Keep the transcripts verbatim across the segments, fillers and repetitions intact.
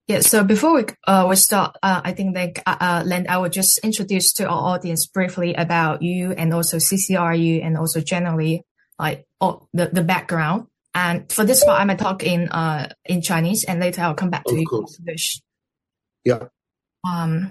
Yeah, so before we uh, we start, uh, I think that uh, uh, Len, I will just introduce to our audience briefly about you and also C C R U and also generally like all the, the background. And for this part, I might talk in uh in Chinese, and later I'll come back to Of you in course. English. Yeah. Um.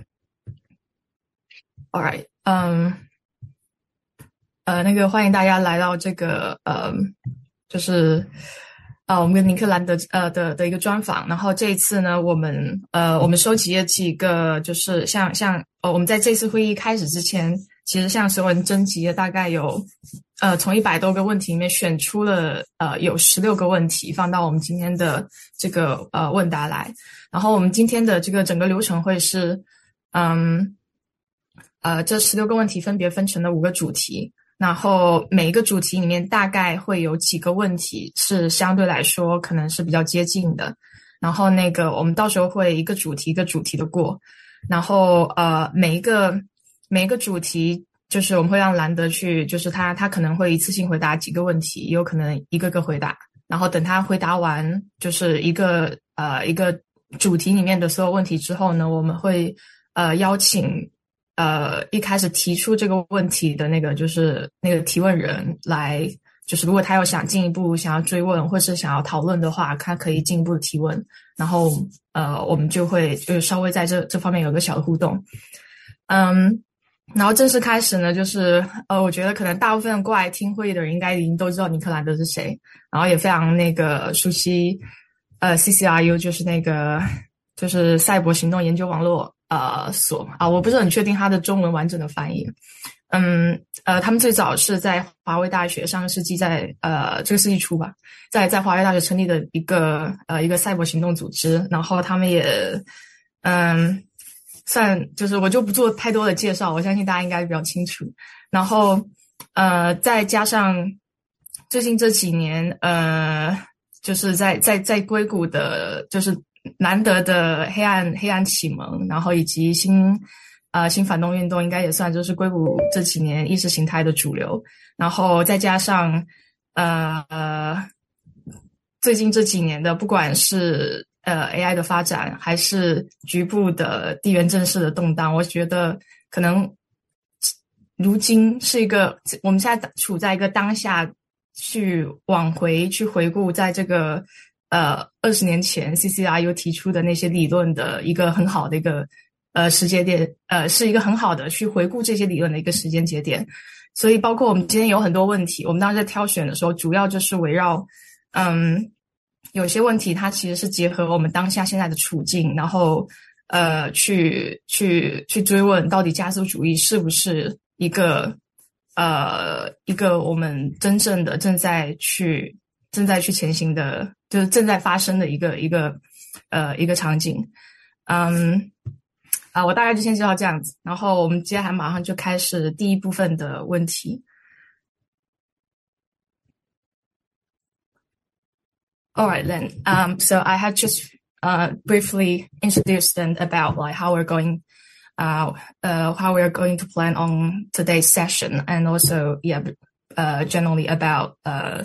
All right. Um. 呃，那个欢迎大家来到这个呃，就是呃我们跟尼克兰的呃的的一个专访。然后这一次呢，我们呃我们收集了几个，就是像像呃我们在这次会议开始之前，其实向所有人征集了大概有呃从一百多个问题里面选出了呃有十六个问题放到我们今天的这个呃问答来。然后我们今天的这个整个流程会是嗯呃这十六个问题分别分成了五个主题。然后每一个主题里面大概会有几个问题是相对来说可能是比较接近的，然后那个我们到时候会一个主题一个主题的过，然后呃每一个每一个主题就是我们会让兰德去，就是他他可能会一次性回答几个问题，也有可能一个个回答，然后等他回答完就是一个呃一个主题里面的所有问题之后呢，我们会呃邀请呃，一开始提出这个问题的那个就是那个提问人来，就是如果他有想进一步想要追问或是想要讨论的话，他可以进一步的提问，然后呃，我们就会就稍微在这这方面有个小的互动。嗯，然后正式开始呢，就是呃，我觉得可能大部分过来听会议的人应该已经都知道尼克兰德是谁，然后也非常那个熟悉呃 C C R U， 就是那个就是赛博行动研究网络。呃，所啊，我不是很确定它的中文完整的翻译。嗯，呃，他们最早是在华威大学，上个世纪在呃这个世纪初吧，在在华威大学成立的一个呃一个赛博行动组织，然后他们也嗯算就是我就不做太多的介绍，我相信大家应该比较清楚。然后呃再加上最近这几年呃就是在在在硅谷的，就是难得的黑暗黑暗启蒙，然后以及新呃新反动运动，应该也算就是硅谷这几年意识形态的主流，然后再加上呃呃最近这几年的不管是呃 A I 的发展，还是局部的地缘政治的动荡，我觉得可能如今是一个我们现在处在一个当下去往回去回顾，在这个呃，二十年前 C C R U 提出的那些理论的一个很好的一个呃时间点，呃，是一个很好的去回顾这些理论的一个时间节点。所以包括我们今天有很多问题，我们当时在挑选的时候，主要就是围绕，嗯，有些问题它其实是结合我们当下现在的处境，然后呃，去去去追问到底加速主义是不是一个呃一个我们真正的正在去。正在去前行的，就是正在发生的一个一个呃一个场景。嗯啊，我大概就先介绍这样子，然后我们接下来马上就开始第一部分的问题。All right then. Um, so I had just uh briefly introduced them about like how we're going, uh, uh, how we're going to plan on today's session, and also yeah, uh, generally about uh.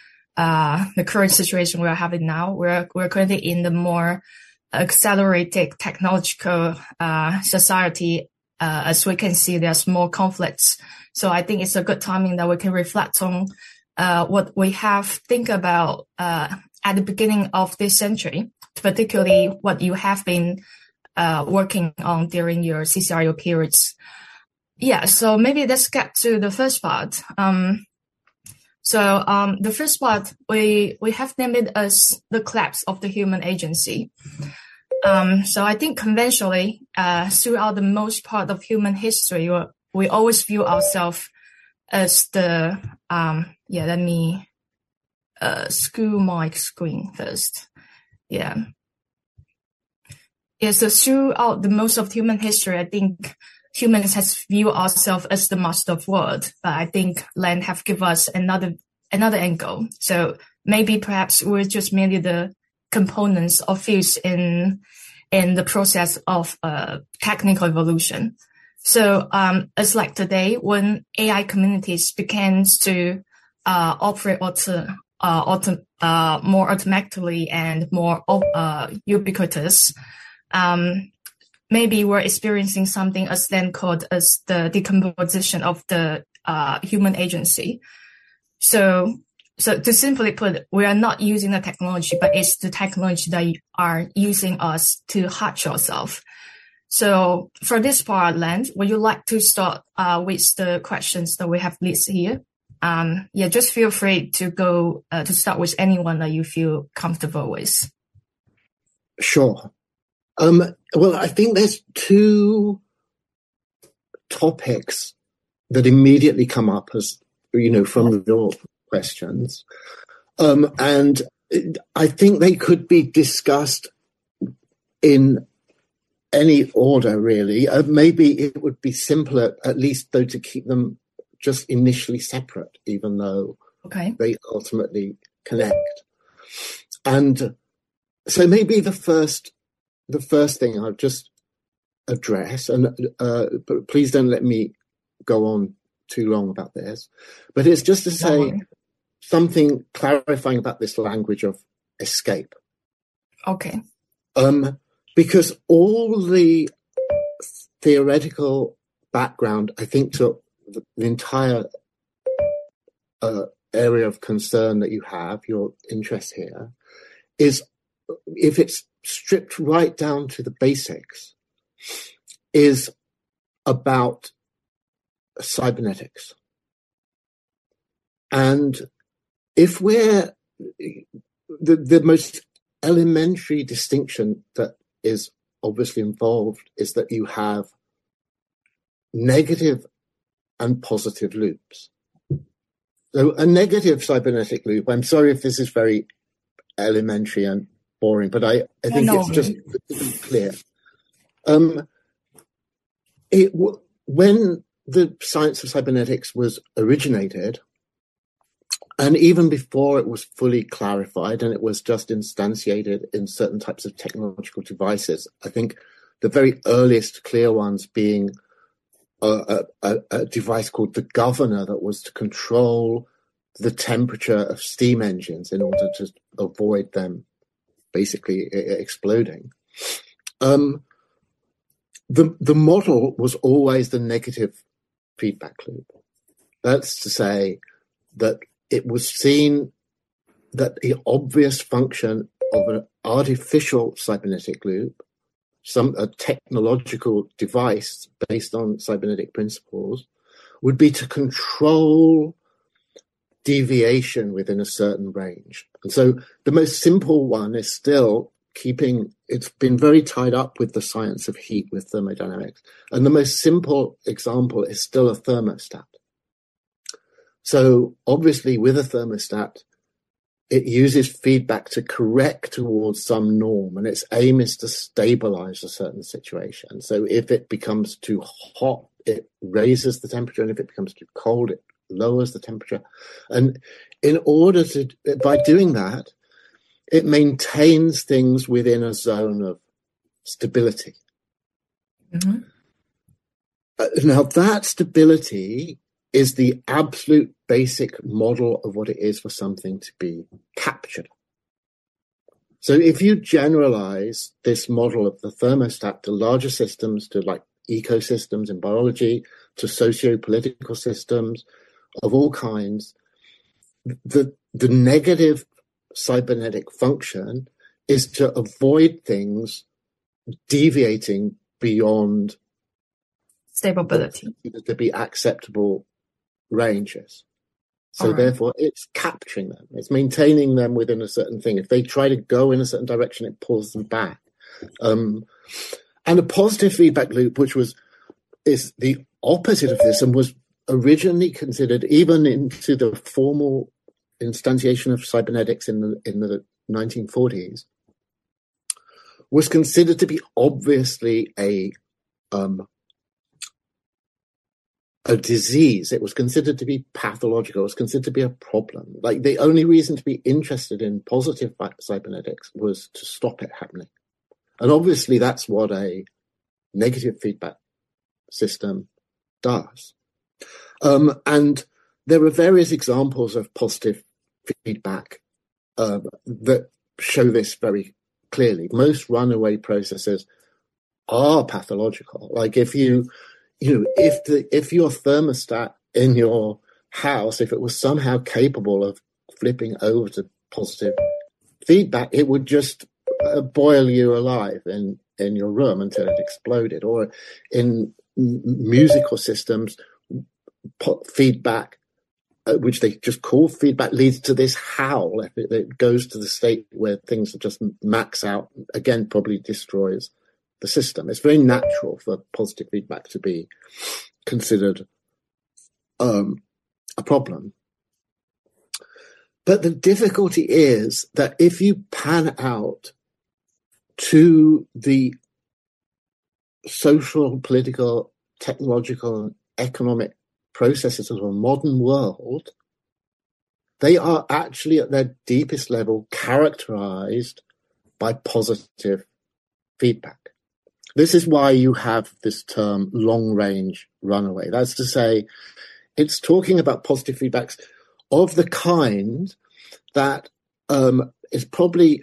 Uh, the current situation we're having now. We're, we're currently in the more accelerated technological, uh, society. Uh, as we can see, there's more conflicts. So I think it's a good timing that we can reflect on, uh, what we have think about, uh, at the beginning of this century, particularly what you have been, uh, working on during your C C R U periods. Yeah. So maybe let's get to the first part. Um, So um, the first part, we, we have named it as the collapse of the human agency. Um, so I think conventionally, uh, throughout the most part of human history, we always view ourselves as the, um, yeah, let me uh, screw my screen first. Yeah. Yeah, so throughout the most of human history, I think humans has viewed ourselves as the master of world, but I think Land have given us another another angle. So maybe perhaps we're just merely the components or fields in in the process of uh, technical evolution. So um, it's like today when A I communities begins to uh, operate or to uh, autom- uh, more automatically and more uh, ubiquitous, um, maybe we're experiencing something as then called as the decomposition of the uh, human agency. So, so to simply put, we are not using the technology, but it's the technology that are using us to hurt yourself. So for this part, Len, would you like to start uh, with the questions that we have listed here? Um, yeah, just feel free to go uh, to start with anyone that you feel comfortable with. Sure. Um, well, I think there's two topics that immediately come up as, you know, from your questions. Um, and I think they could be discussed in any order, really. Uh, maybe it would be simpler, at least, though, to keep them just initially separate, even though okay. they ultimately connect. And so maybe the first, the first thing I'll just address, and uh, but please don't let me go on too long about this, but it's just to say something clarifying about this language of escape. Okay. Um, because all the theoretical background, I think, to the, the entire uh, area of concern that you have, your interest here, is, if it's stripped right down to the basics, is about cybernetics. And if we're, the, the most elementary distinction that is obviously involved is that you have negative and positive loops. So a negative cybernetic loop, I'm sorry if this is very elementary and boring, but I, I think no, it's just clear. Um, it when the science of cybernetics was originated, and even before it was fully clarified and it was just instantiated in certain types of technological devices, I think the very earliest clear ones being a, a, a device called the Governor that was to control the temperature of steam engines in order to avoid them basically exploding. Um, the, the model was always the negative feedback loop. That's to say that it was seen that the obvious function of an artificial cybernetic loop, some a technological device based on cybernetic principles, would be to control deviation within a certain range. And so the most simple one is still keeping, it's been very tied up with the science of heat, with thermodynamics. And the most simple example is still a thermostat. So obviously with a thermostat, it uses feedback to correct towards some norm, and its aim is to stabilize a certain situation. So if it becomes too hot, it raises the temperature, and if it becomes too cold, it lowers the temperature. And in order to, by doing that, it maintains things within a zone of stability. Mm-hmm. Uh, now that stability is the absolute basic model of what it is for something to be captured. So if you generalize this model of the thermostat to larger systems, to like ecosystems in biology, to socio-political systems of all kinds, the, the negative cybernetic function is to avoid things deviating beyond stability to be acceptable ranges. So right. Therefore it's capturing them, it's maintaining them within a certain thing. If they try to go in a certain direction, it pulls them back. Um, and a positive feedback loop, which was is the opposite of this and was originally considered, even into the formal instantiation of cybernetics in the in the nineteen forties, was considered to be obviously a um, a disease. It was considered to be pathological. It was considered to be a problem. Like the only reason to be interested in positive cybernetics was to stop it happening. And obviously that's what a negative feedback system does. Um, and there are various examples of positive feedback uh, that show this very clearly. Most runaway processes are pathological. Like if you, you know, if the if your thermostat in your house, if it was somehow capable of flipping over to positive feedback, it would just uh, boil you alive in in your room until it exploded. Or in m- musical systems, po- feedback, uh, which they just call feedback, leads to this howl. It, it goes to the state where things just max out. Again, probably destroys the system. It's very natural for positive feedback to be considered um, a problem. But the difficulty is that if you pan out to the social, political, technological, economic processes of a modern world, they are actually at their deepest level characterized by positive feedback. This is why you have this term long-range runaway. That's to say, it's talking about positive feedbacks of the kind that um, is probably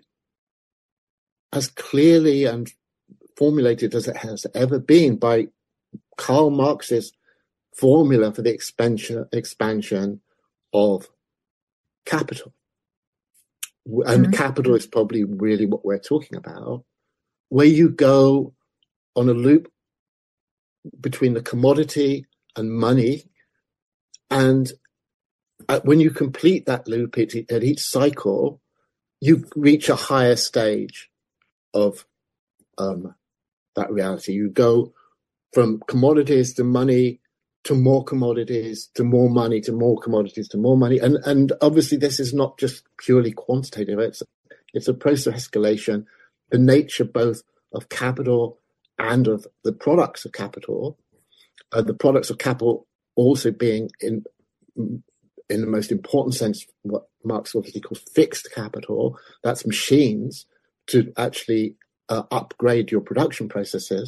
as clearly and formulated as it has ever been by Karl Marx's formula for the expansion expansion of capital. And mm-hmm. capital is probably really what we're talking about, where you go on a loop between the commodity and money, and when you complete that loop at each cycle, you reach a higher stage of um, that reality. You go from commodities to money to more commodities to more money to more commodities to more money. And and obviously this is not just purely quantitative. It's, it's a process of escalation. The nature both of capital and of the products of capital, uh, the products of capital also being in in the most important sense, what Marx obviously calls fixed capital, that's machines to actually uh, upgrade your production processes,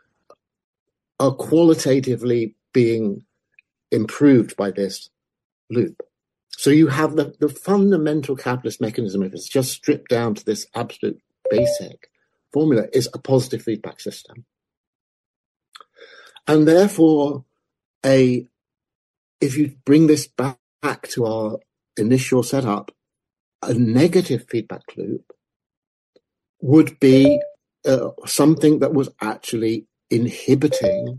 are qualitatively being improved by this loop. So you have the, the fundamental capitalist mechanism, if it's just stripped down to this absolute basic formula, is a positive feedback system. And therefore, a if you bring this back back to our initial setup, a negative feedback loop would be uh, something that was actually inhibiting,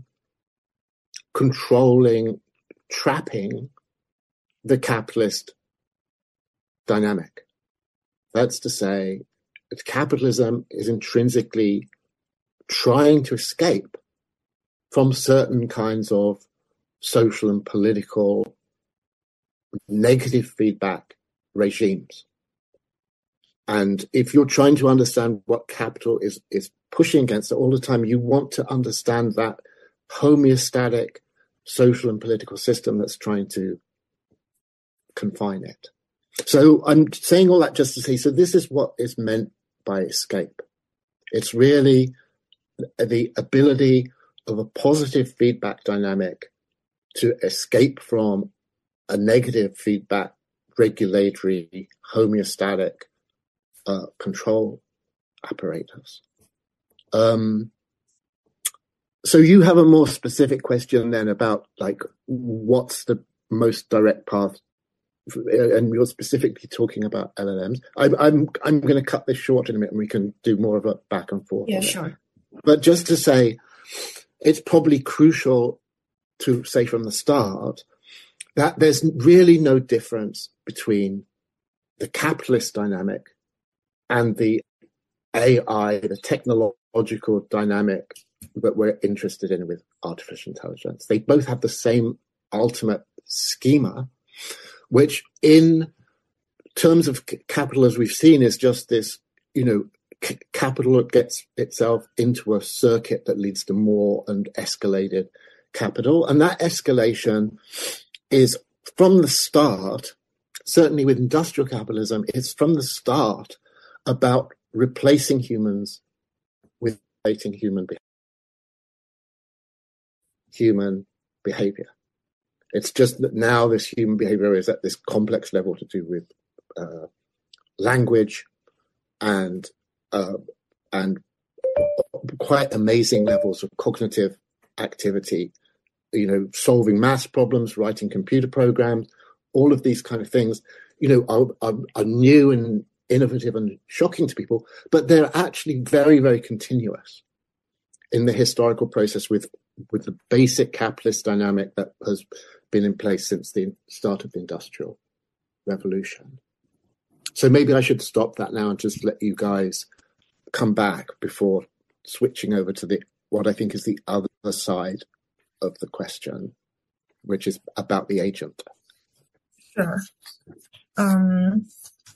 controlling, trapping the capitalist dynamic. That's to say, that capitalism is intrinsically trying to escape from certain kinds of social and political negative feedback regimes. And if you're trying to understand what capital is, is pushing against all the time, you want to understand that homeostatic social and political system that's trying to confine it. So I'm saying all that just to say, so this is what is meant by escape. It's really the ability of a positive feedback dynamic to escape from a negative feedback, regulatory, homeostatic uh, control apparatus. Um, so you have a more specific question then about like what's the most direct path, and you're specifically talking about L L Ms. I, I'm I'm going to cut this short in a minute, and we can do more of a back and forth. Yeah, sure. But just to say, it's probably crucial to say from the start that there's really no difference between the capitalist dynamic and the A I, the technological dynamic that we're interested in with artificial intelligence. They both have the same ultimate schema, which in terms of capital, as we've seen, is just this, you know, c- capital gets itself into a circuit that leads to more and escalated capital. And that escalation is from the start, certainly with industrial capitalism, it's from the start about replacing humans with relating human behavior. human behavior. It's just that now this human behavior is at this complex level to do with uh, language and uh, and quite amazing levels of cognitive activity, you know, solving maths problems, writing computer programs, all of these kind of things, you know, are, are, are new and innovative and shocking to people, but they're actually very, very continuous in the historical process with, with the basic capitalist dynamic that has been in place since the start of the Industrial Revolution. So maybe I should stop that now and just let you guys come back before switching over to the what I think is the other side of the question, which is about the agent. Sure. Um,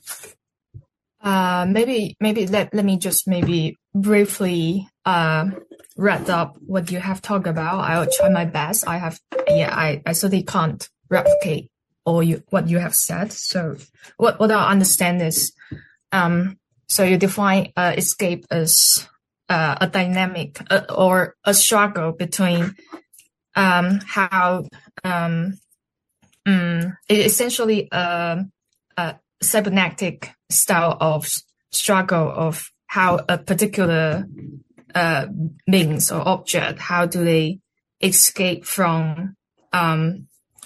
uh, maybe maybe let, let me just maybe briefly uh, wrap up what you have talked about. I'll try my best. I have yeah, I, I certainly can't replicate all you what you have said. So what what I understand is um so you define uh, escape as uh, a dynamic uh, or a struggle between um how um um it essentially a, a cybernetic style of struggle of how a particular uh means or object, how do they escape from um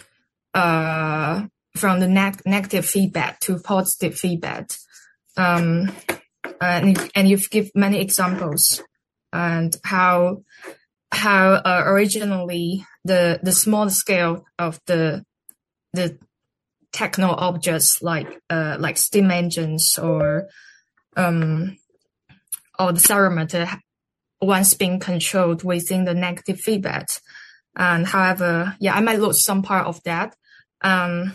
uh from the neg- negative feedback to positive feedback. Um and and you've given many examples and how how uh, originally the the small scale of the the techno objects like uh like steam engines or um or the thermometer once being controlled within the negative feedback. And however, yeah, I might lose some part of that. Um,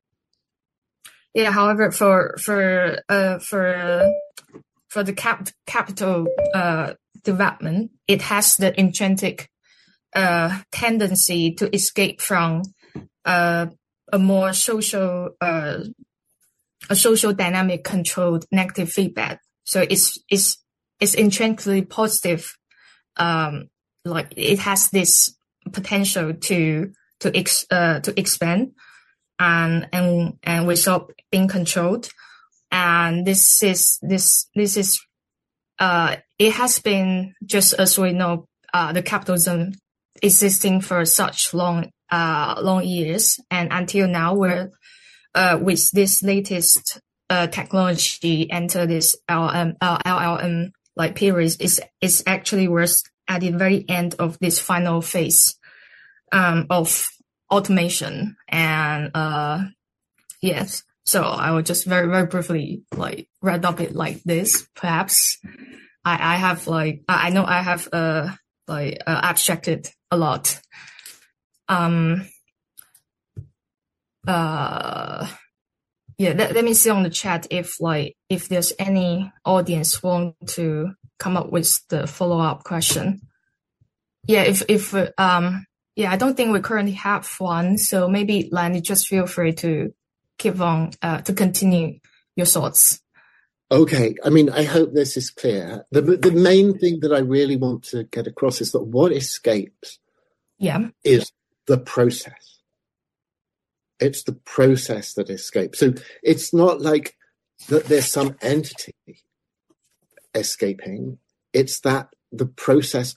yeah, however, for for uh for for the cap capital uh development, it has the intrinsic uh tendency to escape from uh a more social uh a social dynamic controlled negative feedback. So it's it's it's intrinsically positive. Um, like it has this potential to to ex uh to expand and and and without being controlled. And this is this this is uh it has been, just as we know, uh the capitalism existing for such long uh long years, and until now we're uh with this latest uh technology enter this L M uh, L L M like period is is actually we're at the very end of this final phase um of automation. And uh yes, so I will just very very briefly like wrap up it like this. Perhaps I I have like I know I have uh like uh, abstracted a lot. Um uh yeah, let, let me see on the chat if like if there's any audience want to come up with the follow-up question. Yeah, if if um yeah, I don't think we currently have one, so maybe Lanny, just feel free to keep on uh, to continue your thoughts. Okay, I mean, I hope this is clear. The the main thing that I really want to get across is that what escapes yeah. is the process. It's the process that escapes. So it's not like that there's some entity escaping. It's that the process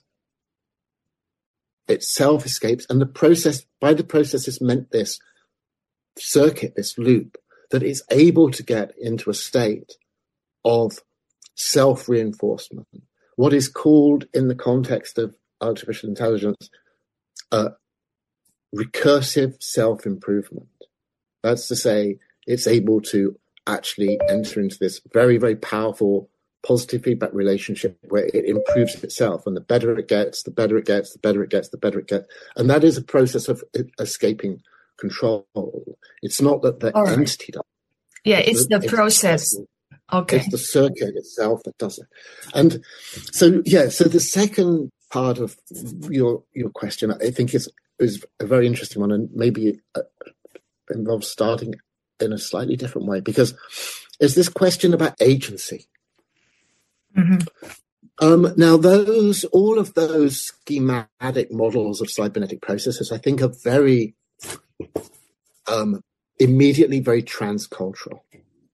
itself escapes, and the process, by the process is meant this circuit, this loop, that is able to get into a state of self-reinforcement, what is called in the context of artificial intelligence uh, recursive self-improvement. That's to say, it's able to actually enter into this very, very powerful positive feedback relationship where it improves itself, and the better it gets, the better it gets, the better it gets, the better it gets. And that is a process of escaping control. It's not that the right. entity does. Yeah, it's the, the it's process. The, okay. It's the circuit itself that does it. And so, yeah, so the second part of your your question, I think, is, is a very interesting one, and maybe uh, involves starting in a slightly different way, because it's this question about agency. Mm-hmm. Um, now, those all of those schematic models of cybernetic processes, I think, are very um, immediately very transcultural.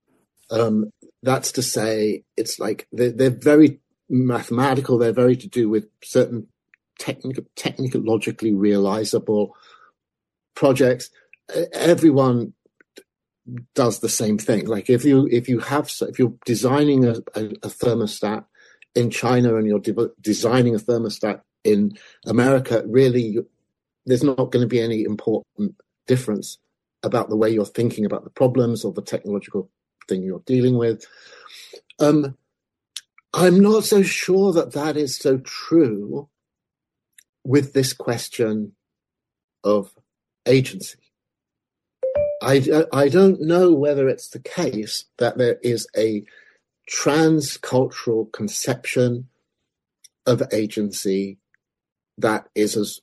Um, that's to say, it's like they're, they're very mathematical. They're very to do with certain technical, technologically realizable projects. Everyone does the same thing. Like if you if you have if you're designing a, a, a thermostat in China and you're de- designing a thermostat in America, really, you, there's not going to be any important difference about the way you're thinking about the problems or the technological thing you're dealing with. Um, I'm not so sure that that is so true with this question of agency. I, I don't know whether it's the case that there is a transcultural conception of agency that is as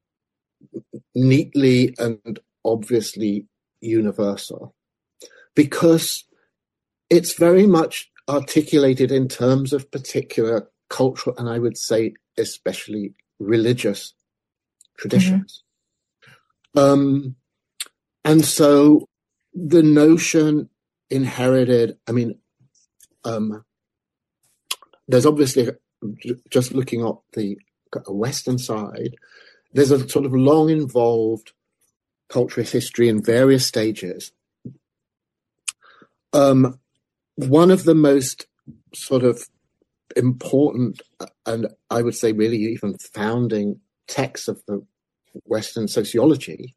neatly and obviously universal, because it's very much articulated in terms of particular cultural, and I would say especially religious traditions. Mm-hmm. Um, and so the notion inherited, I mean, um, there's obviously, just looking at the Western side, there's a sort of long involved cultural history in various stages. Um, one of the most sort of important, and I would say really even founding texts of the Western sociology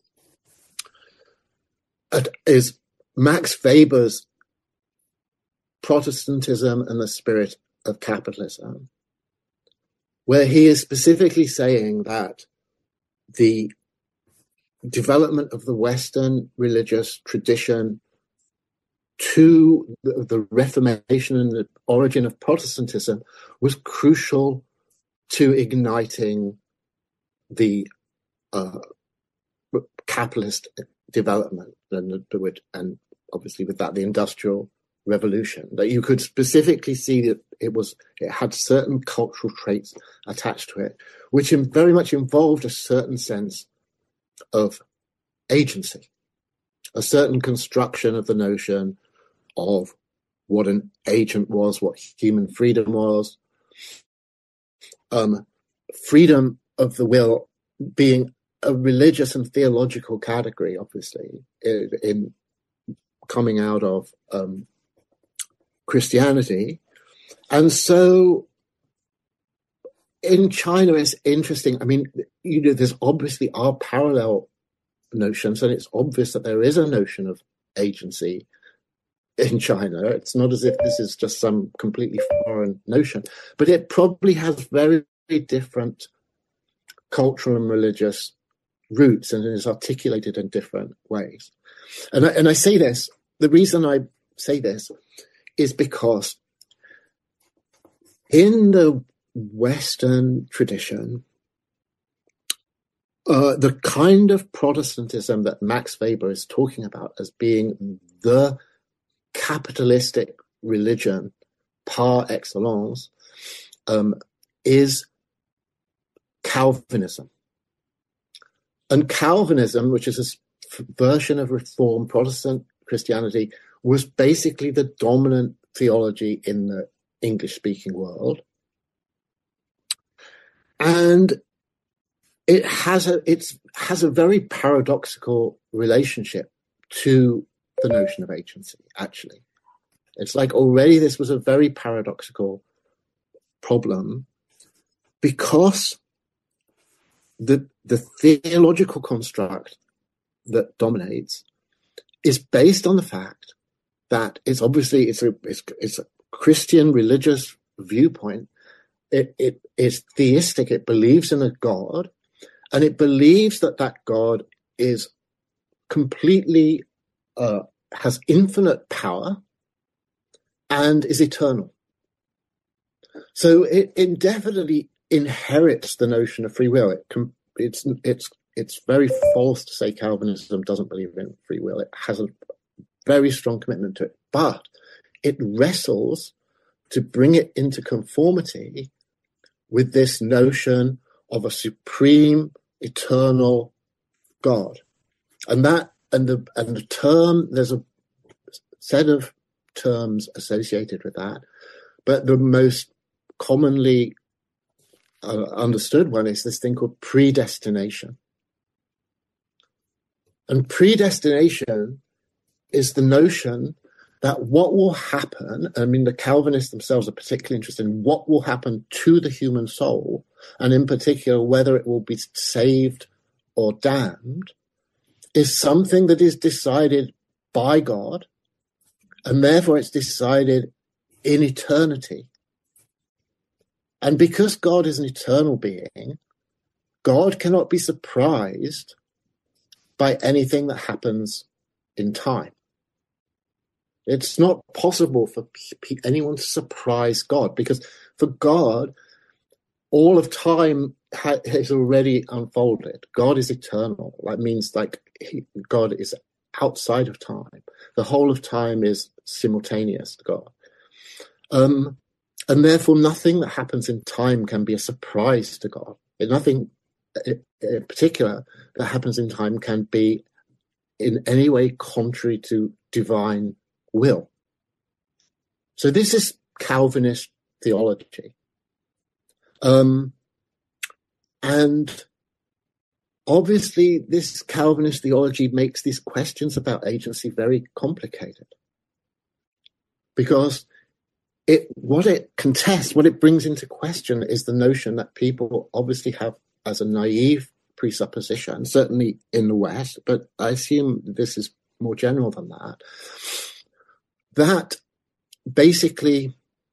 is Max Weber's Protestantism and the Spirit of Capitalism, where he is specifically saying that the development of the Western religious tradition to the, the Reformation and the origin of Protestantism was crucial to igniting the uh, capitalist development and, and obviously with that the Industrial Revolution. That you could specifically see that it was it had certain cultural traits attached to it, which very much involved a certain sense of agency, a certain construction of the notion of what an agent was, what human freedom was, um, freedom of the will being a religious and theological category, obviously, in, in coming out of um, Christianity. And so in China, it's interesting. I mean, you know, there's obviously are parallel notions, and it's obvious that there is a notion of agency in China. It's not as if this is just some completely foreign notion, but it probably has very, very different cultural and religious roots and is articulated in different ways. And I, and I say this, the reason I say this is because in the Western tradition, uh, the kind of Protestantism that Max Weber is talking about as being the capitalistic religion par excellence um, is Calvinism. And Calvinism, which is a version of Reformed Protestant Christianity, was basically the dominant theology in the English-speaking world. And it has a it's has a very paradoxical relationship to the notion of agency, actually. It's like already this was a very paradoxical problem because the the theological construct that dominates is based on the fact that it's obviously it's a it's, it's a Christian religious viewpoint. It it is theistic. It believes in a God, and it believes that that God is completely uh, has infinite power and is eternal. So it indefinitely inherits the notion of free will. It com- it's it's it's very false to say Calvinism doesn't believe in free will. It has a very strong commitment to it, but it wrestles to bring it into conformity with this notion of a supreme, eternal God. And that and the and the term, there's a set of terms associated with that, but the most commonly uh, understood one is this thing called predestination. And predestination is the notion that what will happen, I mean, the Calvinists themselves are particularly interested in what will happen to the human soul, and in particular, whether it will be saved or damned, is something that is decided by God, and therefore it's decided in eternity. And because God is an eternal being, God cannot be surprised by anything that happens in time. It's not possible for p- anyone to surprise God, because for God, all of time ha- has already unfolded. God is eternal. That means like he, God is outside of time. The whole of time is simultaneous to God. Um, and therefore, nothing that happens in time can be a surprise to God. Nothing in particular that happens in time can be in any way contrary to divine will. So this is Calvinist theology. Um, and obviously this Calvinist theology makes these questions about agency very complicated, because it what it contests, what it brings into question is the notion that people obviously have as a naive presupposition, certainly in the West, but I assume this is more general than that, that basically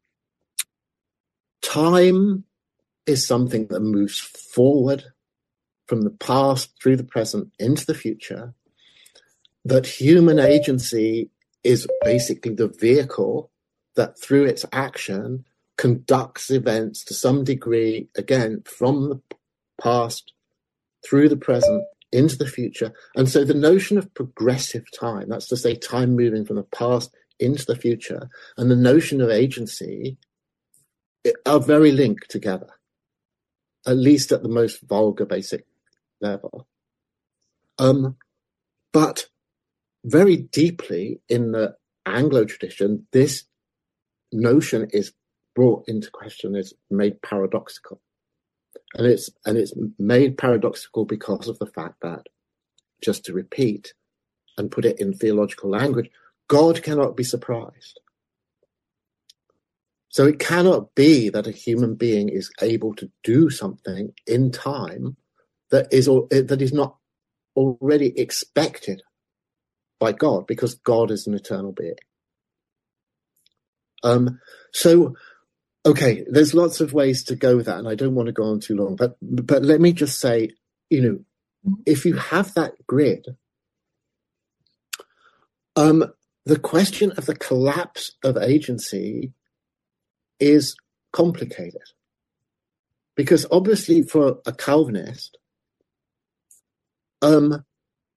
time is something that moves forward from the past through the present into the future, that human agency is basically the vehicle that through its action conducts events to some degree, again, from the past through the present into the future. And so the notion of progressive time, that's to say time moving from the past into the future, and the notion of agency are very linked together, at least at the most vulgar basic level. Um, but very deeply in the Anglo tradition, this notion is brought into question, is made paradoxical. And it's and it's made paradoxical because of the fact that, just to repeat and put it in theological language, God cannot be surprised. So it cannot be that a human being is able to do something in time that is that is not already expected by God, because God is an eternal being. Um, so, okay, there's lots of ways to go with that, and I don't want to go on too long, but but let me just say, you know, if you have that grid, um, the question of the collapse of agency is complicated, because obviously for a Calvinist, um,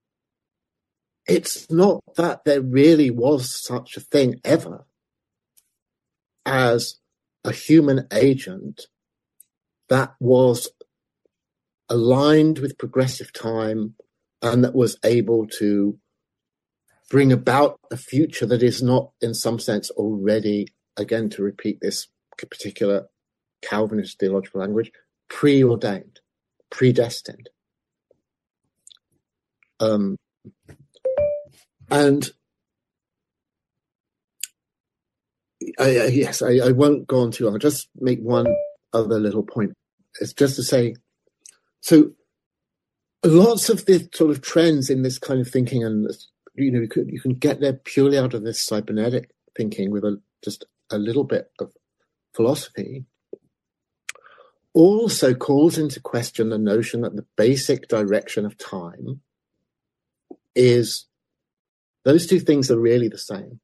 it's not that there really was such a thing ever as a human agent that was aligned with progressive time and that was able to bring about a future that is not, in some sense, already, again, to repeat this particular Calvinist theological language, preordained, predestined. Um, and I, I, yes, I, I won't go on too long. I'll just make one other little point. It's just to say, so lots of the sort of trends in this kind of thinking, and you know, you, could, you can get there purely out of this cybernetic thinking with a, just a little bit of philosophy, also calls into question the notion that the basic direction of time is, those two things are really the same.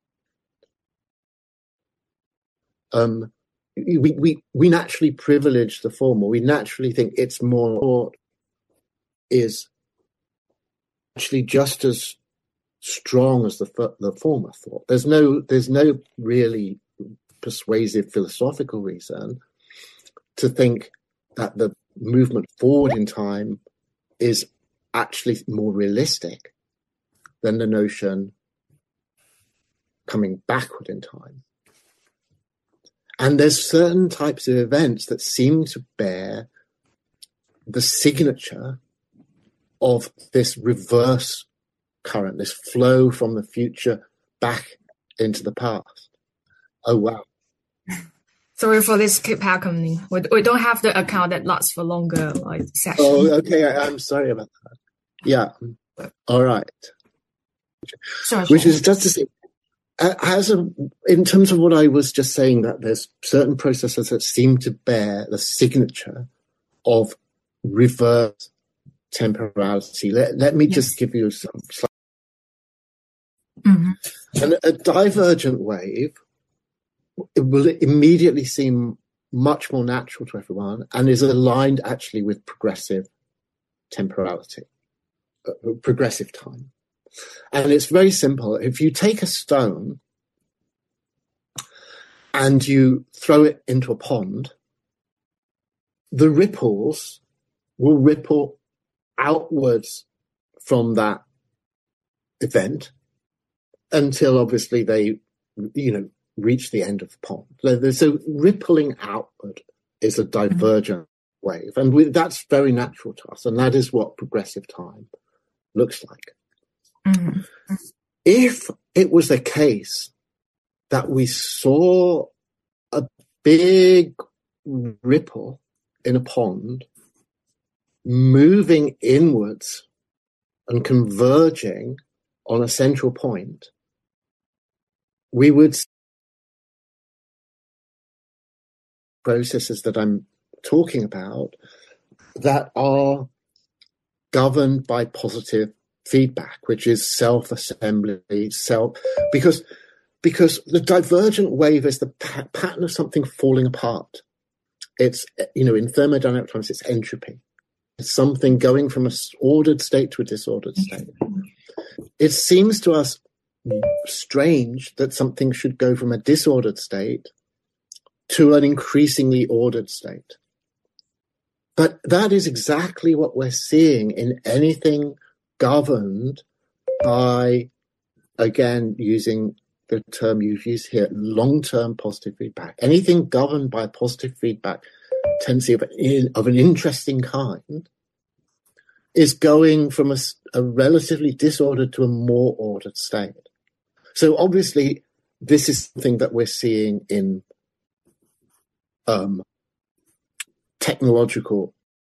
Um, we, we, we naturally privilege the former. We naturally think it's more, is actually just as strong as the the former thought. There's no there's no really persuasive philosophical reason to think that the movement forward in time is actually more realistic than the notion coming backward in time. And there's certain types of events that seem to bear the signature of this reverse current, this flow from the future back into the past. Oh, wow. Sorry for this keep happening. We, we don't have the account that lasts for longer, like session. Oh, okay. I, I'm sorry about that. Yeah. All right. Sure, Which sure. is just to say, as a, in terms of what I was just saying, that there's certain processes that seem to bear the signature of reverse temporality. Let, let me Yes. just give you some. Mm-hmm. And a divergent wave, it will immediately seem much more natural to everyone and is aligned actually with progressive temporality, uh, progressive time. And it's very simple. If you take a stone and you throw it into a pond, the ripples will ripple outwards from that event until obviously they, you know, reach the end of the pond. So, so rippling outward is a divergent mm-hmm. wave. And we, that's very natural to us. And that is what progressive time looks like. Mm-hmm. If it was a case that we saw a big ripple in a pond moving inwards and converging on a central point, we would see processes that I'm talking about that are governed by positive feedback, which is self-assembly, self, because because the divergent wave is the pa- pattern of something falling apart. It's, you know, in thermodynamic terms, it's entropy. It's something going from an ordered state to a disordered state. It seems to us strange that something should go from a disordered state to an increasingly ordered state. But that is exactly what we're seeing in anything governed by, again, using the term you've used here, long-term positive feedback. Anything governed by positive feedback tendency of an, of an interesting kind is going from a, a relatively disordered to a more ordered state. So obviously, this is something that we're seeing in um, technological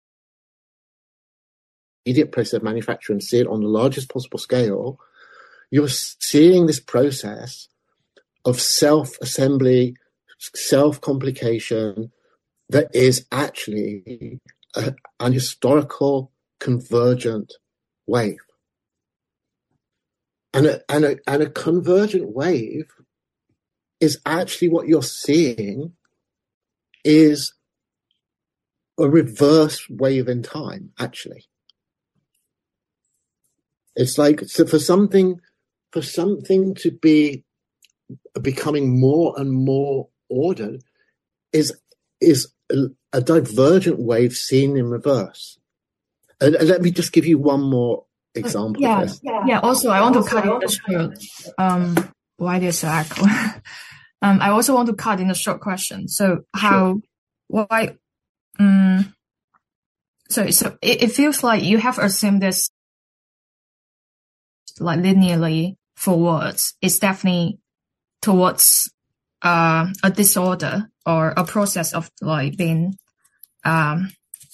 immediate process of manufacture and see it on the largest possible scale. You're seeing this process of self-assembly, self-complication that is actually a, an historical convergent wave. And a, and, a, and a convergent wave is actually what you're seeing is a reverse wave in time, actually. It's like, so for something, for something to be becoming more and more ordered is, is a, a divergent wave seen in reverse. And, and let me just give you one more example. Yeah, of this. yeah. Yeah. Also, I want to cut in the short. Um, why there's an echo? um, I also want to cut in a short question. So, how, sure. why? Um, so, so it, it feels like you have assumed this, like linearly forwards. It's definitely towards uh, a disorder or a process of like being um,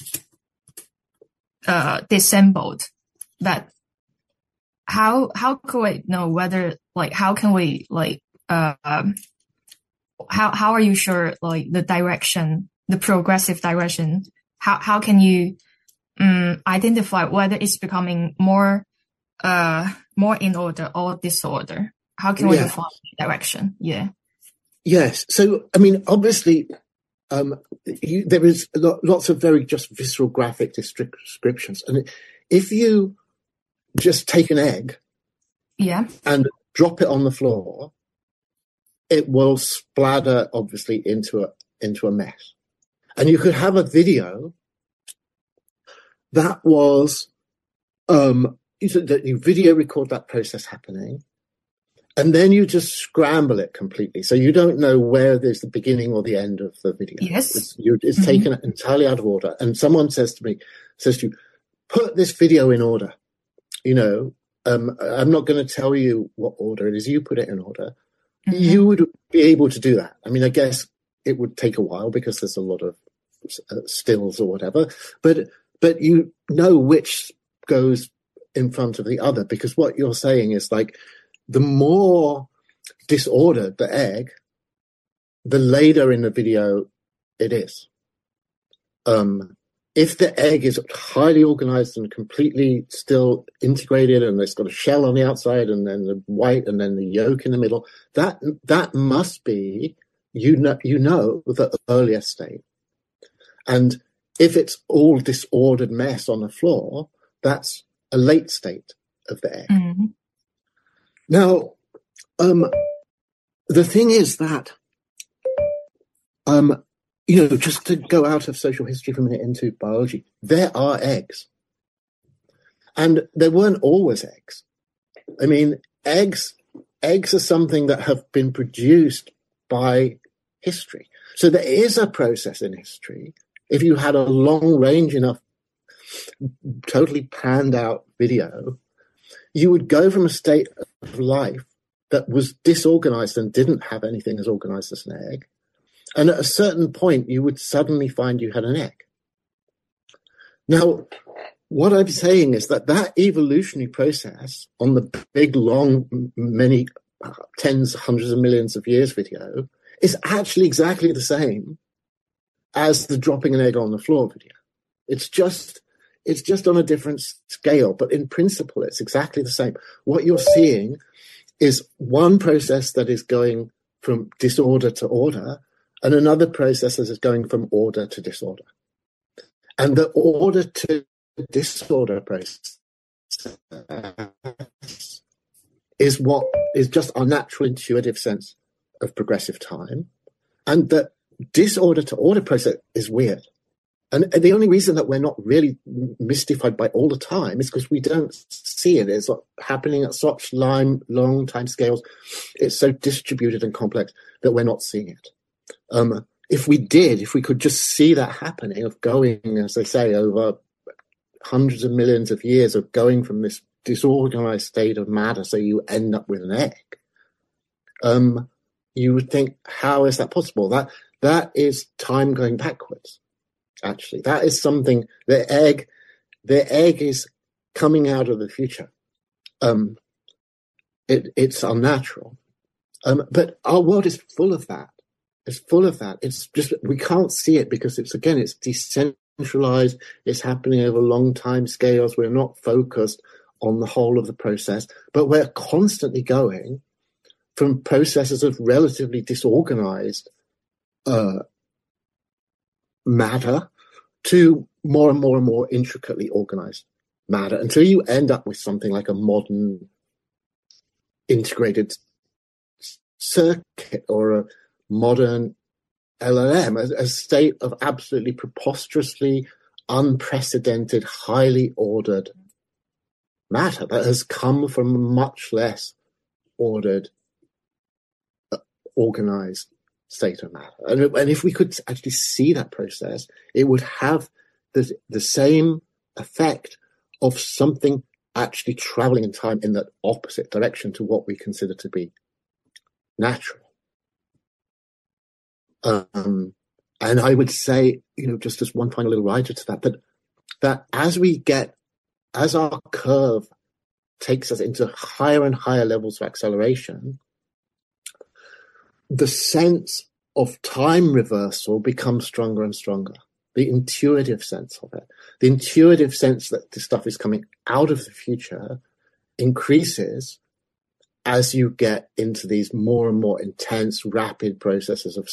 uh, disassembled. That how how could we know whether like how can we like uh, um, how how are you sure like the direction, the progressive direction? How how can you um, identify whether it's becoming more uh more in order or disorder? How can we yeah. define the direction? Yeah. Yes. So I mean, obviously, um, you, there is lots of very just visceral graphic descriptions, and if you just take an egg, yeah, and drop it on the floor, it will splatter obviously into a into a mess. And you could have a video that was um that you video record that process happening, and then you just scramble it completely. So you don't know where there's the beginning or the end of the video. Yes. It's, you, it's mm-hmm. taken entirely out of order. And someone says to me, says to you, put this video in order. You know, um, I'm not going to tell you what order it is. You put it in order. Mm-hmm. You would be able to do that. I mean, I guess it would take a while because there's a lot of uh, stills or whatever. But but you know which goes in front of the other, because what you're saying is like, the more disordered the egg, the later in the video it is. Um, if the egg is highly organized and completely still integrated, and it's got a shell on the outside and then the white and then the yolk in the middle, that that must be, you know, you know the earlier state. And if it's all disordered mess on the floor, that's a late state of the egg. Mm-hmm. Now, um, the thing is that, um, you know, just to go out of social history for a minute into biology, there are eggs. And there weren't always eggs. I mean, eggs, eggs are something that have been produced by history. So there is a process in history. If you had a long range enough, totally planned out video, you would go from a state of life that was disorganized and didn't have anything as organized as an egg. And at a certain point, you would suddenly find you had an egg. Now, what I'm saying is that that evolutionary process on the big, long, many uh, tens, hundreds of millions of years video is actually exactly the same as the dropping an egg on the floor video. It's just, it's just on a different scale, but in principle, it's exactly the same. What you're seeing is one process that is going from disorder to order, and another process that is going from order to disorder. And the order to disorder process is what is just our natural intuitive sense of progressive time. And the disorder to order process is weird. And the only reason that we're not really mystified by all the time is because we don't see it. It's happening at such long, long time scales. It's so distributed and complex that we're not seeing it. Um, if we did, if we could just see that happening of going, as they say, over hundreds of millions of years of going from this disorganized state of matter, so you end up with an egg, um, you would think, how is that possible? That that is time going backwards. Actually, that is something. The egg, the egg is coming out of the future. Um, it, it's unnatural, um, but our world is full of that. It's full of that. It's just we can't see it because it's again it's decentralized. It's happening over long time scales. We're not focused on the whole of the process, but we're constantly going from processes of relatively disorganized uh, matter to more and more and more intricately organized matter until you end up with something like a modern integrated circuit or a modern L L M, a, a state of absolutely preposterously unprecedented, highly ordered matter that has come from a much less ordered, uh, organized state of matter. And, and if we could actually see that process, it would have the, the same effect of something actually traveling in time in the opposite direction to what we consider to be natural. Um, and I would say, you know, just as one final little rider to that, that, that as we get, as our curve takes us into higher and higher levels of acceleration, the sense of time reversal becomes stronger and stronger. The intuitive sense of it, the intuitive sense that this stuff is coming out of the future increases as you get into these more and more intense, rapid processes of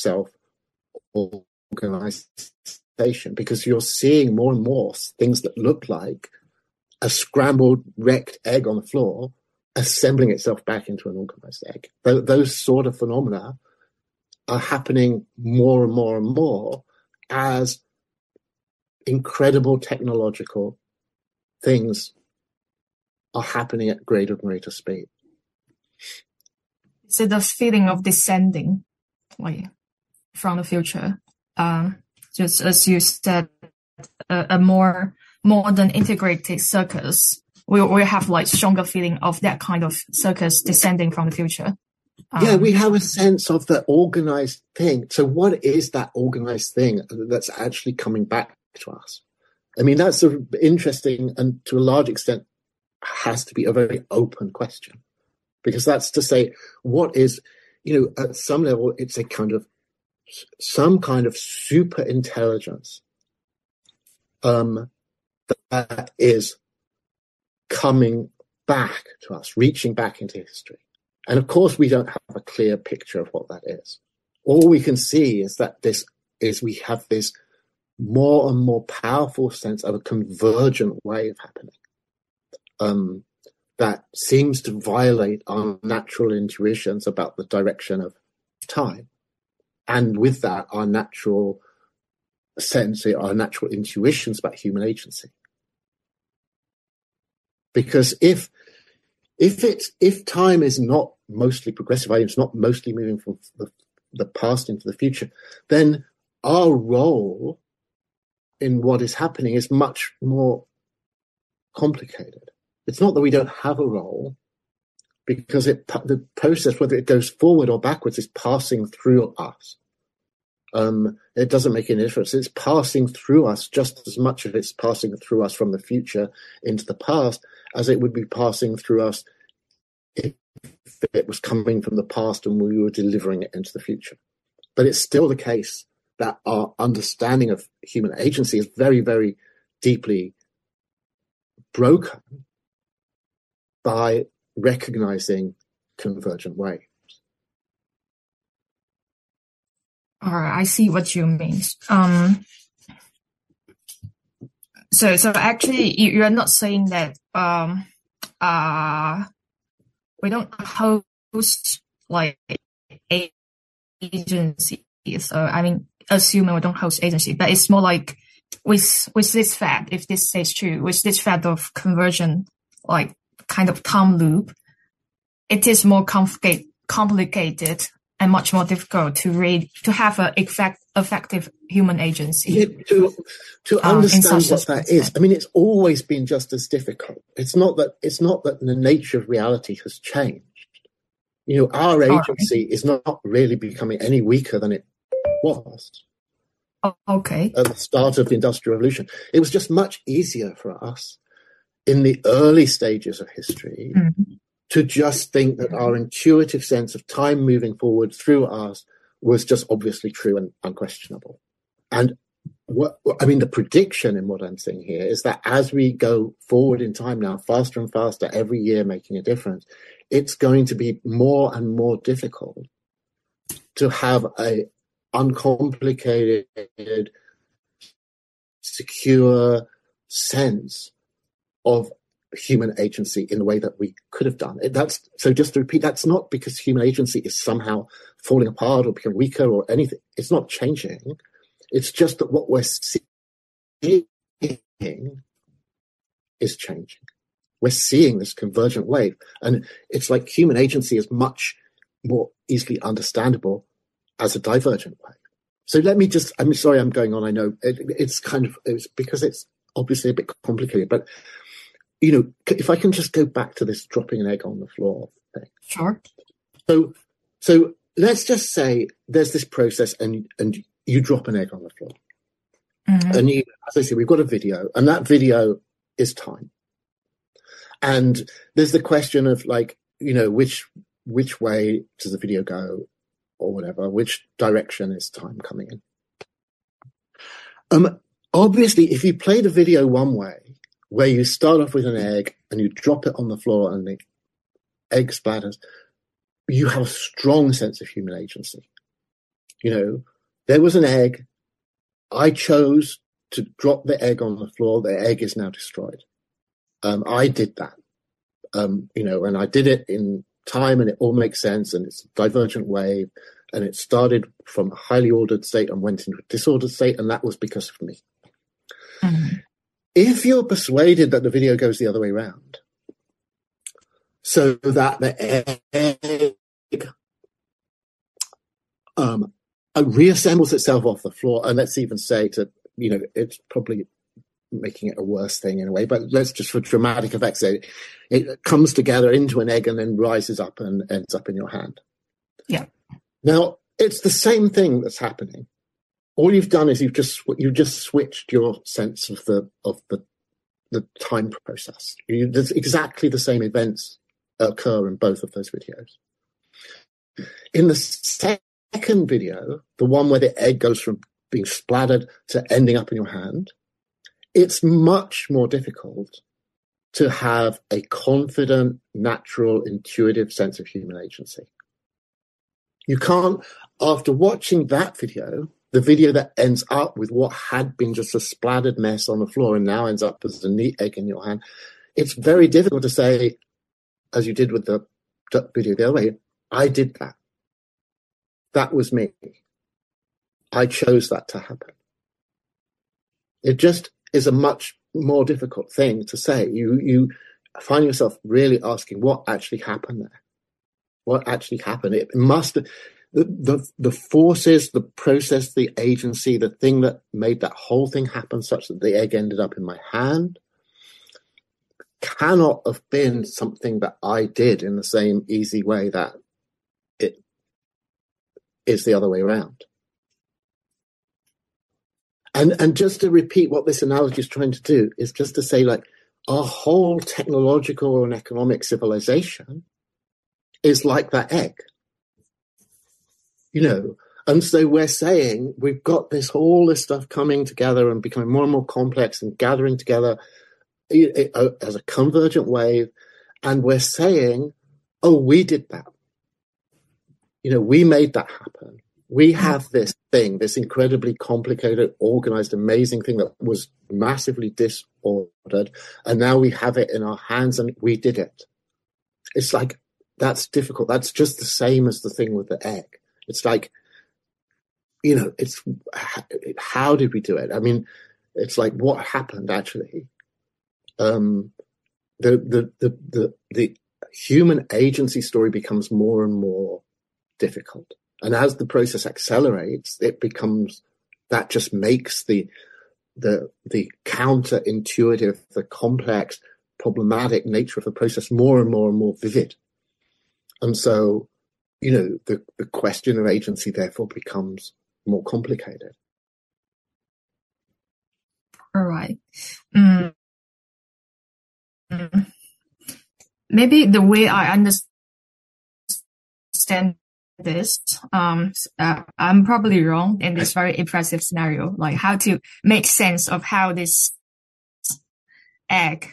self-organization, because you're seeing more and more things that look like a scrambled, wrecked egg on the floor assembling itself back into an organized egg. Th- those sort of phenomena are happening more and more and more as incredible technological things are happening at greater and greater speed. so the feeling of descending, like from the future, um, just as you said, a, a more modern integrated circus, we we have like stronger feeling of that kind of circus descending from the future. Um, yeah, we have a sense of the organized thing. So what is that organized thing that's actually coming back to us? I mean, that's a interesting and to a large extent has to be a very open question, because that's to say, what is, you know, at some level, it's a kind of some kind of super intelligence um, that is coming back to us, reaching back into history. And of course, we don't have a clear picture of what that is. All we can see is that this is we have this more and more powerful sense of a convergent wave happening um, that seems to violate our natural intuitions about the direction of time. And with that, our natural sense, our natural intuitions about human agency. Because if if it's if time is not mostly progressive, it's not mostly moving from the, the past into the future, then our role in what is happening is much more complicated. It's not that we don't have a role, because it the process, whether it goes forward or backwards, is passing through us. Um, it doesn't make any difference. It's passing through us just as much as it's passing through us from the future into the past as it would be passing through us if it was coming from the past and we were delivering it into the future. But it's still the case that our understanding of human agency is very, very deeply broken by recognizing convergent waves. All right, I see what you mean. Um, so, so actually, you, you are not saying that um, uh, we don't host like agency. So, I mean, assuming we don't host agency, but it's more like with with this fact, if this stays true, with this fact of conversion, like kind of time loop, it is more complicated, complicated. And much more difficult to read, to have an effect, effective human agency. Yeah, to to um, understand what that is. I mean, it's always been just as difficult. It's not that it's not that the nature of reality has changed. You know, our agency right. is not really becoming any weaker than it was. Oh, okay. At the start of the Industrial Revolution, it was just much easier for us in the early stages of history. Mm-hmm. to just think that our intuitive sense of time moving forward through us was just obviously true and unquestionable. And what, I mean, the prediction in what I'm saying here is that as we go forward in time now, faster and faster, every year making a difference, it's going to be more and more difficult to have a uncomplicated, secure sense of human agency in the way that we could have done. That's so just to repeat, that's not because human agency is somehow falling apart or becoming weaker or anything. It's not changing. It's just that what we're seeing is changing. We're seeing this convergent wave. And it's like human agency is much more easily understandable as a divergent wave. So let me just, I'm sorry I'm going on. I know it, it's kind of, it's because it's obviously a bit complicated, but you know, if I can just go back to this dropping an egg on the floor thing. Sure. So, so let's just say there's this process and, and you drop an egg on the floor. Mm-hmm. And you, as I say, we've got a video and that video is time. And there's the question of like, you know, which, which way does the video go or whatever, which direction is time coming in? Um, obviously, if you play the video one way, where you start off with an egg and you drop it on the floor and the egg splatters, you have a strong sense of human agency. You know, there was an egg. I chose to drop the egg on the floor. The egg is now destroyed. Um, I did that, um, you know, and I did it in time and it all makes sense and it's a divergent wave and it started from a highly ordered state and went into a disordered state and that was because of me. Mm-hmm. If you're persuaded that the video goes the other way around, so that the egg um, it reassembles itself off the floor. And let's even say to, you know, it's probably making it a worse thing in a way, but let's just for dramatic effects say it, it comes together into an egg and then rises up and ends up in your hand. Yeah. Now, it's the same thing that's happening. All you've done is you've just you've just switched your sense of the of the the time process. You, there's exactly the same events occur in both of those videos. In the second video, the one where the egg goes from being splattered to ending up in your hand, it's much more difficult to have a confident, natural, intuitive sense of human agency. You can't, after watching that video, the video that ends up with what had been just a splattered mess on the floor and now ends up as a neat egg in your hand, it's very difficult to say, as you did with the video the other way, I did that. That was me. I chose that to happen. It just is a much more difficult thing to say. You you find yourself really asking what actually happened there. What actually happened? It must the the the forces, the process, the agency, the thing that made that whole thing happen, such that the egg ended up in my hand, cannot have been something that I did in the same easy way that it is the other way around. And and just to repeat what this analogy is trying to do is just to say, like, our whole technological and economic civilization is like that egg. You know, and so we're saying we've got this all this stuff coming together and becoming more and more complex and gathering together as a convergent wave, and we're saying, oh, we did that. You know, we made that happen. We have this thing, this incredibly complicated, organized, amazing thing that was massively disordered, and now we have it in our hands and we did it. It's like, that's difficult. That's just the same as the thing with the egg. It's like, you know, it's how did we do it? I mean, it's like what happened actually. Um, the, the the the the human agency story becomes more and more difficult, and as the process accelerates, it becomes that just makes the the the counterintuitive, the complex, problematic nature of the process more and more and more vivid, and so, you know, the the question of agency therefore becomes more complicated. All right. Mm. Maybe the way I understand this, um, uh, I'm probably wrong in this very impressive scenario, like how to make sense of how this egg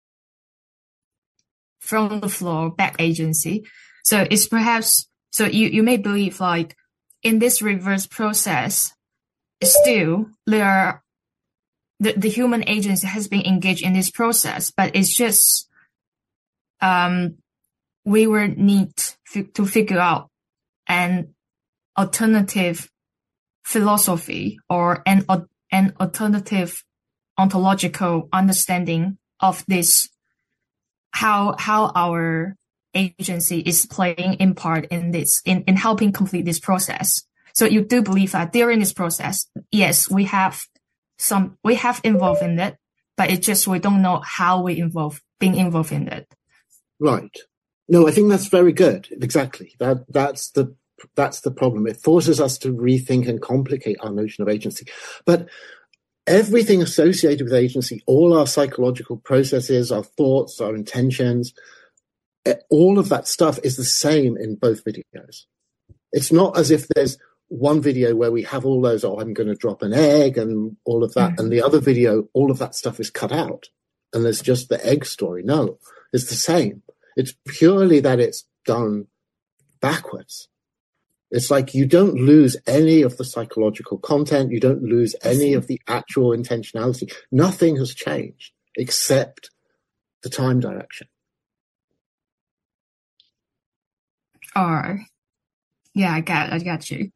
from the floor back agency. So it's perhaps, so you, you may believe like in this reverse process, still there are The, the human agency has been engaged in this process, but it's just um, we were need f- to figure out an alternative philosophy or an an alternative ontological understanding of this, how how our agency is playing in part in this in, in helping complete this process. So you do believe that during this process, yes, we have. Some we have involved in it, but it's just we don't know how we involve being involved in it. Right. No, I think that's very good. Exactly. That that's the that's the problem. It forces us to rethink and complicate our notion of agency. But everything associated with agency, all our psychological processes, our thoughts, our intentions, all of that stuff is the same in both videos. It's not as if there's one video where we have all those, oh, I'm going to drop an egg and all of that. Mm-hmm. And the other video, all of that stuff is cut out. And there's just the egg story. No, it's the same. It's purely that it's done backwards. It's like you don't lose any of the psychological content. You don't lose any of the actual intentionality. Nothing has changed except the time direction. Oh, yeah, I got, I got you.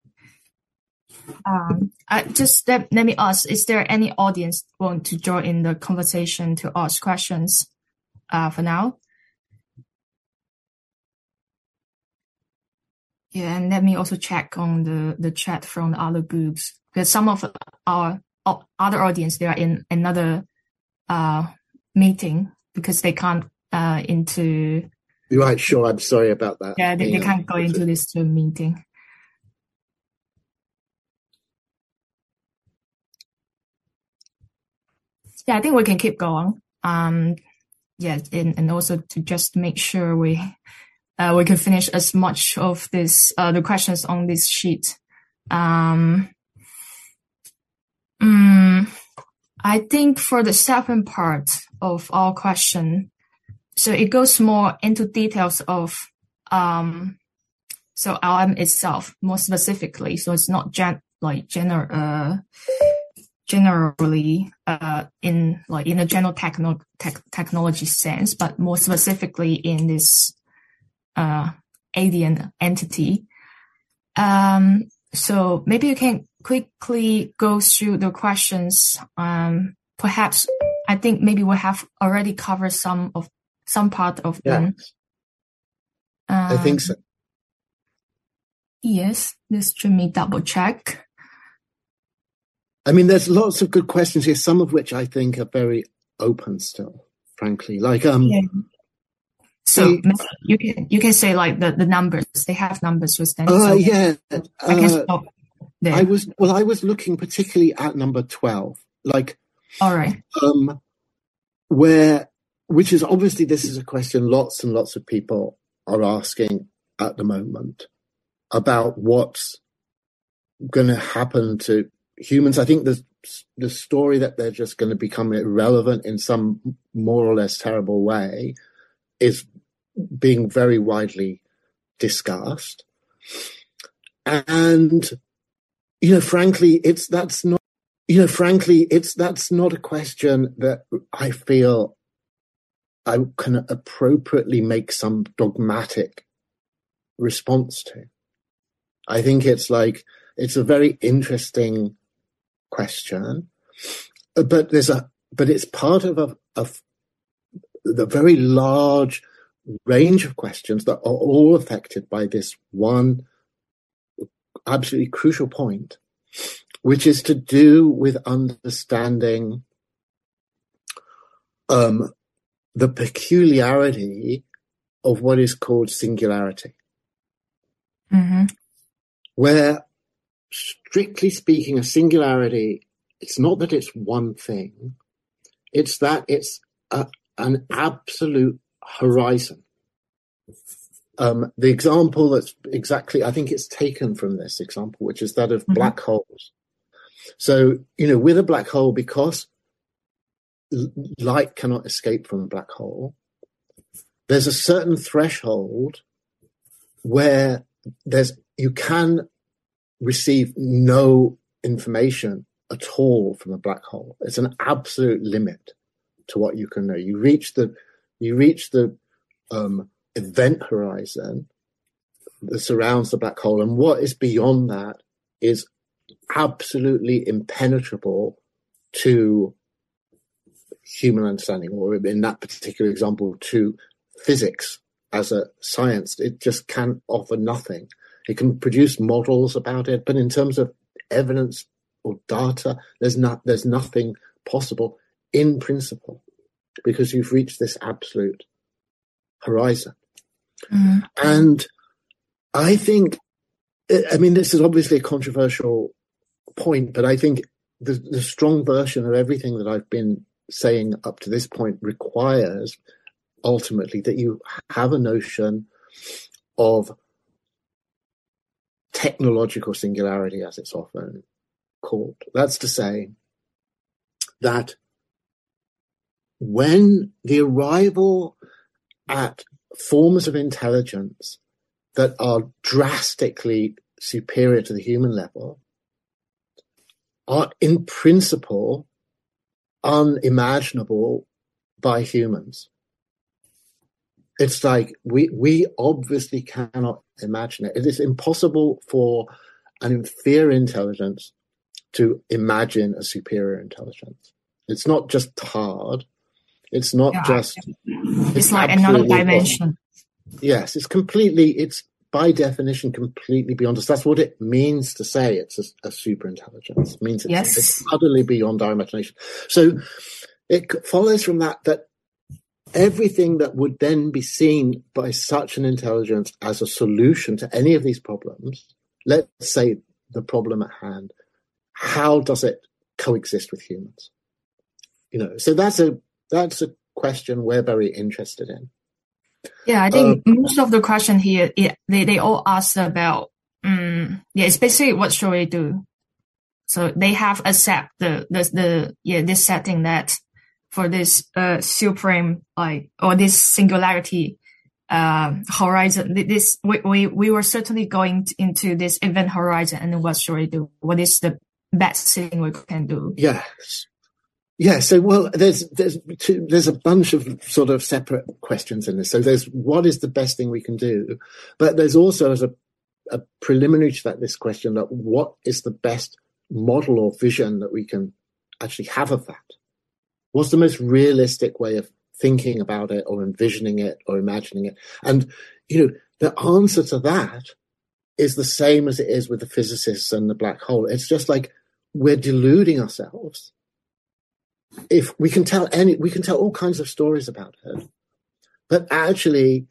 Um, I just let, let me ask: is there any audience want to join in the conversation to ask questions? Uh, for now. Yeah, and let me also check on the, the chat from the other groups, because some of our other audience, they are in another uh, meeting because they can't uh, into... Right, sure, I'm sorry about that. Yeah, they, they yeah. can't go into this Zoom meeting. Yeah, I think we can keep going. Um, yeah, and, and also to just make sure we uh, we can finish as much of this uh, the questions on this sheet. Um, um, I think for the second part of our question, so it goes more into details of um, so L M itself more specifically. So it's not gen like general. Uh, generally uh, in like in a general techno tech technology sense, but more specifically in this uh, alien entity. Um, so maybe you can quickly go through the questions. Um, perhaps I think maybe we have already covered some of some part of yeah. them. Um, I think so. Yes, this should me double check. I mean, there's lots of good questions here, some of which I think are very open still, frankly. Like, um, yeah. So they, you can you can say like the, the numbers. They have numbers with them. Uh, so yeah. I can Uh, stop there. I was well. I was looking particularly at number twelve, like, all right, um, where, which is obviously this is a question lots and lots of people are asking at the moment about what's going to happen to humans. I think the the story that they're just going to become irrelevant in some more or less terrible way is being very widely discussed. And, you know, frankly, it's that's not, you know, frankly, it's that's not a question that I feel I can appropriately make some dogmatic response to. I think it's like, it's a very interesting question, but there's a, but it's part of a, of the very large range of questions that are all affected by this one absolutely crucial point, which is to do with understanding um, the peculiarity of what is called singularity. Mm-hmm. Where, strictly speaking, a singularity, it's not that it's one thing, it's that it's a, an absolute horizon. Um, the example that's exactly, I think it's taken from this example, which is that of mm-hmm. black holes. So, you know, with a black hole, because l- light cannot escape from a black hole, there's a certain threshold where there's you can receive no information at all from a black hole. It's an absolute limit to what you can know. You reach the you reach the um, event horizon that surrounds the black hole, and what is beyond that is absolutely impenetrable to human understanding, or in that particular example, to physics as a science. It just can offer nothing. It can produce models about it, but in terms of evidence or data, there's not there's nothing possible in principle, because you've reached this absolute horizon. Mm-hmm. And I think, I mean, this is obviously a controversial point, but I think the, the strong version of everything that I've been saying up to this point requires ultimately that you have a notion of technological singularity, as it's often called. That's to say that when the arrival at forms of intelligence that are drastically superior to the human level are in principle unimaginable by humans. It's like we we obviously cannot imagine it. It is impossible for an inferior intelligence to imagine a superior intelligence. It's not just hard. It's not yeah, just... It's, it's like another dimension. Impossible. Yes, it's completely... It's by definition completely beyond us. That's what it means to say it's a, a super intelligence. It means it's, Yes. it's utterly beyond our imagination. So it follows from that that everything that would then be seen by such an intelligence as a solution to any of these problems, let's say the problem at hand, how does it coexist with humans? You know, so that's a that's a question we're very interested in. Yeah, I think Um, most of the question here, it, they, they all ask about, um, yeah, it's basically what should we do? So they have accept the, the, the, yeah, this setting that for this, uh, supreme, like, or this singularity, uh, horizon, this, we, we, we were certainly going into this event horizon, and then what should we do? What is the best thing we can do? yes. Yeah, so well, there's there's two, there's a bunch of sort of separate questions in this. So there's what is the best thing we can do, but there's also as a, a preliminary to that this question that what is the best model or vision that we can actually have of that? What's the most realistic way of thinking about it or envisioning it or imagining it? And you know, the answer to that is the same as it is with the physicists and the black hole. It's just like we're deluding ourselves. If we can tell any, we can tell all kinds of stories about it, but actually,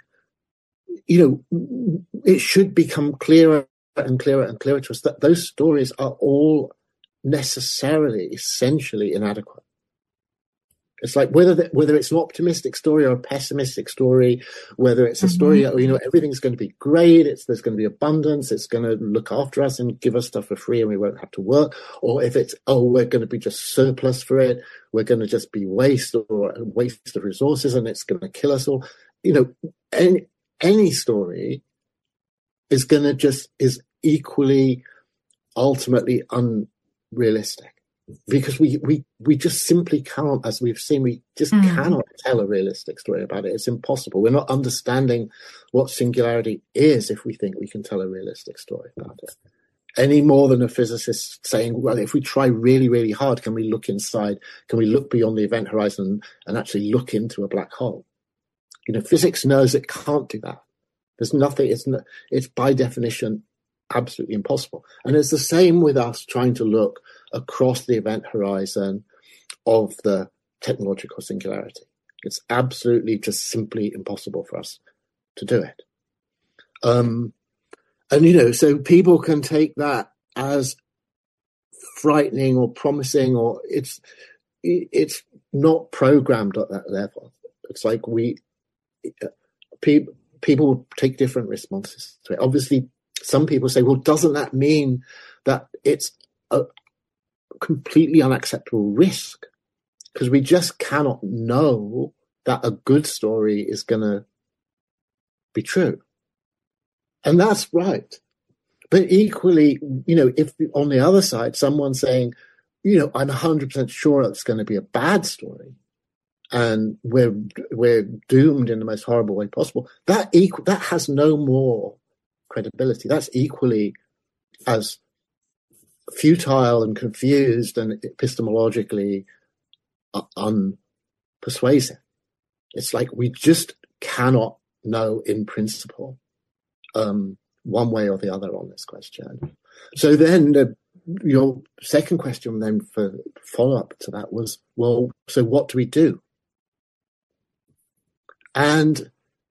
you know, it should become clearer and clearer and clearer to us that those stories are all necessarily, essentially inadequate. It's like whether the, whether it's an optimistic story or a pessimistic story, whether it's a Mm-hmm. story, you know, everything's going to be great. It's there's going to be abundance. It's going to look after us and give us stuff for free, and we won't have to work. Or if it's oh, we're going to be just surplus for it, we're going to just be waste or a waste of resources, and it's going to kill us all. You know, any any story is going to just is equally, ultimately unrealistic. Because we, we, we just simply can't, as we've seen, we just mm. cannot tell a realistic story about it. It's impossible. We're not understanding what singularity is if we think we can tell a realistic story about it. Any more than a physicist saying, well, if we try really, really hard, can we look inside? Can we look beyond the event horizon and actually look into a black hole? You know, physics knows it can't do that. There's nothing, it's, not, it's by definition absolutely impossible. And it's the same with us trying to look across the event horizon of the technological singularity. It's absolutely just simply impossible for us to do it. Um, and, you know, so people can take that as frightening or promising, or it's it's not programmed at that level. It's like we, people, people take different responses to it. Obviously, some people say, well, doesn't that mean that it's a completely unacceptable risk? Because we just cannot know that a good story is going to be true. And that's right. But equally, you know, if on the other side, someone's saying, you know, I'm one hundred percent sure it's going to be a bad story and we're we're doomed in the most horrible way possible, that equal, that has no more credibility. That's equally as futile and confused and epistemologically unpersuasive. It's like we just cannot know in principle um, one way or the other on this question. So then the, your second question then for follow-up to that was, well, so what do we do? And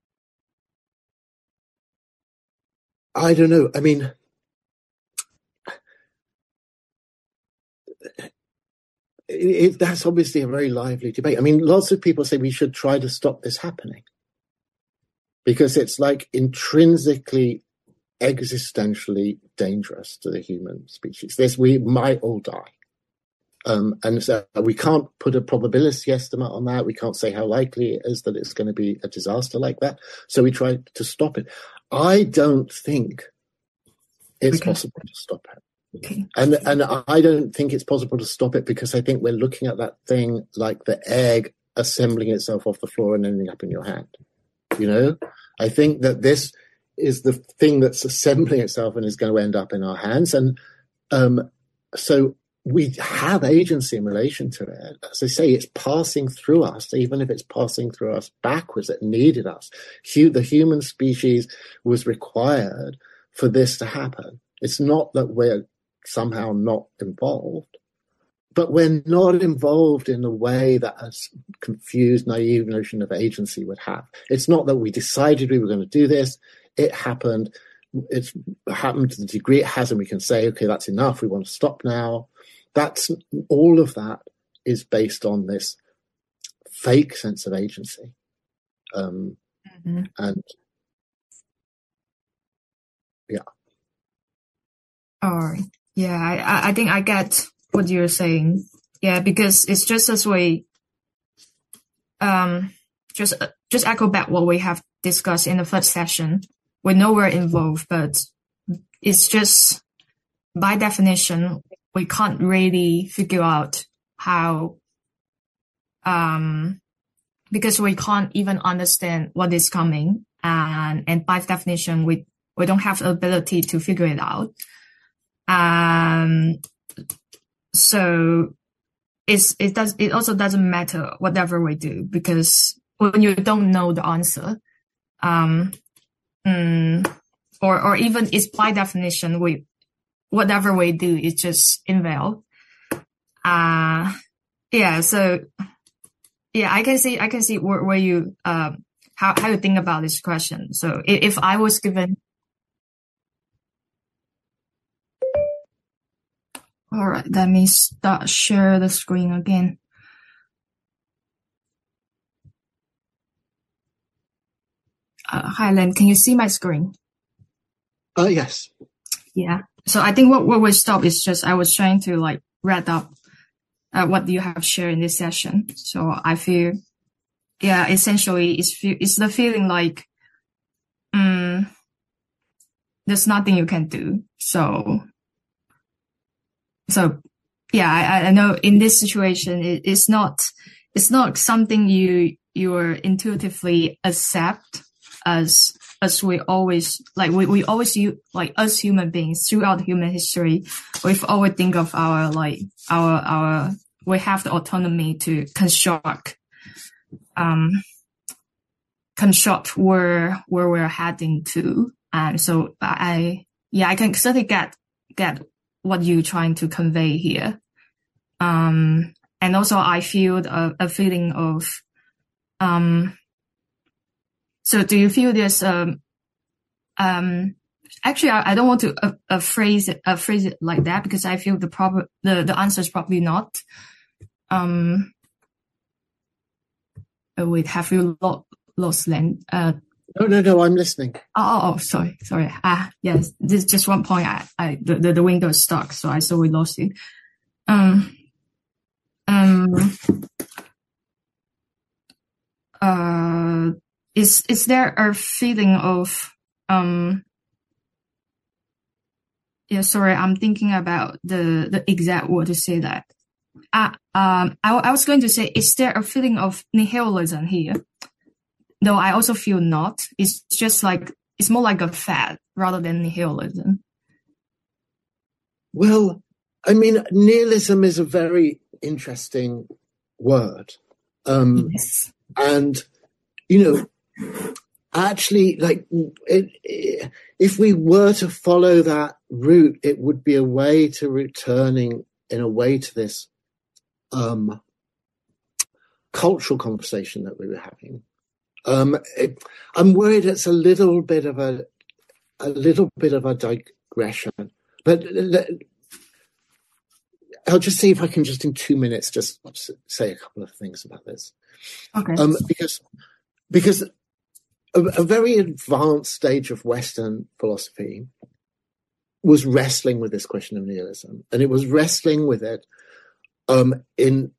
I don't know. I mean, it, it, that's obviously a very lively debate. I mean, lots of people say we should try to stop this happening because it's like intrinsically, existentially dangerous to the human species. This, we might all die. Um, and so we can't put a probability estimate on that. We can't say how likely it is that it's going to be a disaster like that. So we try to stop it. I don't think it's okay. possible to stop it. Okay. And and I don't think it's possible to stop it because I think we're looking at that thing like the egg assembling itself off the floor and ending up in your hand. You know, I think that this is the thing that's assembling itself and is going to end up in our hands. And um, so we have agency in relation to it. As I say, it's passing through us, even if it's passing through us backwards. It needed us. The human species was required for this to happen. It's not that we're somehow not involved, but we're not involved in the way that a confused, naive notion of agency would have. It's not that we decided we were going to do this. It happened. It's happened to the degree it has, and we can say, okay, that's enough. We want to stop now. That's all of that is based on this fake sense of agency. Um, mm-hmm. And yeah. Oh, yeah, I, I think I get what you're saying. Yeah, because it's just as we um just just echo back what we have discussed in the first session. We know we're involved, but it's just by definition we can't really figure out how um because we can't even understand what is coming, and and by definition we we don't have the ability to figure it out. Um so it's it does it also doesn't matter whatever we do, because when you don't know the answer, um mm, or or even it's by definition we whatever we do is just invalid. Uh yeah, so yeah, I can see I can see where, where you uh how how you think about this question. So if, if I was given All right, let me start share the screen again. Uh, hi, Len, can you see my screen? Uh, yes. Yeah. So I think what, what we stop is just I was trying to like wrap up uh, what you have shared in this session. So I feel, yeah, essentially it's it's the feeling like um, there's nothing you can do. So. So, yeah, I, I know in this situation, it, it's not, it's not something you, you're intuitively accept as, as we always, like, we, we always, use, like, us human beings throughout human history, we've always think of our, like, our, our, we have the autonomy to construct, um, construct where, where we're heading to. And so I, yeah, I can certainly get, get, what you're trying to convey here. Um, and also I feel a, a feeling of, um, so do you feel there's, um, um, actually, I, I don't want to uh, uh, phrase it, uh, phrase it like that, because I feel the proper, the, the answer is probably not. Um, oh, wait, have you lo- lost Len? Uh, No, no, no, I'm listening. Oh, oh, oh, sorry, sorry. Ah, yes, this is just one point. I, I, the, the, the window is stuck, so I saw we lost it. Um, um, uh, is, is there a feeling of, um, yeah, sorry, I'm thinking about the, the exact word to say that. Uh, um, I, I was going to say, is there a feeling of nihilism here? No, I also feel not. It's just like, it's more like a fad rather than nihilism. Well, I mean, nihilism is a very interesting word. Um, yes. And, you know, actually, like, it, it, if we were to follow that route, it would be a way to returning, in a way, to this um, cultural conversation that we were having. Um, it, I'm worried it's a little bit of a, a little bit of a digression, but I'll just see if I can just in two minutes just say a couple of things about this. Okay. Um, because because a, a very advanced stage of Western philosophy was wrestling with this question of nihilism, and it was wrestling with it um, in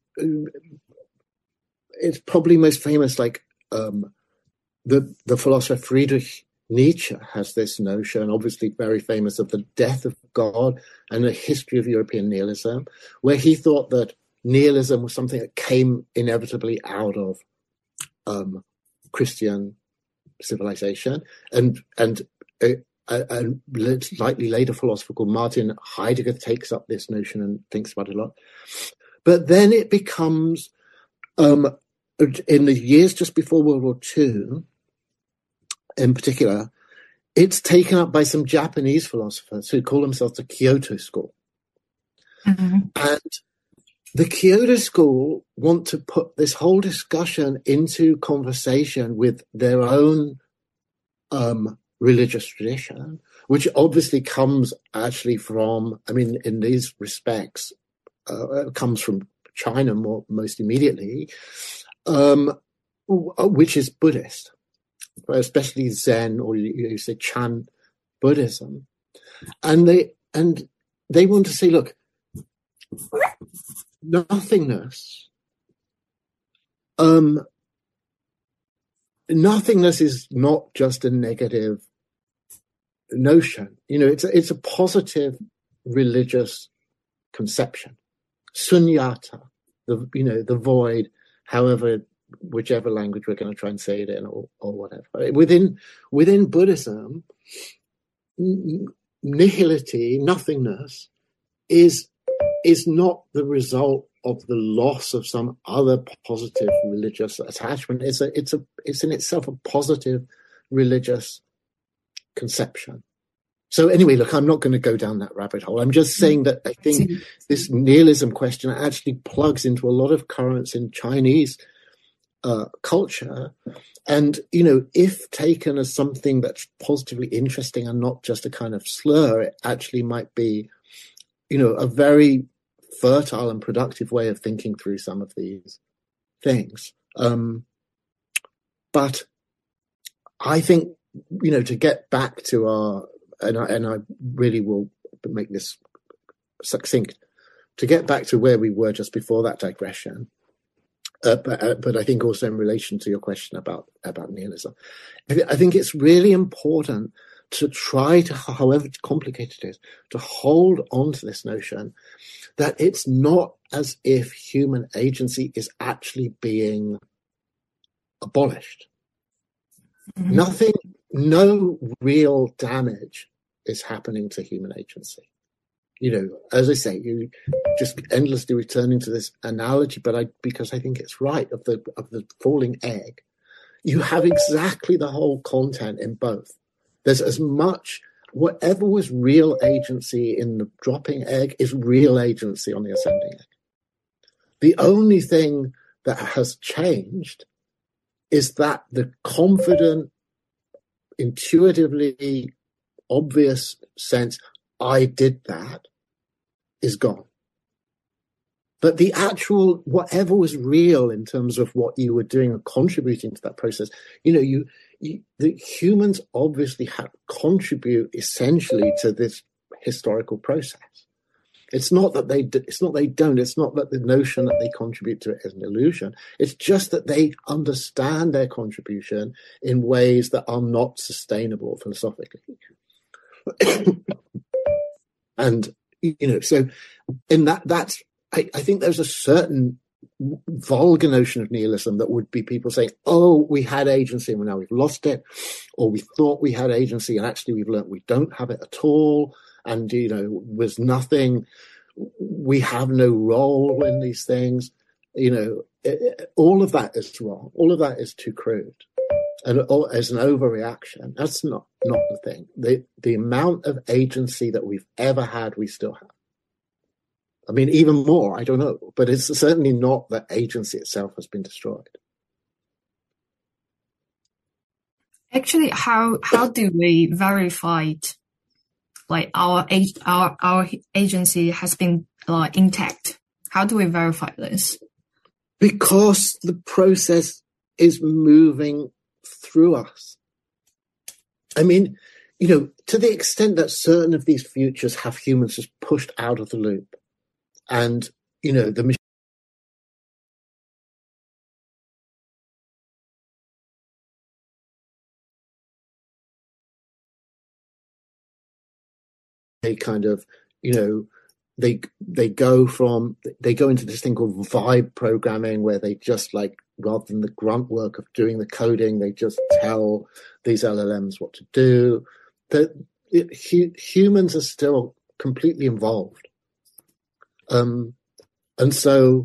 it's probably most famous, like. Um, the, the philosopher Friedrich Nietzsche has this notion, obviously very famous, of the death of God and the history of European nihilism, where he thought that nihilism was something that came inevitably out of um, Christian civilization, and and uh, a, a slightly later philosopher called Martin Heidegger takes up this notion and thinks about it a lot. But then it becomes, um, in the years just before World War Two, in particular, it's taken up by some Japanese philosophers who call themselves the Kyoto School. Mm-hmm. And the Kyoto School want to put this whole discussion into conversation with their own um, religious tradition, which obviously comes actually from, I mean, in these respects, uh, comes from China more most immediately, um, which is Buddhist, especially Zen, or you, you say Chan Buddhism, and they and they want to say, look, nothingness, um, nothingness is not just a negative notion. You know, it's a, it's a positive religious conception. Sunyata, the you know the void, however, whichever language we're going to try and say it in, or, or whatever. Within within Buddhism, nihility, nothingness, is is not the result of the loss of some other positive religious attachment. It's a it's a it's in itself a positive religious conception. So anyway, look, I'm not going to go down that rabbit hole. I'm just saying that I think this nihilism question actually plugs into a lot of currents in Chinese uh, culture. And, you know, if taken as something that's positively interesting and not just a kind of slur, it actually might be, you know, a very fertile and productive way of thinking through some of these things. Um, but I think, you know, to get back to our, and I, and I really will make this succinct, to get back to where we were just before that digression, uh, but, uh, but I think also in relation to your question about, about nihilism, I, th- I think it's really important to try to, however complicated it is, to hold on to this notion that it's not as if human agency is actually being abolished. Mm-hmm. Nothing, no real damage is happening to human agency. You know, as I say, you just endlessly returning to this analogy, but I because I think it's right, of the of the falling egg. You have exactly the whole content in both. There's as much, whatever was real agency in the dropping egg is real agency on the ascending egg. The only thing that has changed is that the confident, intuitively obvious sense, I did that, is gone. But the actual, whatever was real in terms of what you were doing or contributing to that process, you know, you, you the humans obviously have contribute essentially to this historical process. It's not that they, it's not they don't. It's not that the notion that they contribute to it is an illusion. It's just that they understand their contribution in ways that are not sustainable philosophically. And you know, so in that, that's I, I think there's a certain vulgar notion of nihilism that would be people saying, "Oh, we had agency and now we've lost it," or "We thought we had agency and actually we've learned we don't have it at all." And, you know, was nothing, we have no role in these things. You know, it, it, all of that is wrong. All of that is too crude. And as an overreaction, that's not, not the thing. The, the amount of agency that we've ever had, we still have. I mean, even more, I don't know. But it's certainly not that agency itself has been destroyed. Actually, how, how do we verify it? Like our our our agency has been uh, intact. How do we verify this? Because the process is moving through us. I mean, you know, to the extent that certain of these futures have humans just pushed out of the loop, and you know, the they kind of, you know, they they go from they go into this thing called vibe programming, where they just, like, rather than the grunt work of doing the coding, they just tell these L L Ms what to do. That it, hu- humans are still completely involved. Um, and so,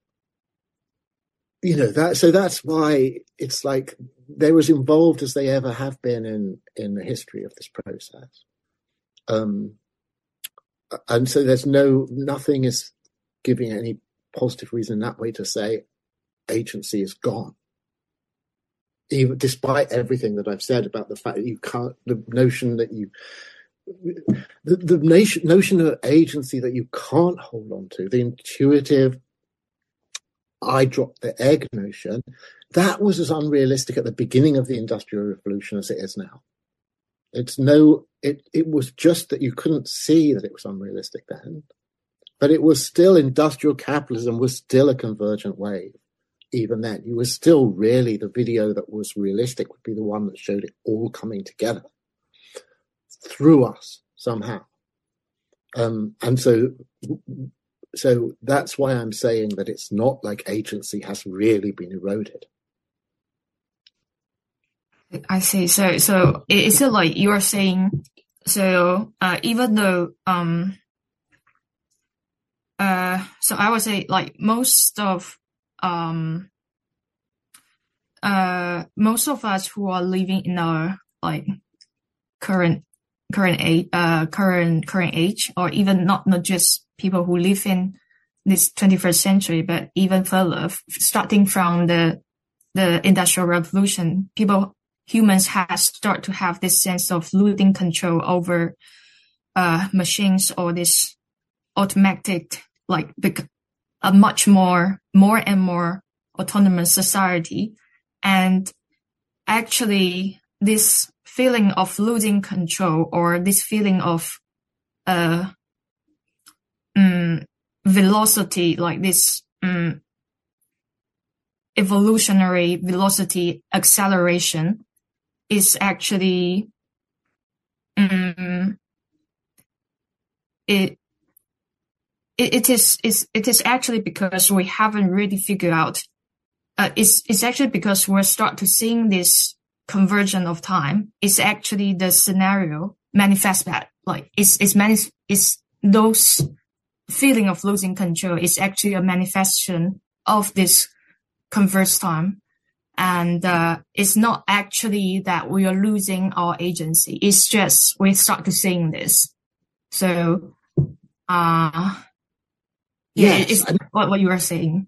you know, that, so that's why it's like they're as involved as they ever have been in, in the history of this process. Um, and so there's no, nothing is giving any positive reason that way to say agency is gone. Even despite everything that I've said about the fact that you can't, the notion that you, the, the nation, notion of agency that you can't hold on to, the intuitive, I dropped the egg notion, that was as unrealistic at the beginning of the Industrial Revolution as it is now. It's no, it, it was just that you couldn't see that it was unrealistic then, but it was still, industrial capitalism was still a convergent wave. Even then, you were still really, the video that was realistic would be the one that showed it all coming together through us somehow. Um, and so, so that's why I'm saying that it's not like agency has really been eroded. I see. So, so is it like you are saying, so, uh, even though, um, uh, so I would say like most of, um, uh, most of us who are living in our like current, current age, uh, current, current age, or even not, not just people who live in this twenty-first century, but even further, starting from the, the Industrial Revolution, people, humans have start to have this sense of losing control over, uh, machines or this automatic, like, a much more, more and more autonomous society. And actually, this feeling of losing control or this feeling of, uh, um, velocity, like this, um, evolutionary velocity acceleration is actually, um, it, it, it is, is, it is actually because we haven't really figured out, uh, it's, it's actually because we're start to seeing this conversion of time. It's actually the scenario manifest that, like, it's, it's many, it's those feeling of losing control is actually a manifestation of this converged time. And, uh, it's not actually that we are losing our agency. It's just we start to seeing this. So, uh, yeah, Yes, it's what, what you were saying.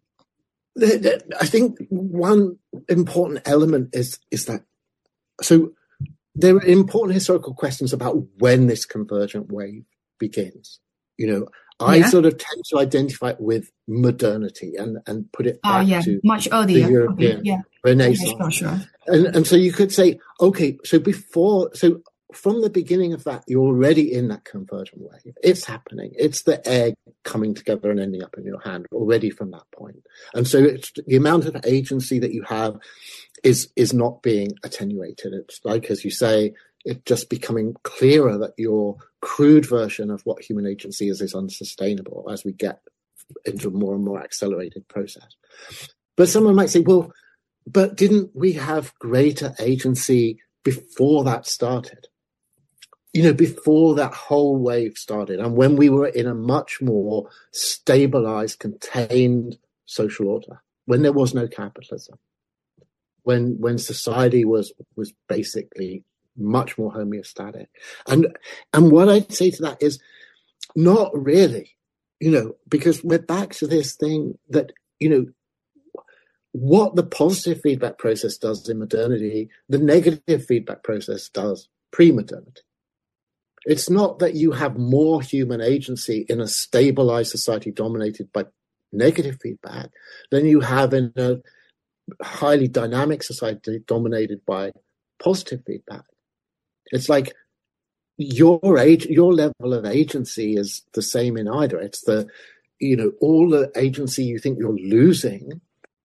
I think one important element is, is that, so there are important historical questions about when this convergent wave begins. You know, I Yeah. sort of tend to identify it with modernity and, and put it back oh, yeah. to much the earlier. European Okay. Yeah. Renaissance. Yeah, sure, sure. And, and so you could say, okay, so before, so from the beginning of that, you're already in that convergent wave. It's happening. It's the egg coming together and ending up in your hand already from that point. And so it's the amount of agency that you have is, is not being attenuated. It's like, as you say, it's just becoming clearer that your crude version of what human agency is is unsustainable as we get into a more and more accelerated process. But someone might say, well, but didn't we have greater agency before that started? You know, before that whole wave started, and when we were in a much more stabilized, contained social order, when there was no capitalism, when when society was was basically much more homeostatic. And and what I'd say to that is not really, you know, because we're back to this thing that, you know, what the positive feedback process does in modernity, the negative feedback process does pre-modernity. It's not that you have more human agency in a stabilized society dominated by negative feedback than you have in a highly dynamic society dominated by positive feedback. It's like your age, your level of agency is the same in either. It's the, you know, all the agency you think you're losing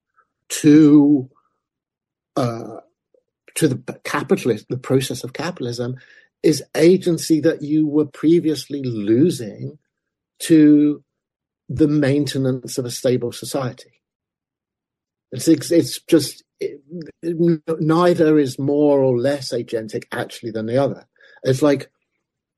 to uh, to the capitalist, the process of capitalism, is agency that you were previously losing to the maintenance of a stable society. It's it's just it, it, neither is more or less agentic actually than the other. It's like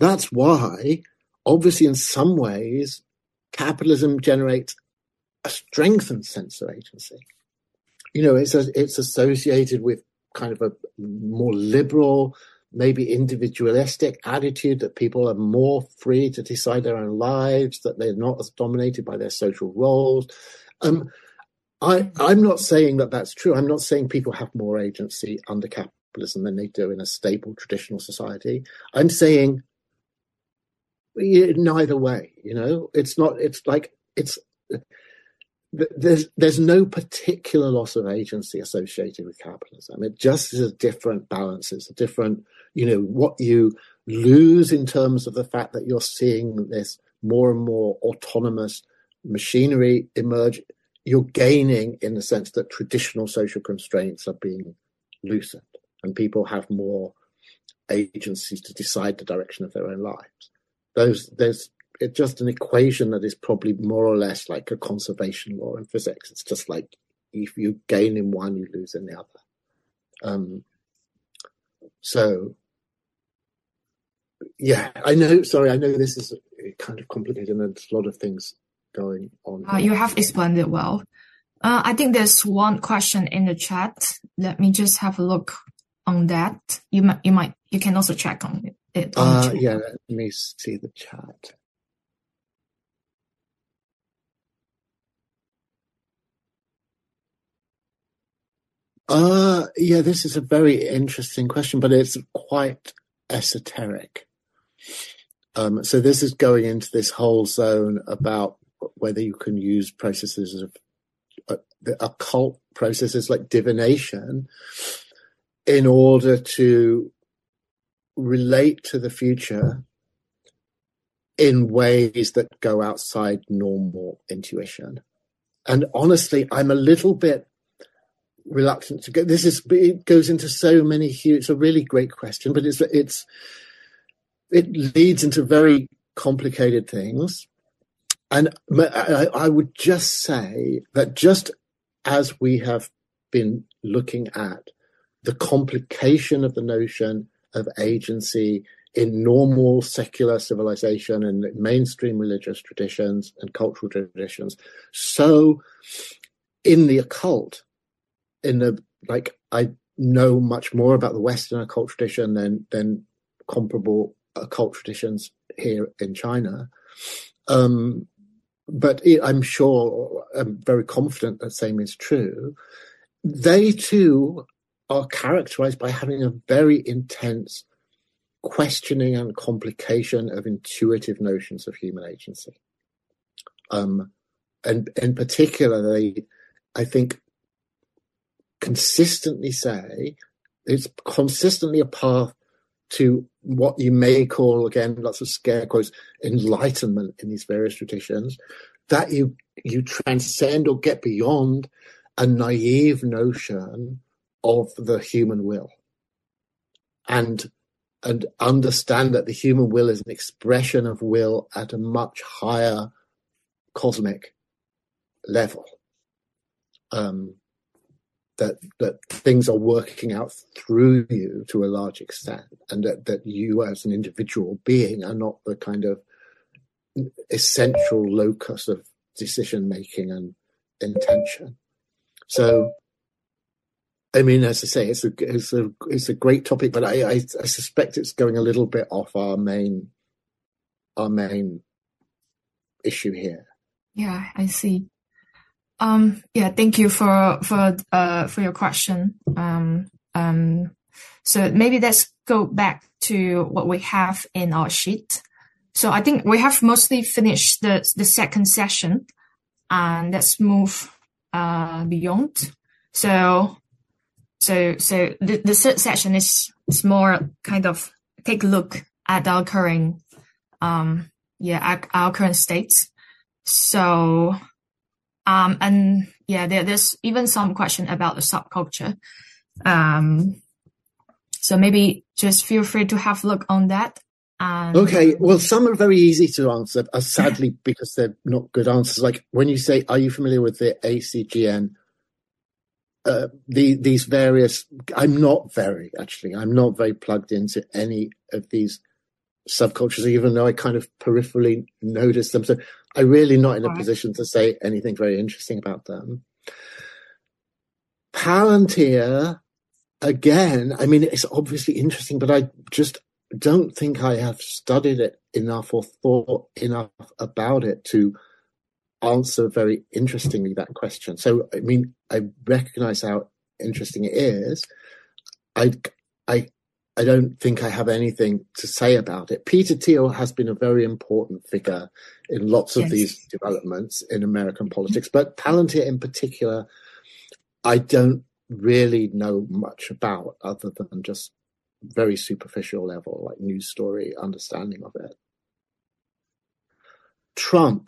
that's why, obviously, in some ways, capitalism generates a strengthened sense of agency. You know, it's a, it's associated with kind of a more liberal, maybe individualistic attitude that people are more free to decide their own lives, that they're not as dominated by their social roles. Um, I, I'm not saying that that's true. I'm not saying people have more agency under capitalism than they do in a stable traditional society. I'm saying neither way, you know, it's not, it's like, it's, there's, there's no particular loss of agency associated with capitalism. It just is a different balance. It's a different, you know, what you lose in terms of the fact that you're seeing this more and more autonomous machinery emerge, you're gaining in the sense that traditional social constraints are being loosened and people have more agencies to decide the direction of their own lives. Those, there's it's just an equation that is probably more or less like a conservation law in physics. It's just like if you gain in one, you lose in the other. Um, so, yeah, I know, sorry, I know this is kind of complicated and there's a lot of things going on. Uh, you have explained it well. Uh, I think there's one question in the chat. Let me just have a look on that. You might, you might, you can also check on it. it on uh, yeah, let me see the chat. Uh, yeah, this is a very interesting question, but it's quite esoteric. Um, so this is going into this whole zone about whether you can use processes of uh, the occult processes like divination in order to relate to the future in ways that go outside normal intuition. And honestly, I'm a little bit reluctant to go. This is, it goes into so many huge, it's a really great question, but it's, it's, it leads into very complicated things. And I, I would just say that just as we have been looking at the complication of the notion of agency in normal secular civilization and mainstream religious traditions and cultural traditions, so in the occult, in the, like, I know much more about the Western occult tradition than, than comparable occult traditions here in China. Um, but it, I'm sure, I'm very confident that same is true. They too are characterized by having a very intense questioning and complication of intuitive notions of human agency. Um, and in particular, they, I think, consistently say it's consistently a path to what you may call, again, lots of scare quotes, enlightenment in these various traditions, that you you transcend or get beyond a naive notion of the human will and and understand that the human will is an expression of will at a much higher cosmic level. Um, that that things are working out through you to a large extent, and that, that you as an individual being are not the kind of essential locus of decision-making and intention. So, I mean, as I say, it's a, it's a, it's a great topic, but I, I, I suspect it's going a little bit off our main, our main issue here. Yeah, I see. Um, yeah, thank you for, for, uh, for your question. Um, um, so maybe let's go back to what we have in our sheet. So I think we have mostly finished the, the second session, and let's move, uh, beyond. So, so, so the, the third session is, is more kind of take a look at our current, um, yeah, our, our current states. So, Um, and yeah, there, there's even some question about the subculture. Um, so maybe just feel free to have a look on that. And okay, well, some are very easy to answer, uh, sadly, because they're not good answers. Like when you say, are you familiar with the A C G N? Uh, the, these various, I'm not very, actually, I'm not very plugged into any of these subcultures, even though I kind of peripherally noticed them. So I'm really not in a Right. position to say anything very interesting about them. Palantir, again, I mean, it's obviously interesting, but I just don't think I have studied it enough or thought enough about it to answer very interestingly that question. So, I mean, I recognize how interesting it is. I, I, I don't think I have anything to say about it. Peter Thiel has been a very important figure in lots of Yes. these developments in American politics, but Palantir in particular, I don't really know much about other than just very superficial level, like news story understanding of it. Trump.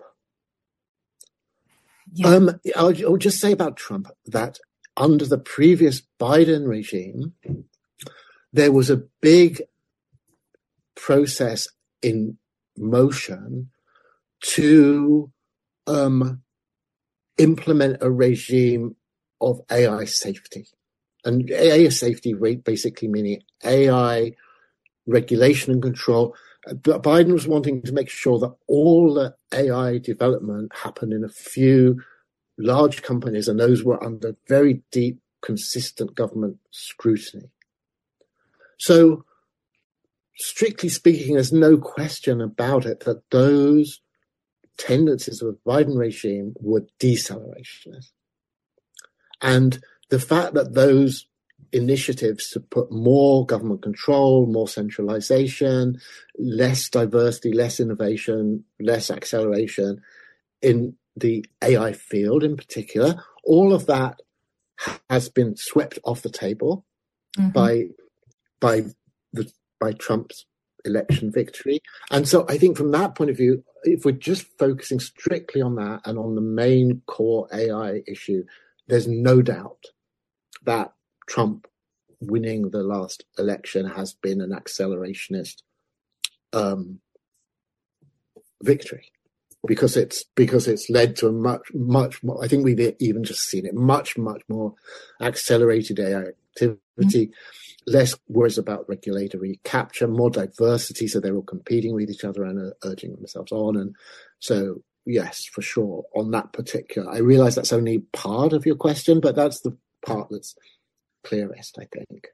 Yeah. Um, I'll, I'll just say about Trump that under the previous Biden regime, there was a big process in motion to um, implement a regime of A I safety. And A I safety rate basically meaning A I regulation and control. But Biden was wanting to make sure that all the A I development happened in a few large companies, and those were under very deep, consistent government scrutiny. So, strictly speaking, there's no question about it that those tendencies of the Biden regime were decelerationist. And the fact that those initiatives to put more government control, more centralization, less diversity, less innovation, less acceleration in the A I field in particular, all of that has been swept off the table mm-hmm. by by the by Trump's election victory. And so I think from that point of view, if we're just focusing strictly on that and on the main core A I issue, there's no doubt that Trump winning the last election has been an accelerationist um, victory, because it's because it's led to a much much more. I think we've even just seen it much much more accelerated A I activity, mm-hmm. less worries about regulatory capture, more diversity, so they're all competing with each other and uh, urging themselves on. And so, yes, for sure, on that particular, I realize that's only part of your question, but that's the part that's clearest, I think.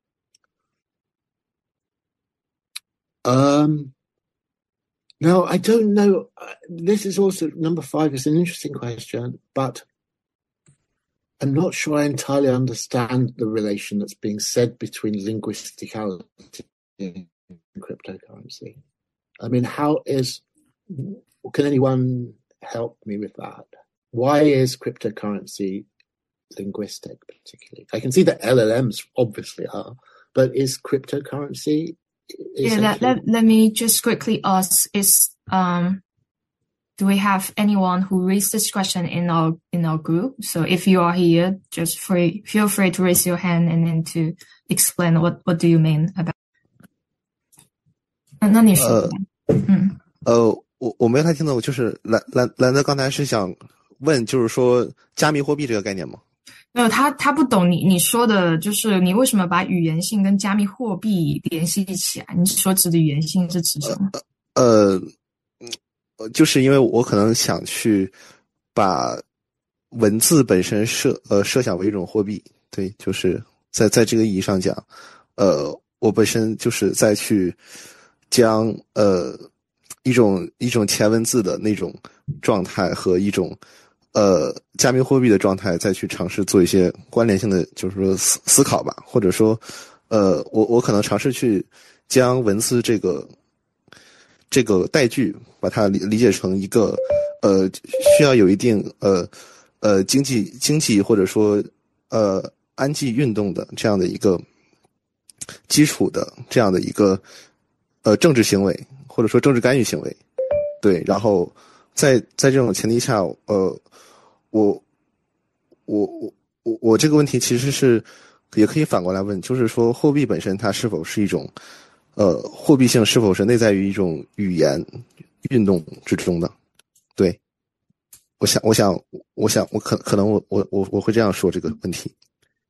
Um, now, I don't know. Uh, this is also, number five is an interesting question, but I'm not sure I entirely understand the relation that's being said between linguisticality and cryptocurrency. I mean, how is, can anyone help me with that? Why is cryptocurrency linguistic particularly? I can see that L L Ms obviously are, but is cryptocurrency? Yeah, let, let, let me just quickly ask, is um do we have anyone who raised this question in our in our group? So if you are here, just free feel free to raise your hand and then to explain what what do you mean about. 那你说，嗯， 呃，我我没太听懂，就是兰兰兰德刚才是想问，就是说加密货币这个概念吗？ 没有，他他不懂你你说的，就是你为什么把语言性跟加密货币联系起来？你所指的语言性是指什么？ 呃，呃，就是因为我可能想去把文字本身设呃设想为一种货币，对，就是在在这个意义上讲，呃，我本身就是再去将呃一种一种前文字的那种状态和一种呃加密货币的状态再去尝试做一些关联性的，就是说思思考吧，或者说呃我我可能尝试去将文字这个这个代句把它理理解成一个呃需要有一定呃呃经济经济或者说呃安济运动的这样的一个基础的这样的一个呃政治行为或者说政治干预行为，对，然后在在这种前提下，呃，我我我我我这个问题其实是也可以反过来问，就是说货币本身它是否是一种呃货币性是否是内在于一种语言运动之中的？对，我想我想我想我可可能我我我我会这样说这个问题。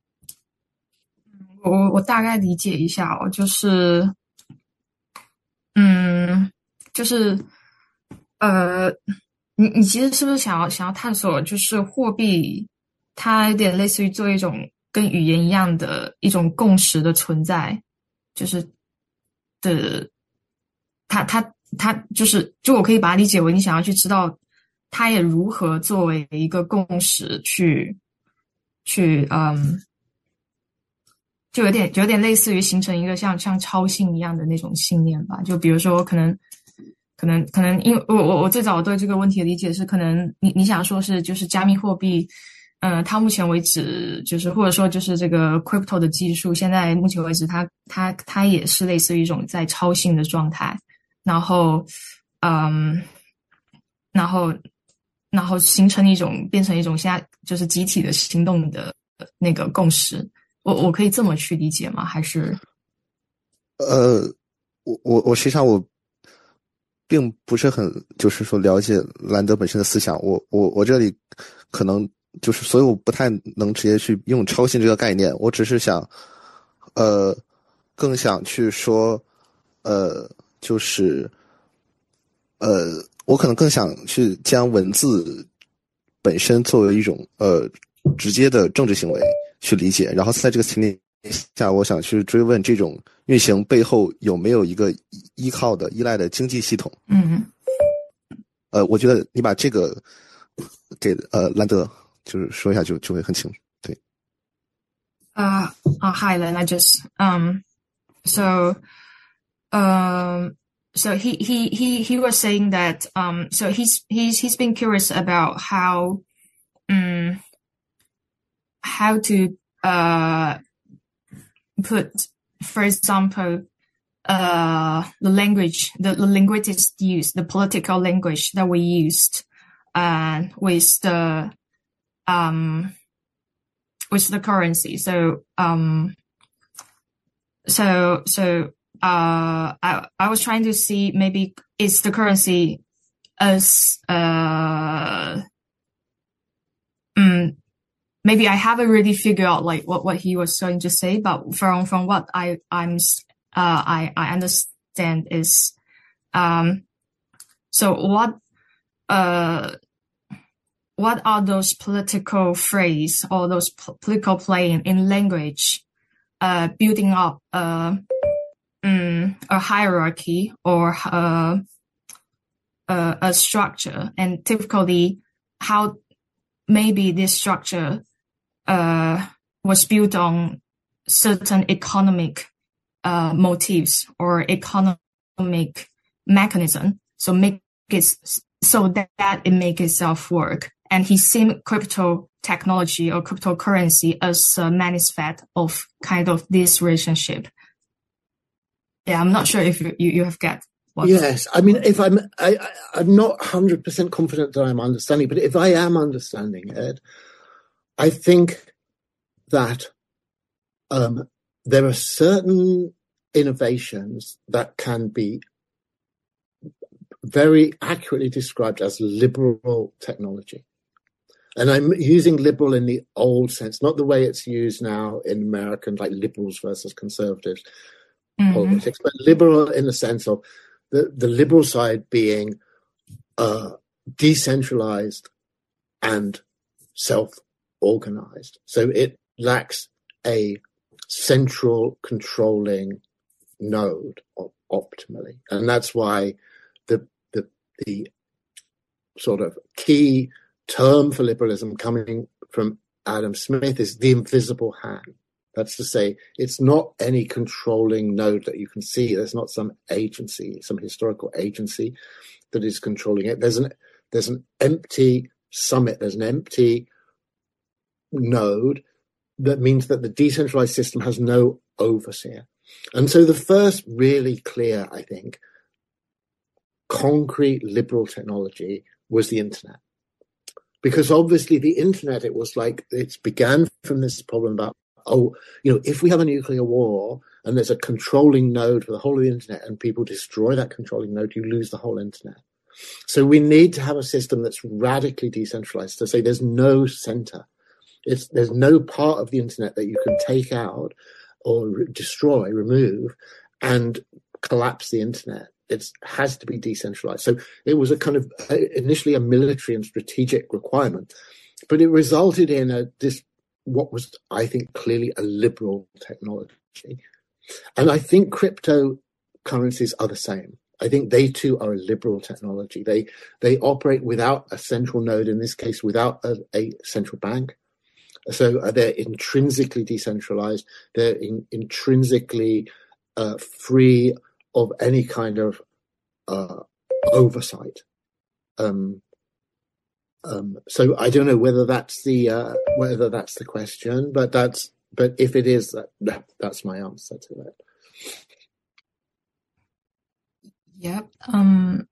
我我大概理解一下哦，就是。 嗯，就是呃，你你其实是不是想要想要探索，就是货币它有点类似于做一种跟语言一样的一种共识的存在，就是的，它它它就是就我可以把它理解为你想要去知道它也如何作为一个共识去去嗯。就有点有点类似于形成一个像像超信一样的那种信念吧。就比如说，可能可能可能，因为我我我最早对这个问题的理解是，可能你你想说是就是加密货币，呃，它目前为止就是或者说就是这个 crypto 的技术，现在目前为止它它它也是类似于一种在超信的状态，然后嗯，然后然后形成一种变成一种现在就是集体的行动的那个共识。我我可以这么去理解吗？还是？ 呃，我我我实际上我并不是很就是说了解兰德本身的思想，我我我这里可能就是所以我不太能直接去用超信这个概念，我只是想呃更想去说呃就是呃我可能更想去将文字本身作为一种呃直接的政治行为去理解，然后在这个情境下，我想去追问这种运行背后有没有一个依靠的、依赖的经济系统。 嗯， 呃，我觉得你把这个给呃兰德就是说一下就就会很清楚。对。 Uh, uh hi, Len. I just um so um so he he he he was saying that um so he's he's he's been curious about how um how to uh put, for example, uh, the language, the, the linguistics used, the political language that we used, uh, with the, um, with the currency. So, um, so, so, uh, I, I was trying to see maybe is the currency as, uh, um, maybe I haven't really figured out like what, what he was trying to say, but from, from what I, I'm, uh, I, I understand is, um, so what, uh, what are those political phrase or those p- political playing in language, uh, building up, uh, um, a hierarchy or, uh, uh, a structure, and typically how maybe this structure uh, was built on certain economic uh, motives or economic mechanism, so make it so that, that it make itself work. And he seen crypto technology or cryptocurrency as a manifest of kind of this relationship. Yeah, I'm not sure if you you, you have get. What yes, I mean, if I'm, I, I, I'm not one hundred percent confident that I'm understanding, but if I am understanding it, I think that um, there are certain innovations that can be very accurately described as liberal technology. And I'm using liberal in the old sense, not the way it's used now in American, like liberals versus conservatives mm-hmm. politics, but liberal in the sense of the, the liberal side being uh, decentralized and self-organized. So it lacks a central controlling node optimally. And that's why the, the, the sort of key term for liberalism coming from Adam Smith is the invisible hand. That's to say, it's not any controlling node that you can see. There's not some agency, some historical agency that is controlling it. There's an there's an empty summit. There's an empty node that means that the decentralized system has no overseer. And so the first really clear, I think, concrete liberal technology was the internet. Because obviously the internet, it was like, it began from this problem about, oh, you know, if we have a nuclear war and there's a controlling node for the whole of the internet and people destroy that controlling node, you lose the whole internet. So we need to have a system that's radically decentralized to say there's no center. It's, there's no part of the internet that you can take out or re- destroy, remove, and collapse the internet it has to be decentralized. So it was a kind of uh, initially a military and strategic requirement, but it resulted in a this what was, I think, clearly a liberal technology. And I think cryptocurrencies are the same. I think they too are a liberal technology. They they operate without a central node, in this case, without a, a central bank. So uh, they're intrinsically decentralized. They're in, intrinsically uh, free of any kind of uh, oversight. Um, um, so I don't know whether that's the uh, whether that's the question, but that's but if it is, that, that's my answer to that. Yep. Um,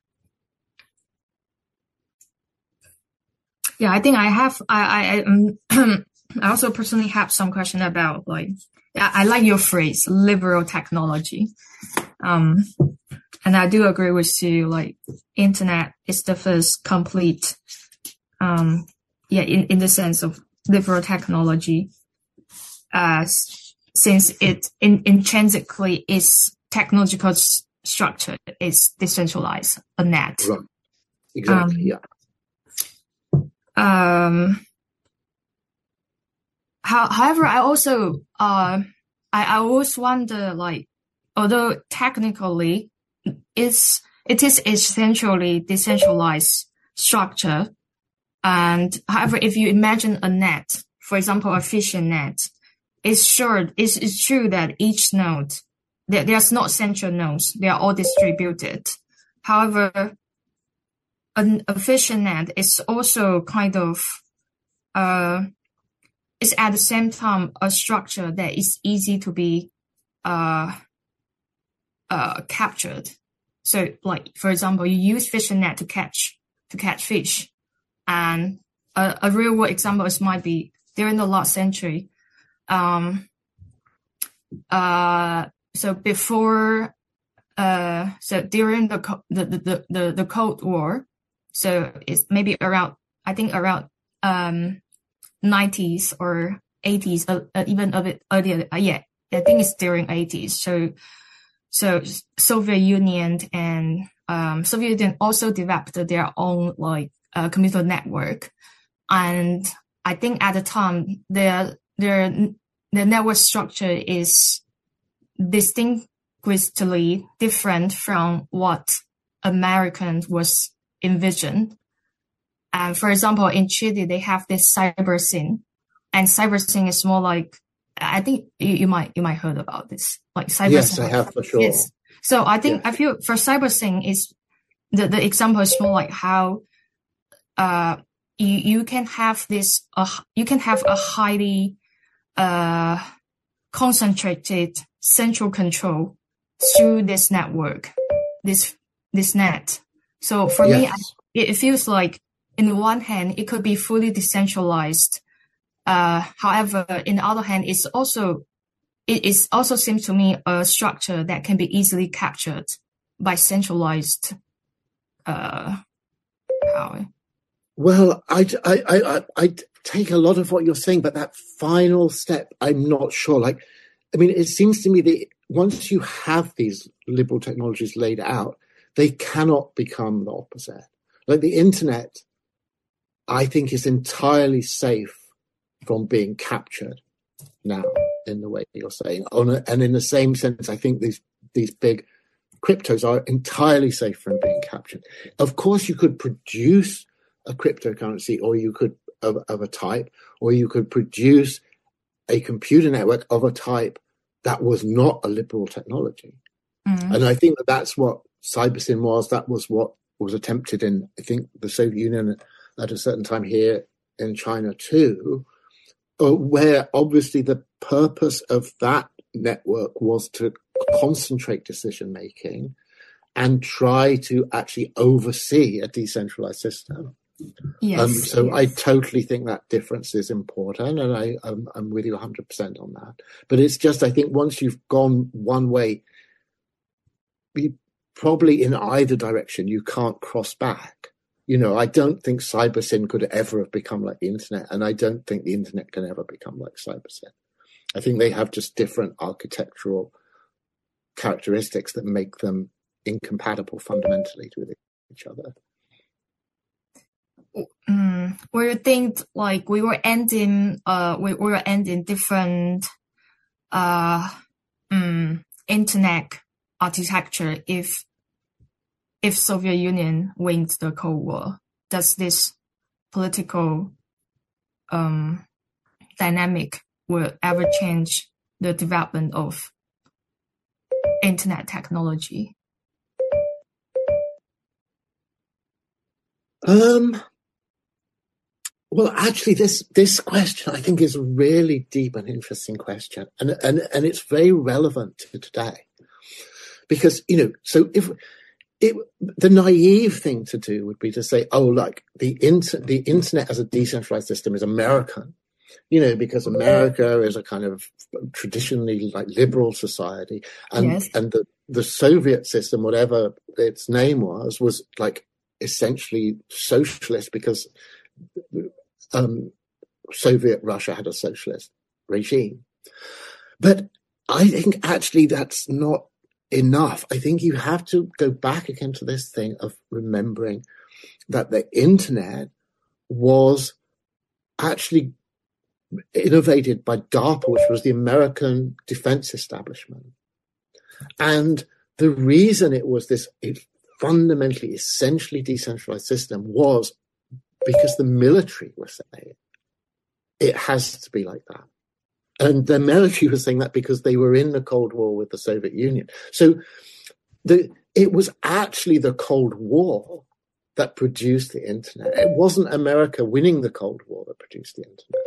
yeah, I think I have. I I um, I also personally have some question about like. I, I like your phrase, liberal technology. Um, and I do agree with you. Like, internet is the first complete. Um, yeah, in in the sense of liberal technology, uh, since it in, intrinsically is technological s- structure is decentralized, a net. Right. Exactly. Um, yeah. Um. How, however, I also uh, I I always wonder, like, although technically it's it is essentially decentralized structure, and however, if you imagine a net, for example, a phishing net, it's sure it's, it's true that each node there, there's not central nodes; they are all distributed. However, a, a phishing net is also kind of uh. It's at the same time a structure that is easy to be uh, uh, captured. So, like, for example, you use fishing net to catch to catch fish, and a, a real world example is might be during the last century. Um, uh, so before, uh, so during the the the the, the Cold War, so it's maybe around I think around um. nineties or eighties, uh, uh, even a bit earlier. Uh, yeah, I think it's during eighties. So, so Soviet Union and um, Soviet Union also developed their own like uh, computer network, and I think at the time their their their network structure is distinctly different from what Americans was envisioned. And for example, in Chile, they have this CyberSyn, and CyberSyn is more like, I think you, you might you might heard about this, like CyberSyn. Yes, I have for sure. Yes. So I think yes. I feel for CyberSyn is the the example is more like how uh you you can have this uh you can have a highly uh concentrated central control through this network, this this net. So for yes. me, I, it feels like. In the one hand, it could be fully decentralized. Uh, however, in the other hand, it's also it is also seems to me a structure that can be easily captured by centralized uh, power. Well, I, I, I, I take a lot of what you're saying, but that final step, I'm not sure. Like, I mean, it seems to me that once you have these liberal technologies laid out, they cannot become the opposite. Like the internet, I think, is entirely safe from being captured now in the way you're saying. And in the same sense, I think these these big cryptos are entirely safe from being captured. Of course, you could produce a cryptocurrency, or you could of, of a type, or you could produce a computer network of a type that was not a liberal technology. Mm-hmm. And I think that that's what CyberSyn was. That was what was attempted in, I think, the Soviet Union at a certain time here in China too, where obviously the purpose of that network was to concentrate decision making and try to actually oversee a decentralized system. Yes, um, so yes. I totally think that difference is important, and I, I'm, I'm with you one hundred percent on that. But it's just, I think once you've gone one way, you probably in either direction, you can't cross back. You know, I don't think CyberSyn could ever have become like the internet, and I don't think the internet can ever become like CyberSyn. I think they have just different architectural characteristics that make them incompatible fundamentally with each other. Mm, where you think like we were ending, uh, we, we were ending different, uh, um, internet architecture if, if Soviet Union wins the Cold War? Does this political, um, dynamic will ever change the development of internet technology? Um, well, actually, this this question I think is a really deep and interesting question, and and and it's very relevant to today, because you know, so if it the naive thing to do would be to say, oh, like the inter, the internet as a decentralized system is American, you know, because America is a kind of traditionally like liberal society, and Yes. and the the Soviet system, whatever its name was, was like essentially socialist because um, Soviet Russia had a socialist regime. But I think actually that's not enough. I think you have to go back again to this thing of remembering that the internet was actually innovated by DARPA, which was the American defense establishment. And the reason it was this fundamentally, essentially decentralized system was because the military was saying it has to be like that. And the military was saying that because they were in the Cold War with the Soviet Union. So the it was actually the Cold War that produced the internet. It wasn't America winning the Cold War that produced the internet.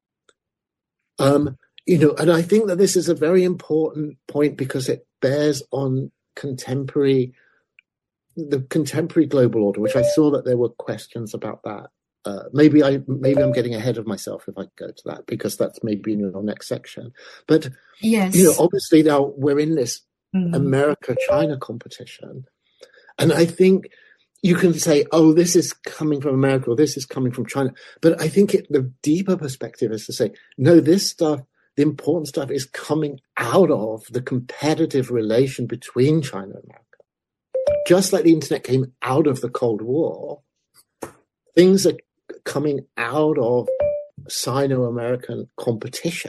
Um, you know, and I think that this is a very important point because it bears on contemporary, the contemporary global order, which I saw that there were questions about that. Uh, maybe I, maybe I'm getting ahead of myself if I go to that, because that's maybe in your next section. But, yes, you know, obviously now we're in this mm. America-China competition. And I think you can say, oh, this is coming from America or this is coming from China. But I think it, the deeper perspective is to say, no, this stuff, the important stuff is coming out of the competitive relation between China and America. Just like the internet came out of the Cold War, things are coming out of Sino-American competition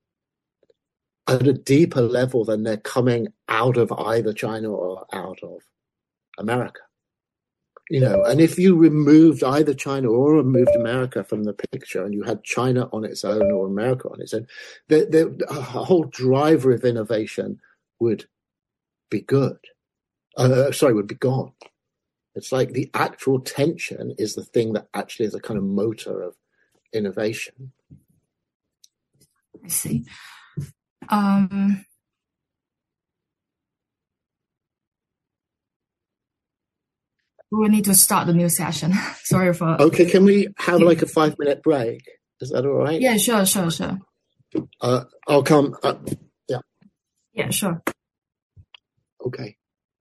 at a deeper level than they're coming out of either China or out of America. You know, and if you removed either China or removed America from the picture and you had China on its own or America on its own, the, the, a whole driver of innovation would be good. Uh, sorry, would be gone. It's like the actual tension is the thing that actually is a kind of motor of innovation. I see. Um, we need to start the new session. Sorry for... Okay, can we have like a five minute break? Is that all right? Yeah, sure, sure, sure. Uh, I'll come. Uh, yeah. Yeah, sure. Okay.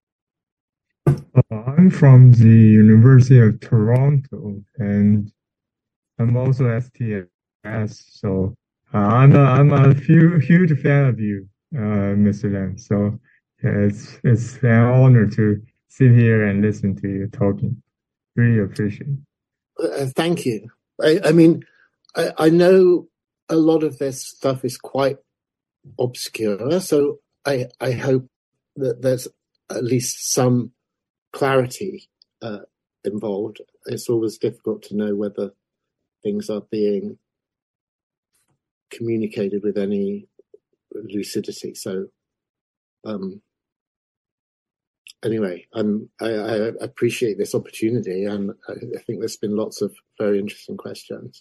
I'm from the University of Toronto, and I'm also S T S. So uh, I'm a I'm a few, huge fan of you, uh, Mister Lam. So yeah, it's it's an honor to sit here and listen to you talking. Really appreciate it. Uh, thank you. I, I mean, I, I know a lot of this stuff is quite obscure, so I I hope that there's at least some clarity uh, involved. It's always difficult to know whether things are being communicated with any lucidity. So, um, anyway, I'm, I, I appreciate this opportunity, and I, I think there's been lots of very interesting questions.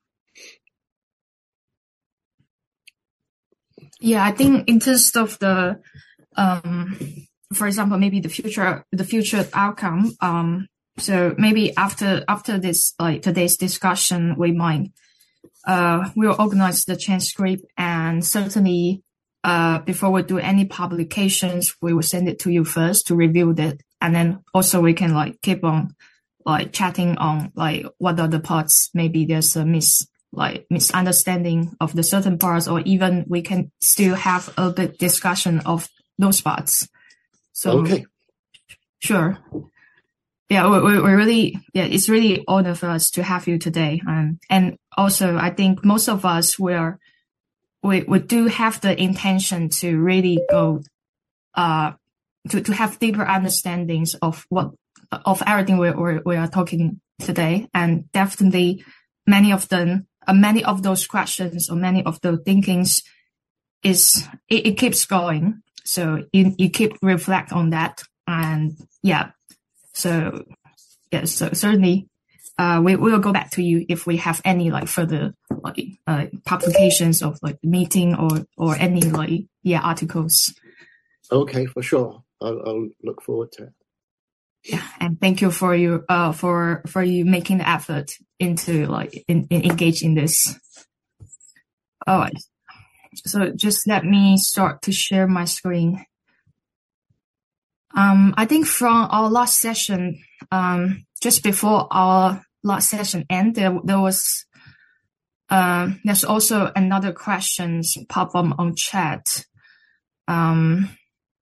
Yeah, I think in terms of the, um, for example, maybe the future, the future outcome. Um, so maybe after after this, like today's discussion, we might, uh, we'll organize the transcript, and certainly, uh, before we do any publications, we will send it to you first to review that, and then also we can like keep on, like chatting on like what are the parts. Maybe there's a mis like misunderstanding of the certain parts, or even we can still have a bit discussion of those parts. So, okay. Sure. Yeah, we we we really yeah, it's really honor for us to have you today. Um, and also I think most of us will we we do have the intention to really go uh to to have deeper understandings of what of everything we we, we are talking today, and definitely many of them uh, many of those questions or many of the thinkings is it, it keeps going. So you you keep reflect on that, and yeah. So, yes, so certainly, uh, we will go back to you if we have any like further like uh, publications of like meeting or or any like yeah articles. Okay, for sure. I'll, I'll look forward to it. Yeah, and thank you for you uh for for you making the effort into like in, in engage in this. All right, so just let me start to share my screen. Um, I think from our last session, um, just before our last session end, there, there was, uh, there's also another questions pop up on chat. Um,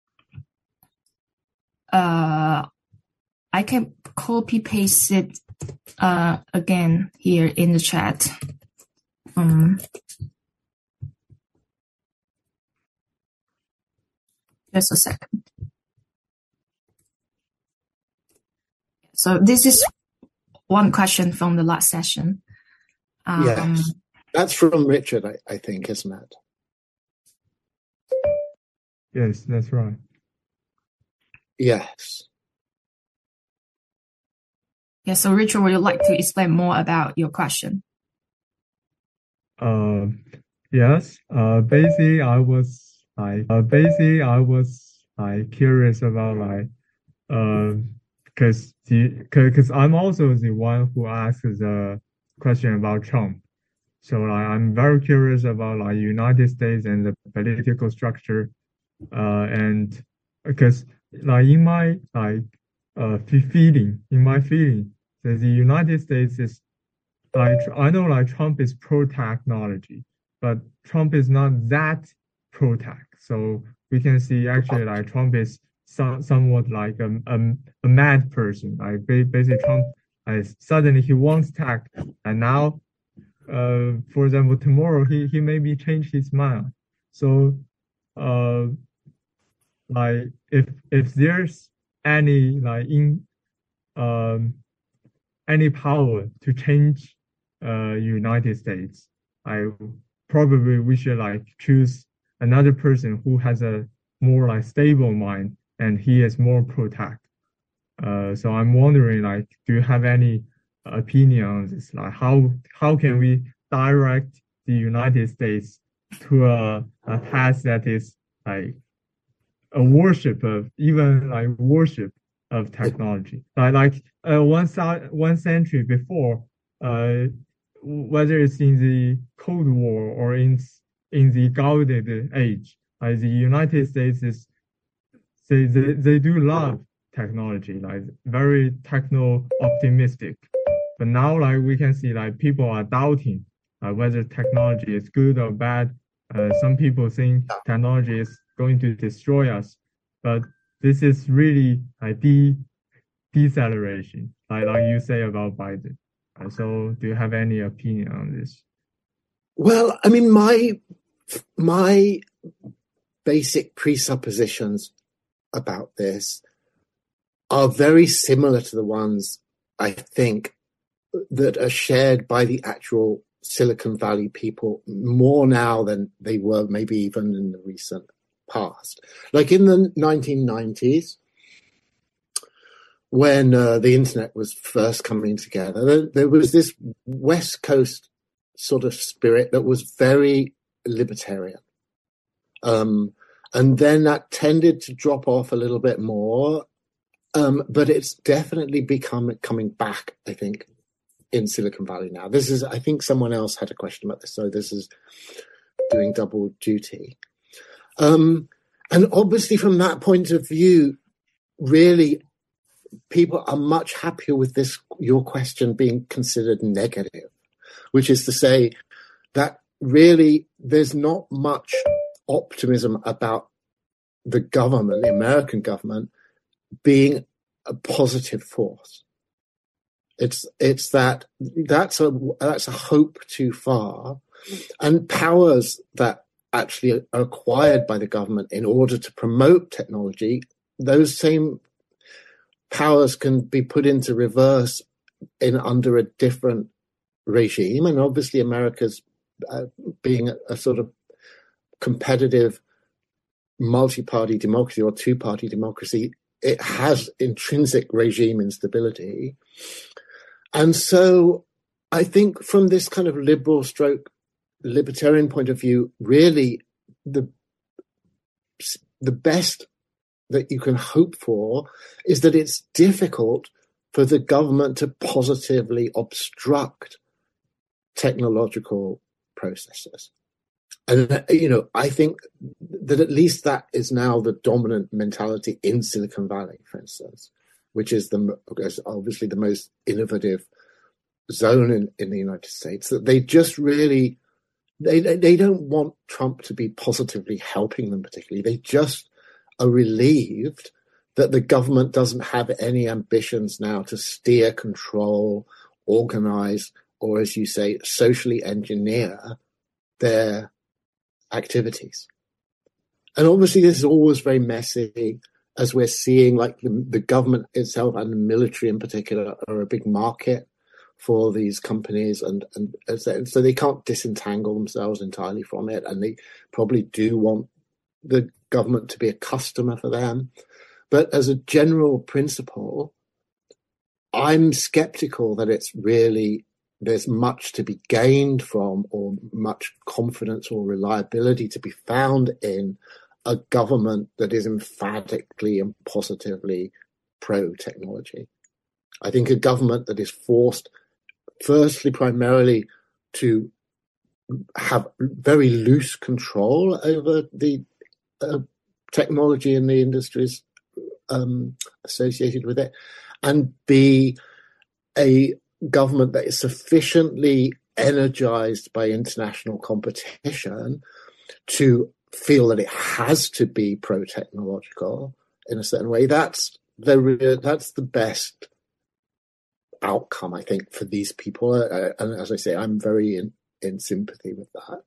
uh, I can copy paste it, uh, again here in the chat. Um, just a second. So this is one question from the last session. Um, yes, that's from Richard, I, I think, isn't it? Yes, that's right. Yes. Yeah, so Richard, would you like to explain more about your question? Uh, yes. Uh, basically, I was like, uh, basically, I was like curious about like, uh, because the because I'm also the one who asks the question about Trump. So like, I'm very curious about like United States and the political structure, uh, and because like in my like uh feeling, in my feeling, that the United States is like I know like Trump is pro-technology, but Trump is not that pro-tech. So we can see actually like Trump is some, somewhat like a, a, a mad person. Like basically Trump, like suddenly he wants tech, and now, uh, for example, tomorrow he he maybe change his mind. So, uh, like if if there's any like in um any power to change uh United States, I probably we should like choose another person who has a more like stable mind and he is more pro-tech. Uh, so I'm wondering like, do you have any opinion on this? Like how how can we direct the United States to a, a path that is like a worship of even like worship of technology. Like like uh, one one century before, uh, whether it's in the Cold War or in in the Gilded Age, like the United States is they they, they do love technology, like very techno optimistic. But now like we can see like people are doubting uh, whether technology is good or bad. Uh, some people think technology is going to destroy us, but this is really a de deceleration, like like you say about Biden. Uh, so, do you have any opinion on this? Well, I mean, my my basic presuppositions about this are very similar to the ones I think that are shared by the actual Silicon Valley people more now than they were maybe even in the recent past. Like in the nineteen nineties, when uh, the internet was first coming together, there, there was this West Coast sort of spirit that was very libertarian. Um, and then that tended to drop off a little bit more. Um, but it's definitely become coming back, I think, in Silicon Valley now. This is, I think someone else had a question about this, so this is doing double duty. Um, and obviously from that point of view, really, people are much happier with this, your question being considered negative, which is to say that really there's not much optimism about the government, the American government, being a positive force. It's it's that that's a that's a hope too far, and powers that actually are acquired by the government in order to promote technology, those same powers can be put into reverse in under a different regime. And obviously America's uh, being a, a sort of competitive multi-party democracy or two-party democracy, it has intrinsic regime instability. And so I think from this kind of liberal stroke libertarian point of view, really the the best that you can hope for is that it's difficult for the government to positively obstruct technological processes. And, you know, I think that at least that is now the dominant mentality in Silicon Valley, for instance, which is the obviously the most innovative zone in, in the United States, that they just really, they, they don't want Trump to be positively helping them particularly. They just are relieved that the government doesn't have any ambitions now to steer, control, organize, or as you say, socially engineer their activities. And obviously this is always very messy, as we're seeing, like the, the government itself and the military in particular are a big market for these companies, and, and, and so they can't disentangle themselves entirely from it, and they probably do want the government to be a customer for them. But as a general principle, I'm skeptical that it's really, there's much to be gained from, or much confidence or reliability to be found in a government that is emphatically and positively pro-technology. I think a government that is forced, firstly, primarily to have very loose control over the uh, technology and the industries um, associated with it, and be a government that is sufficiently energized by international competition to feel that it has to be pro-technological in a certain way. That's the that's the best outcome, I think, for these people. Uh, and as I say, I'm very in, in sympathy with that.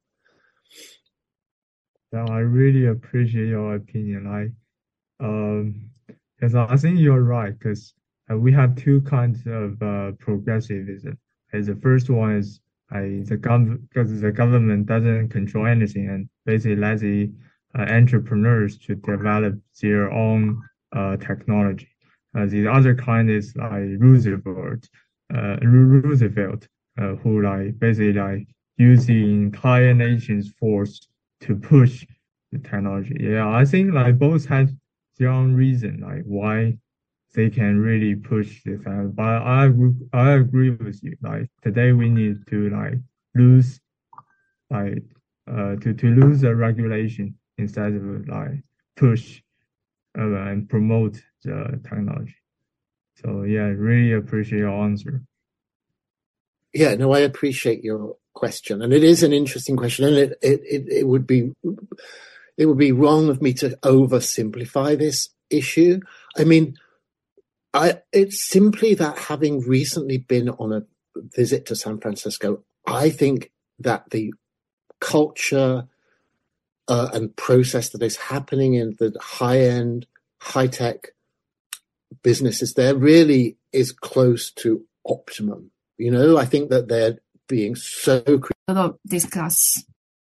Well, I really appreciate your opinion. I, um, because I think you're right. Because uh, we have two kinds of uh, progressivism. As the first one is uh, the gov because the government doesn't control anything and basically lets the uh, entrepreneurs to develop their own uh, technology. Uh, the other kind is like Roosevelt, uh, Roosevelt, uh, who like basically like use the entire nation's force to push the technology. Yeah, I think like both have their own reason, like why they can really push this. But I I agree with you. Like today we need to like lose, like uh to to lose the regulation instead of like push uh, and promote the technology. So yeah, really appreciate your answer. Yeah, no, I appreciate your question, and it is an interesting question, and it it it, it would be it would be wrong of me to oversimplify this issue. I mean, I it's simply that having recently been on a visit to San Francisco, I think that the culture uh, and process that is happening in the high-end, high-tech businesses there really is close to optimum. You know, I think that they're being so creative. Discuss.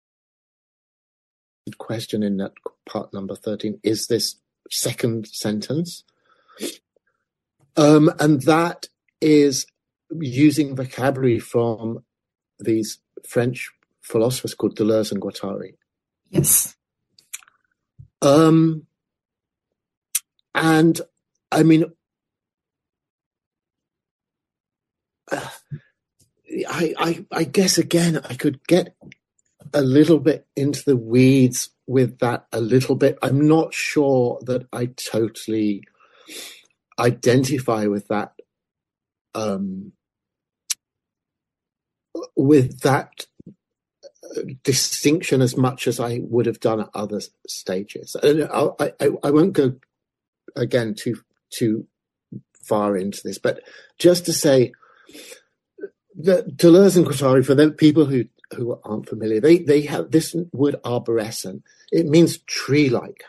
Question in that part number thirteen is this second sentence. Um, and that is using vocabulary from these French philosophers called Deleuze and Guattari. Yes. Um, and I mean, uh, I, I, I guess again, I could get a little bit into the weeds with that a little bit. I'm not sure that I totally identify with that, um, with that distinction as much as I would have done at other stages. And I, I, I won't go again too too far into this, but just to say that Deleuze and Guattari, for the people who, who aren't familiar, they, they have this word arborescent. It means tree-like.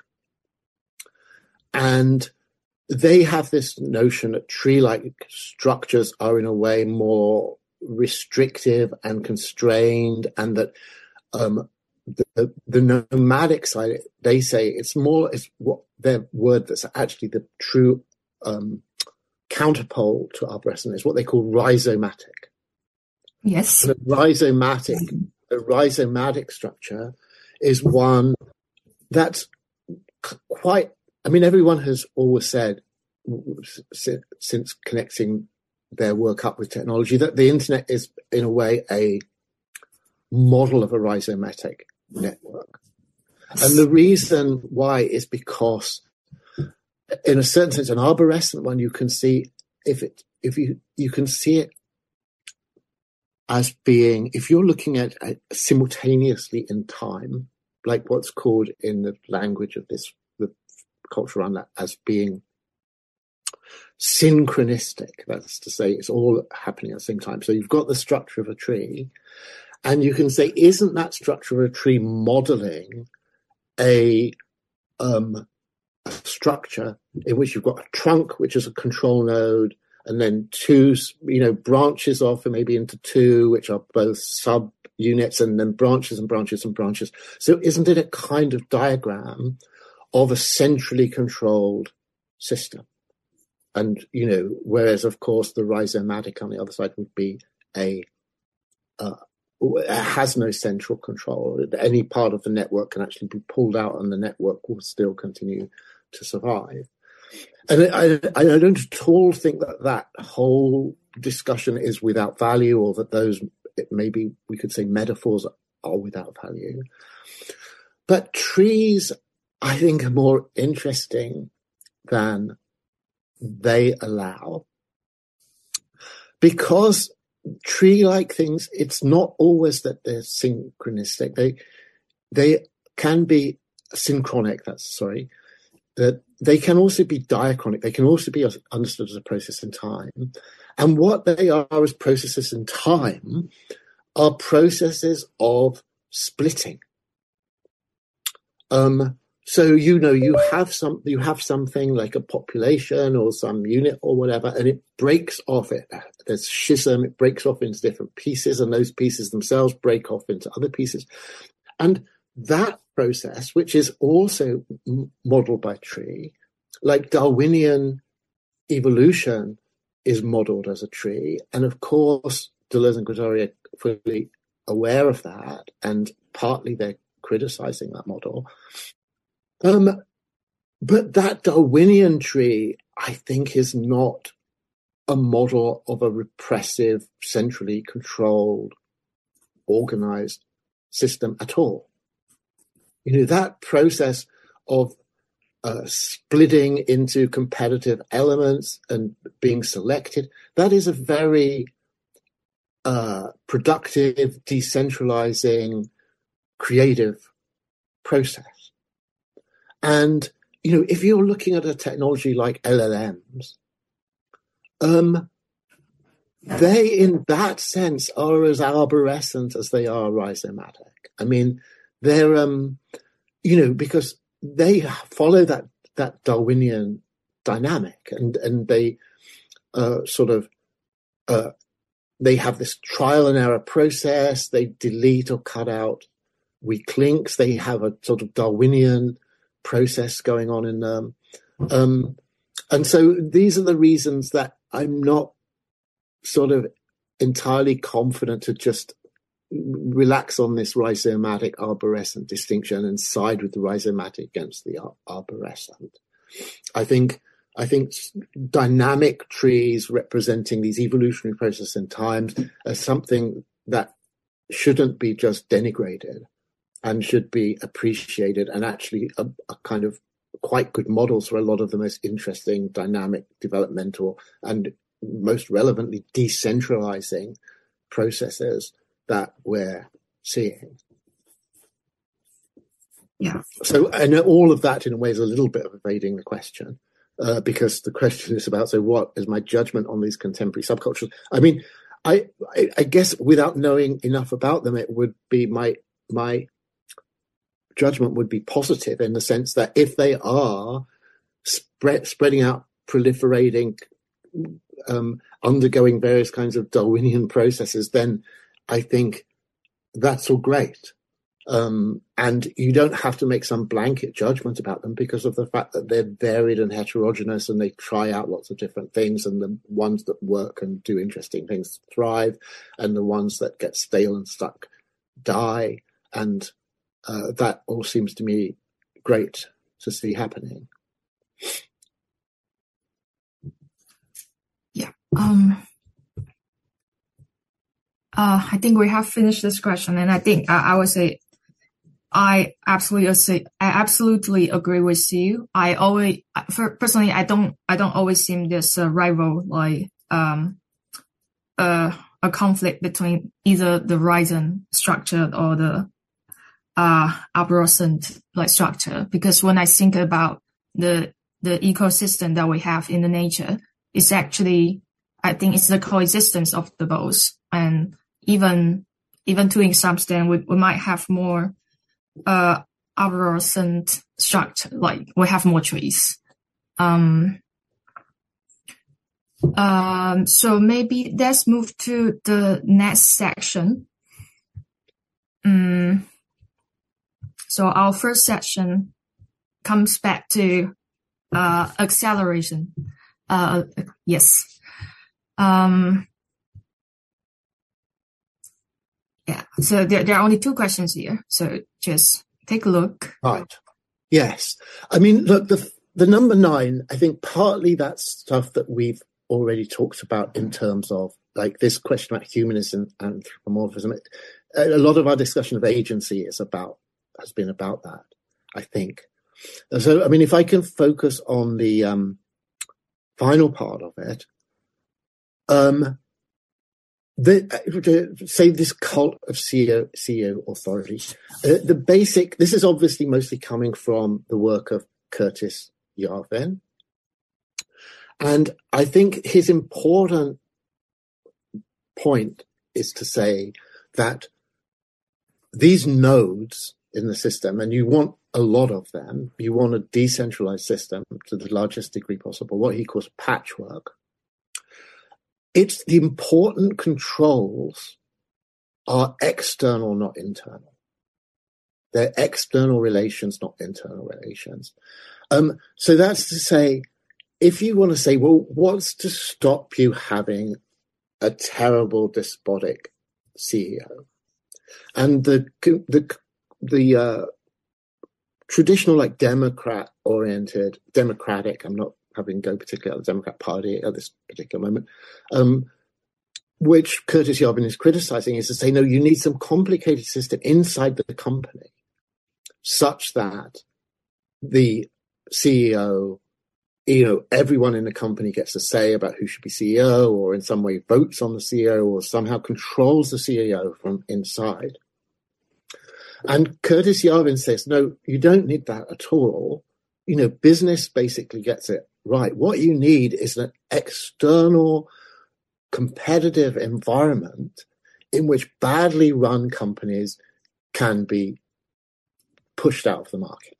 And they have this notion that tree-like structures are in a way more restrictive and constrained, and that um, the, the nomadic side, they say it's more, it's what their word that's actually the true um, counterpole to arborescent is what they call rhizomatic. Yes. The rhizomatic, the rhizomatic structure is one that's quite, I mean, everyone has always said, since connecting their work up with technology, that the internet is, in a way, a model of a rhizomatic network. And the reason why is because, in a certain sense, an arborescent one, you can see, if it, if you, you can see it as being, if you're looking at it simultaneously in time, like what's called in the language of this, the culture around that, as being synchronistic. That's to say, it's all happening at the same time. So you've got the structure of a tree, and you can say, isn't that structure of a tree modeling a, um, a structure in which you've got a trunk, which is a control node, and then two, you know, branches off and maybe into two, which are both sub units, and then branches and branches and branches. So isn't it a kind of diagram of a centrally controlled system? And, you know, whereas, of course, the rhizomatic on the other side would be a, uh, it has no central control. Any part of the network can actually be pulled out and the network will still continue to survive. And I, I, I don't at all think that that whole discussion is without value, or that those, maybe we could say metaphors are without value. But trees, I think, are more interesting than they allow, because tree-like things, it's not always that they're synchronistic. They they can be synchronic, that's sorry, that they can also be diachronic. They can also be understood as a process in time. And what they are as processes in time are processes of splitting. Um, So, you know, you have some, you have something like a population or some unit or whatever, and it breaks off. It there's schism. It breaks off into different pieces, and those pieces themselves break off into other pieces. And that process, which is also modeled by tree, like Darwinian evolution is modeled as a tree, and of course, Deleuze and Guattari are fully aware of that, and partly they're criticizing that model. Um, but that Darwinian tree, I think, is not a model of a repressive, centrally controlled, organized system at all. You know, that process of uh, splitting into competitive elements and being selected, that is a very uh, productive, decentralizing, creative process. And, you know, if you're looking at a technology like L L Ms, um, they, in that sense, are as arborescent as they are rhizomatic. I mean, they're, um, you know, because they follow that, that Darwinian dynamic, and, and they uh, sort of, uh, they have this trial and error process. They delete or cut out weak links. They have a sort of Darwinian process going on in them. Um, and so these are the reasons that I'm not sort of entirely confident to just relax on this rhizomatic arborescent distinction and side with the rhizomatic against the ar- arborescent. I think I think dynamic trees representing these evolutionary processes in times are something that shouldn't be just denigrated, and should be appreciated, and actually a, a kind of quite good models for a lot of the most interesting, dynamic, developmental, and most relevantly decentralizing processes that we're seeing. Yeah. So, and all of that in a way is a little bit of evading the question. uh, because the question is about, so what is my judgment on these contemporary subcultures? I mean, I, I, I guess without knowing enough about them, it would be my my judgment would be positive in the sense that if they are spread, spreading out, proliferating, um, undergoing various kinds of Darwinian processes, then I think that's all great. Um, and you don't have to make some blanket judgment about them because of the fact that they're varied and heterogeneous and they try out lots of different things, and the ones that work and do interesting things thrive, and the ones that get stale and stuck die. And uh, that all seems to me great to see happening. Yeah. Um. Uh, I think we have finished this question, and I think I, I would say I absolutely I absolutely agree with you. I always, for, personally, I don't I don't always see this uh, rival like um uh, a conflict between either the Rhizome structure or the uh arborescent like structure, because when I think about the the ecosystem that we have in the nature, it's actually, I think it's the coexistence of the both. And even even to an extent, we, we might have more uh arborescent structure, like we have more trees. Um um so maybe let's move to the next section. Um so our first section comes back to uh acceleration. Uh yes. Um Yeah, so there, there are only two questions here. So just take a look. Right. Yes. I mean, look, the the number nine, I think partly that's stuff that we've already talked about in terms of like this question about humanism and anthropomorphism. A lot of our discussion of agency is about, has been about that, I think. And so, I mean, if I can focus on the um, final part of it, um, The, uh, say this cult of C E O, C E O authority, uh, the basic, this is obviously mostly coming from the work of Curtis Yarvin. And I think his important point is to say that these nodes in the system, and you want a lot of them, you want a decentralized system to the largest degree possible, what he calls patchwork. It's the important controls are external, not internal. They're external relations, not internal relations. Um, so that's to say, if you want to say, well, what's to stop you having a terrible despotic C E O? And the the the uh, traditional, like Democrat-oriented, democratic, I'm not having go particularly at the Democrat Party at this particular moment, um, which Curtis Yarvin is criticizing, is to say, no, you need some complicated system inside the company such that the C E O, you know, everyone in the company gets a say about who should be C E O, or in some way votes on the C E O, or somehow controls the C E O from inside. And Curtis Yarvin says, no, you don't need that at all. You know, business basically gets it right. What you need is an external competitive environment in which badly run companies can be pushed out of the market.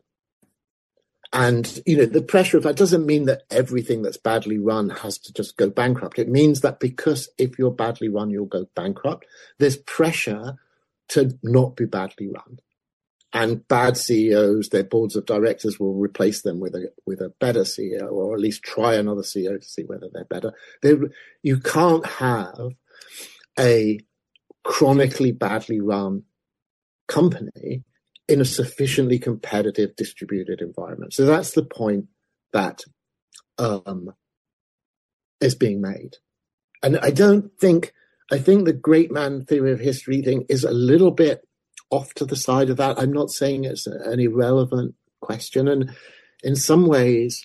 And, you know, the pressure of that doesn't mean that everything that's badly run has to just go bankrupt. It means that because if you're badly run, you'll go bankrupt. There's pressure to not be badly run. And bad C E Os, their boards of directors will replace them with a with a better C E O, or at least try another C E O to see whether they're better. They, you can't have a chronically badly run company in a sufficiently competitive, distributed environment. So that's the point that um, is being made. And I don't think, I think the great man theory of history thing is a little bit off to the side of that. I'm not saying it's an irrelevant question. And in some ways,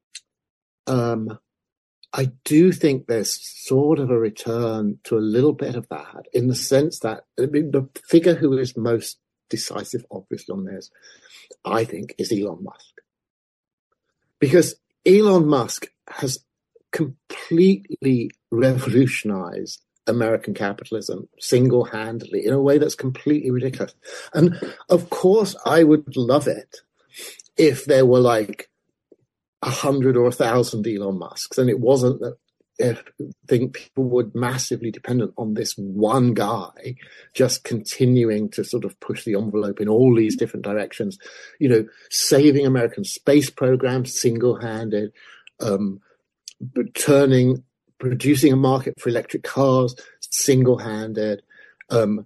um, I do think there's sort of a return to a little bit of that, in the sense that I mean, the figure who is most decisive, obviously, on this, I think, is Elon Musk. Because Elon Musk has completely revolutionized American capitalism single-handedly in a way that's completely ridiculous. And of course, I would love it if there were like a hundred or a thousand Elon Musks, and it wasn't that I think people were massively dependent on this one guy just continuing to sort of push the envelope in all these different directions, you know, saving American space programs single-handed, um, turning, producing a market for electric cars single-handed, um,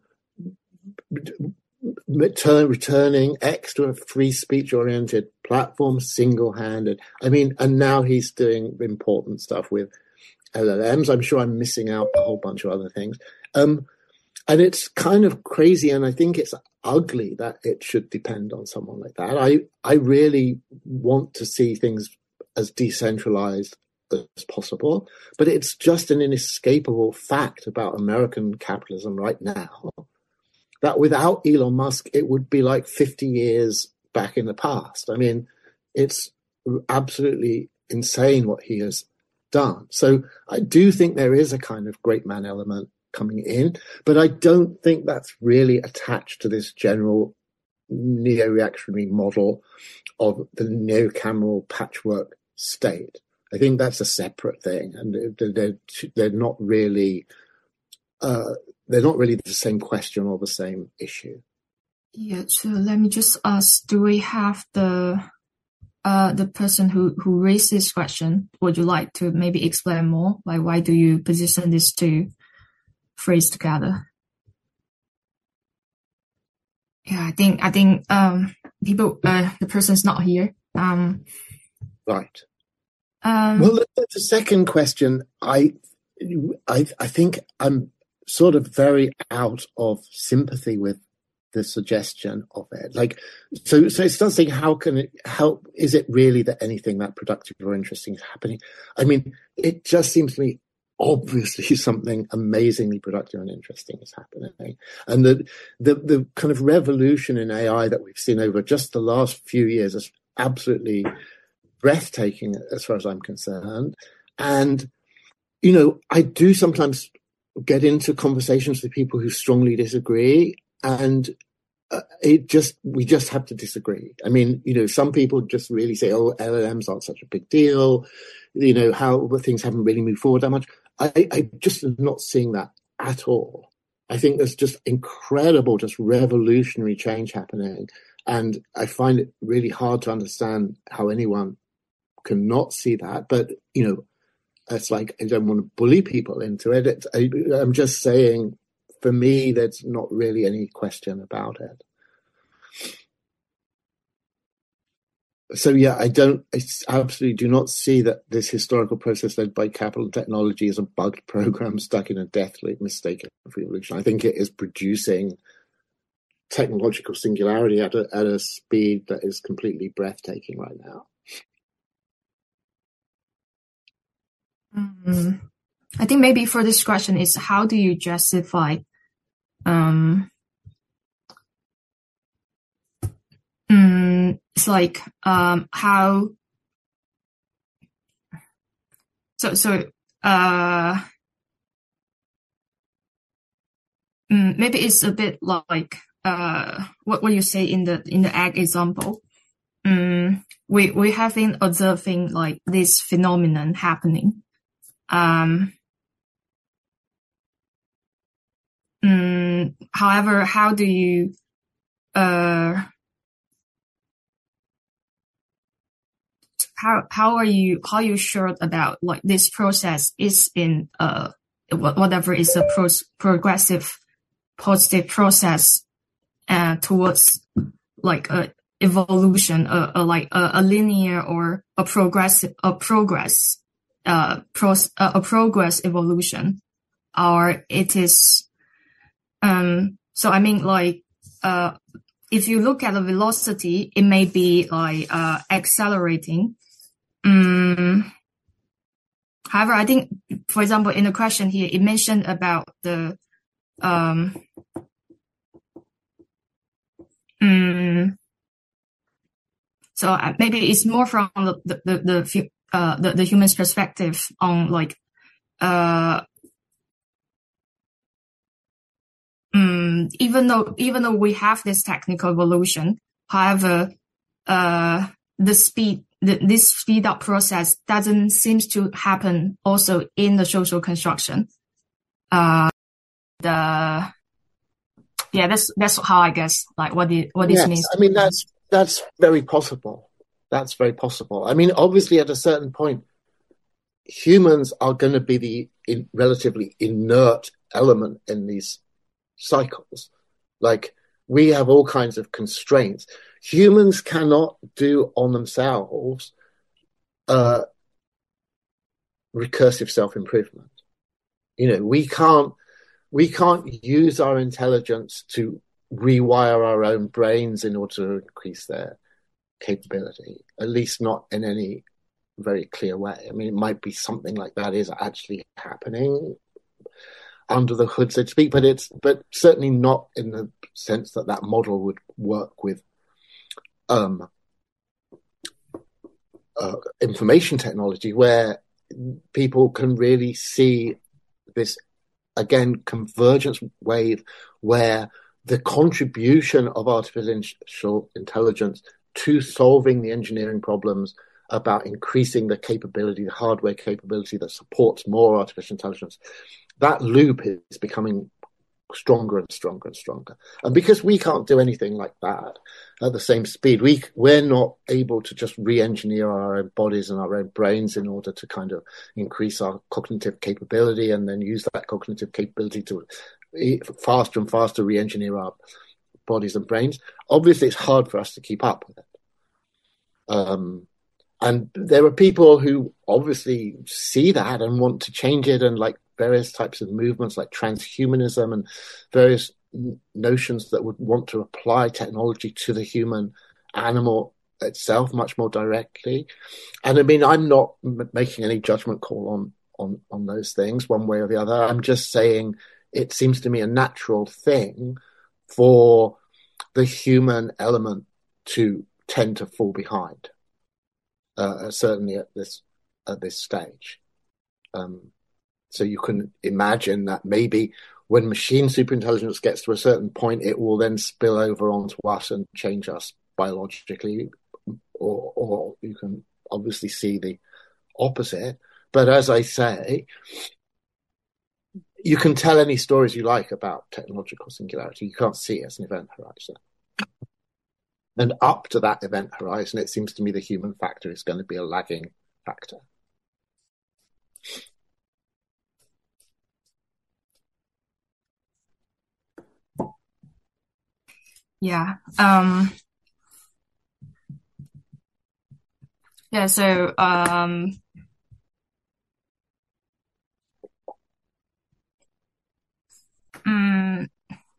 return, returning X to a free speech-oriented platform single-handed. I mean, and now he's doing important stuff with L L Ms. I'm sure I'm missing out a whole bunch of other things. Um, and it's kind of crazy, and I think it's ugly that it should depend on someone like that. I, I really want to see things as decentralized as possible, but it's just an inescapable fact about American capitalism right now that without Elon Musk, it would be like fifty years back in the past. I mean, it's absolutely insane what he has done. So I do think there is a kind of great man element coming in, but I don't think that's really attached to this general neo-reactionary model of the neo-cameral patchwork state. I think that's a separate thing, and they're they're not really uh, they're not really the same question or the same issue. Yeah. So let me just ask: do we have the uh, the person who who raised this question? Would you like to maybe explain more? Like, why do you position these two phrases together? Yeah, I think I think um, people uh, the person's not here. Um, right. Um, well, that's a second question. I, I, I think I'm sort of very out of sympathy with the suggestion of it. Like, so, so it's not saying how can it help? Is it really that anything that productive or interesting is happening? I mean, it just seems to me obviously something amazingly productive and interesting is happening, and the the the kind of revolution in A I that we've seen over just the last few years is absolutely breathtaking as far as I'm concerned. And, you know, I do sometimes get into conversations with people who strongly disagree, and uh, it just, we just have to disagree. I mean, you know, some people just really say, oh, L L Ms aren't such a big deal, you know, how things haven't really moved forward that much. I, I just am not seeing that at all. I think there's just incredible, just revolutionary change happening. And I find it really hard to understand how anyone cannot see that, but you know, it's like I don't want to bully people into it. It's, I, I'm just saying, for me, there's not really any question about it. So yeah, I don't, I absolutely do not see that this historical process led by capital and technology is a bugged program stuck in a death loop mistaken for evolution. I think it is producing technological singularity at a, at a speed that is completely breathtaking right now. Mm, I think maybe for this question is how do you justify um mm, it's like um how so so uh mm, maybe it's a bit like uh what what you say in the in the egg example. Mm, we we have been observing like this phenomenon happening. Um, mm, however, how do you, uh, how, how are you, how are you sure about like this process is in, uh, whatever is a pro- progressive, positive process, uh, towards like a evolution, a, a like a, a linear or a progressive, a progress. Uh, pros, uh, a progress evolution, or it is, um, so I mean, like, uh, if you look at the velocity, it may be like, uh, accelerating. Um, however, I think, for example, in the question here, it mentioned about the, um, um, so maybe it's more from the, the, the, the uh, the, the human's perspective on like, uh, um, even though, even though we have this technical evolution, however, uh, the speed, the, this speed up process doesn't seem to happen also in the social construction. Uh, the, yeah, that's, that's how I guess, like what the, what this yes, means. I mean, that's, that's very possible. That's very possible. I mean, obviously at a certain point, humans are going to be the in, relatively inert element in these cycles. Like, we have all kinds of constraints. Humans cannot do on themselves uh, recursive self-improvement. You know, we can't we can't use our intelligence to rewire our own brains in order to increase their capability, at least not in any very clear way. I mean, it might be something like that is actually happening under the hood, so to speak, but it's but certainly not in the sense that that model would work with um, uh, information technology, where people can really see this, again, convergence wave where the contribution of artificial intelligence to solving the engineering problems about increasing the capability, the hardware capability that supports more artificial intelligence, that loop is becoming stronger and stronger and stronger. And because we can't do anything like that at the same speed, we, we're not able to just re-engineer our own bodies and our own brains in order to kind of increase our cognitive capability and then use that cognitive capability to faster and faster re-engineer our bodies and brains. Obviously, it's hard for us to keep up with it. Um, and there are people who obviously see that and want to change it, and like various types of movements like transhumanism and various notions that would want to apply technology to the human animal itself much more directly. And I mean, I'm not m- making any judgment call on, on, on those things one way or the other. I'm just saying it seems to me a natural thing for the human element to tend to fall behind, uh, certainly at this, at this stage. Um, So you can imagine that maybe when machine superintelligence gets to a certain point, it will then spill over onto us and change us biologically, or, or you can obviously see the opposite. But as I say, you can tell any stories you like about technological singularity. You can't see it as an event horizon. And up to that event horizon, it seems to me the human factor is going to be a lagging factor. Yeah. Um, yeah. So, um, um,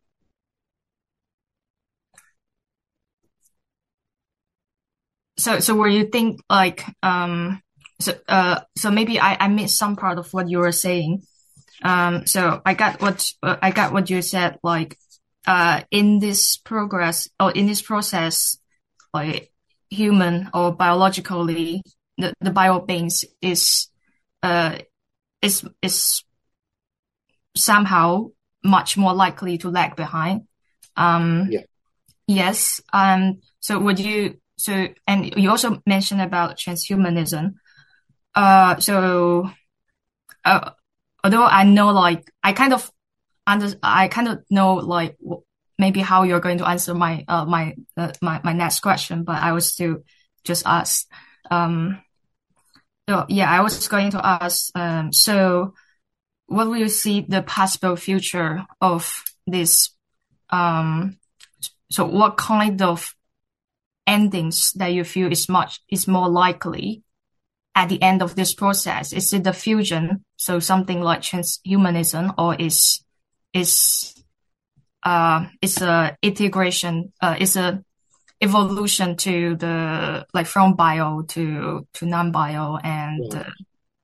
so, so where you think like, um, so, uh, so maybe I, I missed some part of what you were saying. Um, so I got what, uh, I got what you said, like, Uh, in this progress or in this process, like human or biologically, the, the bio beings is, uh, is, is somehow much more likely to lag behind. Um, yeah. Yes. Um, so would you, so, and you also mentioned about transhumanism. Uh, so, uh, although I know, like, I kind of, Under, I kind of know like maybe how you're going to answer my uh, my uh, my my next question, but I was still just ask. Um, so yeah, I was going to ask. Um, so what will you see the possible future of this? Um, so what kind of endings that you feel is much is more likely at the end of this process? Is it the fusion, so something like transhumanism, or is is uh it's a integration, uh it's a evolution to the like from bio to to non-bio and Yeah. uh,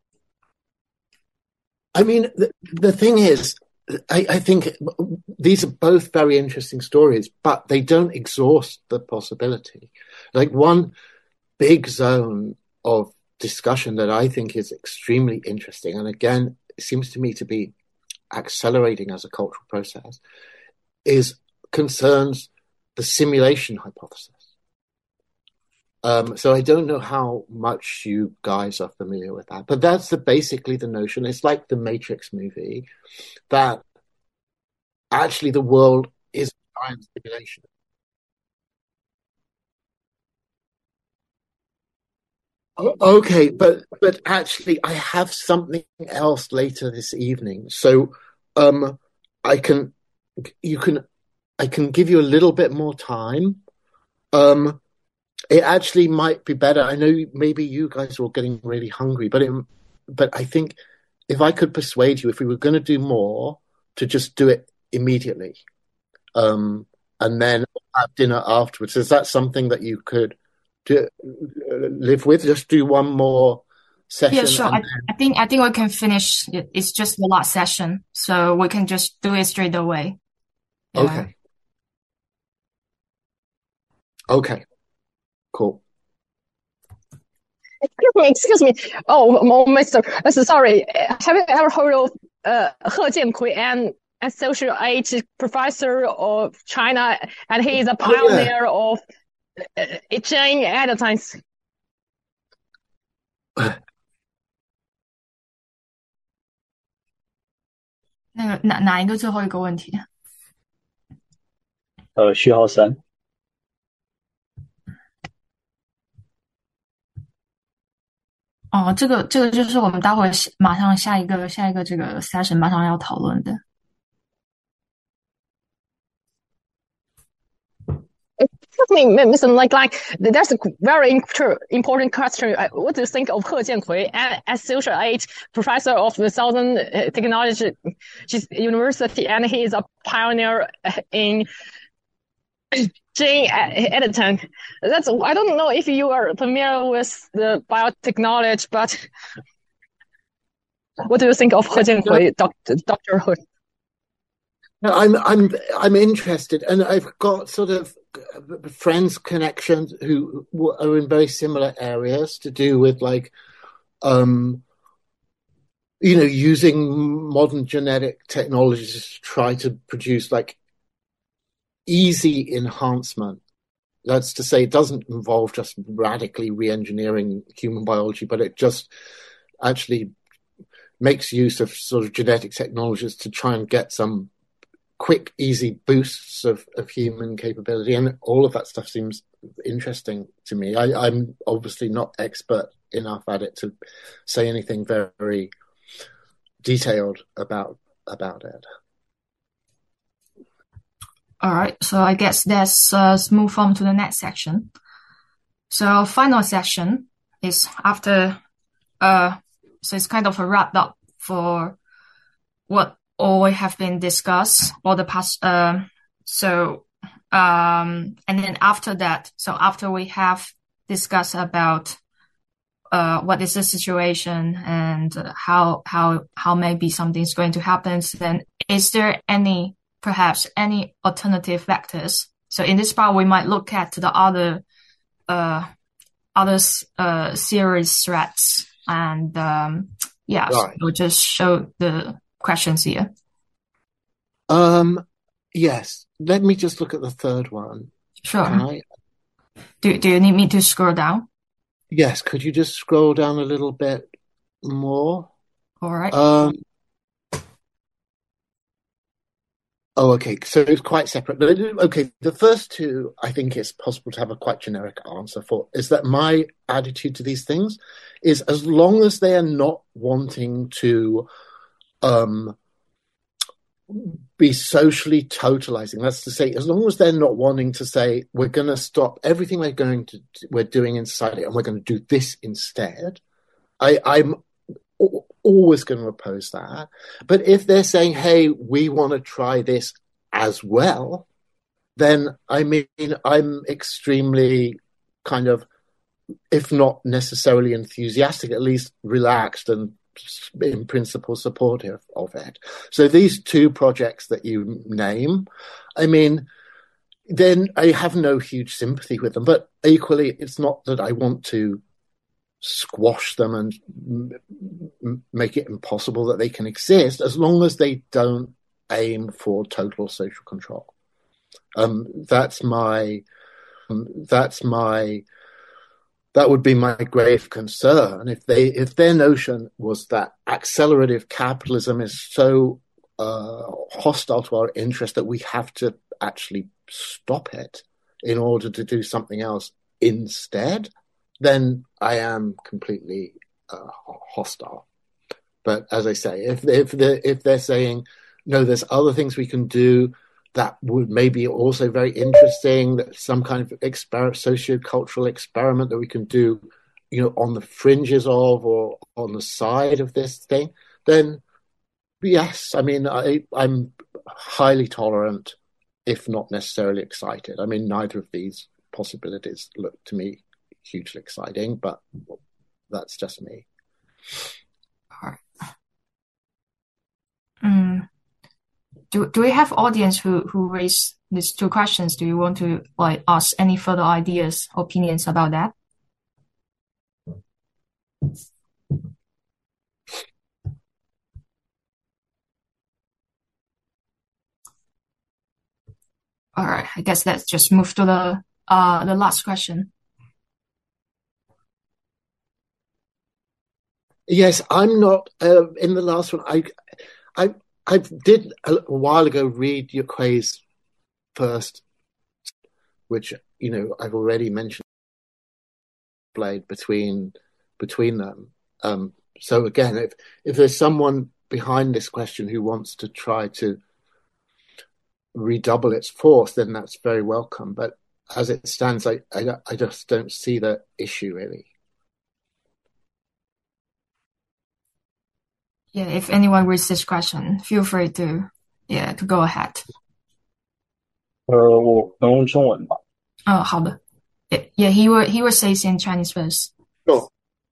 I mean, the, the thing is, I, I think these are both very interesting stories, but they don't exhaust the possibility. Like, one big zone of discussion that I think is extremely interesting, and again, it seems to me to be accelerating as a cultural process, is concerns the simulation hypothesis. Um, so I don't know how much you guys are familiar with that, but that's the, basically the notion. It's like the Matrix movie, that actually the world is a giant simulation. Okay, but but actually, I have something else later this evening, so um, I can you can I can give you a little bit more time. Um, it actually might be better. I know maybe you guys are all getting really hungry, but it, but I think if I could persuade you, if we were going to do more, to just do it immediately, um, and then have dinner afterwards. Is that something that you could to live with? Just do one more session. Yeah, sure. I, then... I think I think we can finish. It's just the last session, so we can just do it straight away. Yeah. Okay. Okay. Cool. Excuse me, excuse me. Oh, Mister Uh, sorry. Have you ever heard of uh, He Jiankui, an associate age professor of China, and he is a pioneer oh, yeah. of uh, gene editing? 那个哪哪一个最后一个问题？ 呃，序号三。 哦，这个这个就是我们待会马上下一个下一个这个 session 马上要讨论的。 Excuse me, Mister Like, like, there's a very important question. What do you think of He Jiankui, an associate professor of the Southern Technology University, and he is a pioneer in gene editing? That's, I don't know if you are familiar with the biotechnology, but what do you think of He Jiankui, Doctor Doctor He? No, I'm I'm I'm interested, and I've got sort of friends, connections who are in very similar areas to do with like, um, you know, using modern genetic technologies to try to produce like easy enhancement. That's to say, it doesn't involve just radically re-engineering human biology, but it just actually makes use of sort of genetic technologies to try and get some quick, easy boosts of, of human capability. And all of that stuff seems interesting to me. I, I'm obviously not expert enough at it to say anything very, very detailed about about it. All right, so I guess let's uh, move on to the next section. So final section is after, uh, so it's kind of a wrap up for what all we have been discussed all the past. Uh, so, um, and then after that, so after we have discussed about uh, what is the situation and how how how maybe something's going to happen, then is there any perhaps any alternative vectors? So in this part, we might look at the other, uh, other, uh, series threats and, um, yeah, right. So we'll just show the questions here. Um, yes. Let me just look at the third one. Sure. Can I? Do, do you need me to scroll down? Yes. Could you just scroll down a little bit more? All right. Um, Oh, okay. So it's quite separate. Okay, the first two, I think it's possible to have a quite generic answer for, is that my attitude to these things is as long as they are not wanting to um, be socially totalizing, that's to say, as long as they're not wanting to say, we're going to stop everything we're going to, we're doing in society and we're going to do this instead, I, I'm always going to oppose that. But if they're saying, hey, we want to try this as well, then I mean, I'm extremely kind of, if not necessarily enthusiastic, at least relaxed and in principle supportive of it. So these two projects that you name, I mean, then I have no huge sympathy with them, but equally it's not that I want to squash them and m- make it impossible that they can exist, as long as they don't aim for total social control. Um, that's my, um, that's my, that would be my grave concern if they, if their notion was that accelerative capitalism is so uh, hostile to our interest that we have to actually stop it in order to do something else instead, then I am completely uh, hostile. But as I say, if if they're, if they're saying no, there's other things we can do that would maybe also very interesting, that some kind of exper- socio-cultural experiment that we can do, you know, on the fringes of or on the side of this thing, then yes, I mean, I, I'm highly tolerant, if not necessarily excited. I mean, neither of these possibilities look to me hugely exciting, but that's just me. All right. Mm. Do do we have audience who who raise these two questions? Do you want to like ask any further ideas, opinions about that? All right, I guess let's just move to the uh the last question. Yes, I'm not uh, in the last one. I I I did a, a while ago read Yuque's first, which, you know, I've already mentioned, blade between between them. Um, so again, if if there's someone behind this question who wants to try to redouble its force, then that's very welcome. But as it stands, I I, I just don't see the issue really. Yeah, if anyone raised this question, feel free to yeah to go ahead. 呃，我能用中文吗？ 哦，好的。Yeah, yeah, he will he will say it in Chinese first. Sure.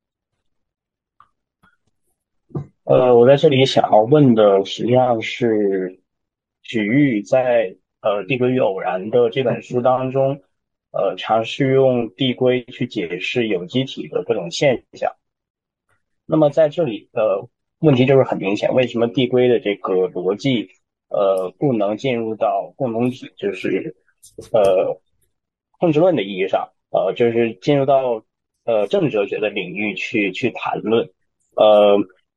呃，我在这里想要问的实际上是许玉在呃《递归与偶然》的这本书当中，呃，尝试用递归去解释有机体的各种现象。那么在这里呃问题就是很明显，为什么递归的这个逻辑呃不能进入到共同体，就是呃控制论的意义上，呃就是进入到呃政治哲学的领域去去谈论，呃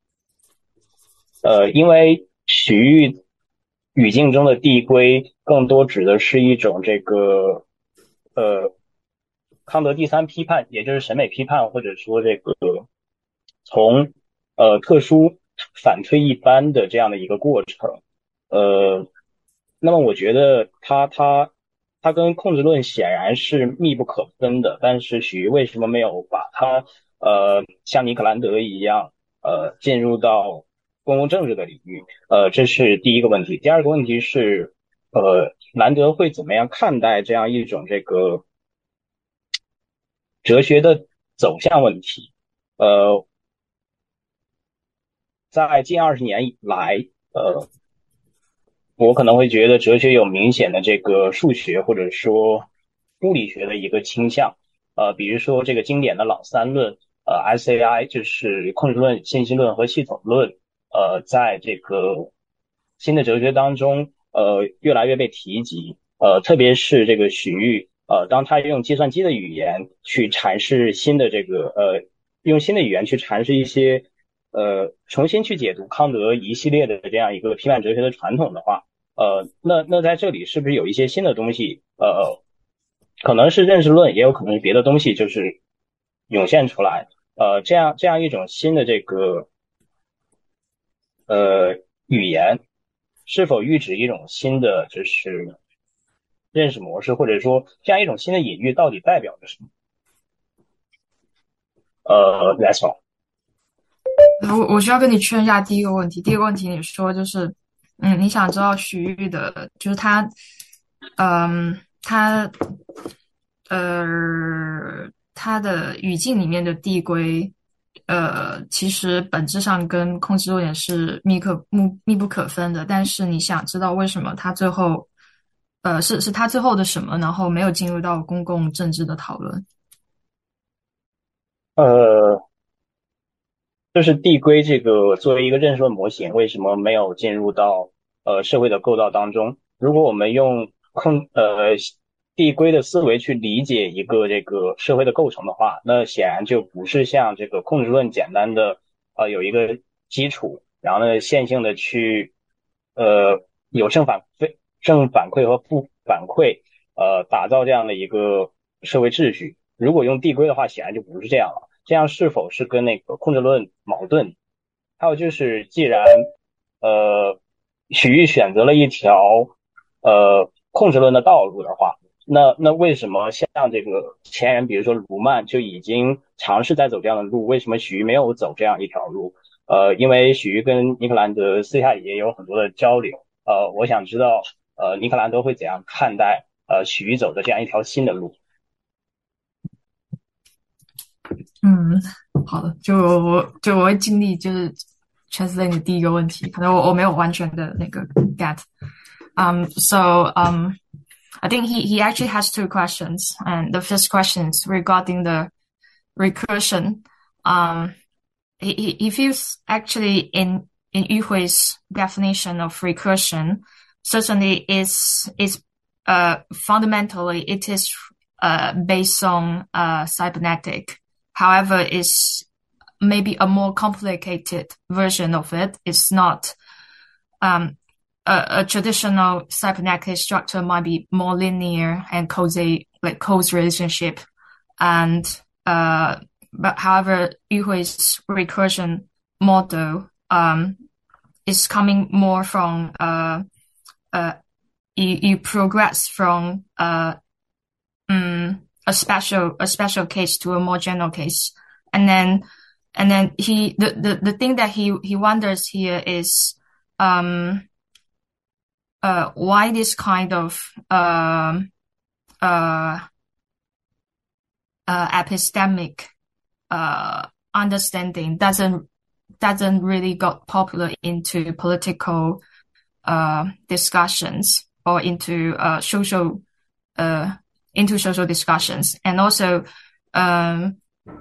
呃因为许玉语境中的递归更多指的是一种这个呃康德第三批判，也就是审美批判，或者说这个从呃特殊反推一般的这样的一个过程。呃，那么我觉得它它它跟控制论显然是密不可分的，但是许瑜为什么没有把它呃像尼克兰德一样呃进入到公共政治的领域？呃，这是第一个问题。第二个问题是，呃，兰德会怎么样看待这样一种这个哲学的走向问题？呃，在近二十年以来，呃，我可能会觉得哲学有明显的这个数学或者说物理学的一个倾向，呃，比如说这个经典的老三论，呃 ，S A I 就是控制论、信息论和系统论，呃，在这个新的哲学当中，呃，越来越被提及，呃，特别是这个许玉，呃，当他用计算机的语言去阐释新的这个，呃，用新的语言去阐释一些。呃，重新去解读康德一系列的这样一个批判哲学的传统的话，呃，那那在这里是不是有一些新的东西？呃，可能是认识论，也有可能是别的东西，就是涌现出来。呃，这样这样一种新的这个呃语言，是否预指一种新的就是认识模式，或者说这样一种新的隐喻到底代表着什么？呃，that's all。 我我需要跟你确认一下第一个问题。第一个问题你说就是，嗯，你想知道许玉的，就是他，嗯，他，呃，他的语境里面的递归，呃，其实本质上跟控制论也是密可密密不可分的。但是你想知道为什么他最后，呃，是是他最后的什么，然后没有进入到公共政治的讨论？ 呃。 就是递归这个作为一个认说模型，为什么没有进入到呃社会的构造当中？如果我们用控呃递归的思维去理解一个这个社会的构成的话，那显然就不是像这个控制论简单的呃有一个基础，然后呢线性的去呃有正反馈、正反馈和负反馈，呃打造这样的一个社会秩序。如果用递归的话，显然就不是这样了。这样是否是跟那个控制论矛盾？还有就是，既然呃许彧选择了一条呃控制论的道路的话，那那为什么像这个前人，比如说卢曼就已经尝试在走这样的路，为什么许彧没有走这样一条路？呃，因为许彧跟尼克兰德私下也有很多的交流。呃，我想知道，呃，尼克兰德会怎样看待呃许彧走的这样一条新的路？ 嗯，好的，就我就我会尽力就是 translate 你第一个问题，可能我我没有完全的那个 get。Um, so um, I think he he actually has two questions, and the first question is regarding the recursion. Um, he he, he feels actually in in Yu Hui's definition of recursion, certainly is is uh fundamentally it is uh based on uh cybernetic. However, is maybe a more complicated version of it. It's not um, a, a traditional cybernetic structure might be more linear and cozy, like close relationship. And uh, but however, Yu Hui's recursion model um, is coming more from uh, uh, you, you progress from uh, um, a special a special case to a more general case, and then and then he the the, the thing that he he wonders here is um uh why this kind of um uh, uh epistemic uh understanding doesn't doesn't really got popular into political uh discussions or into uh social uh into social discussions. And also, um,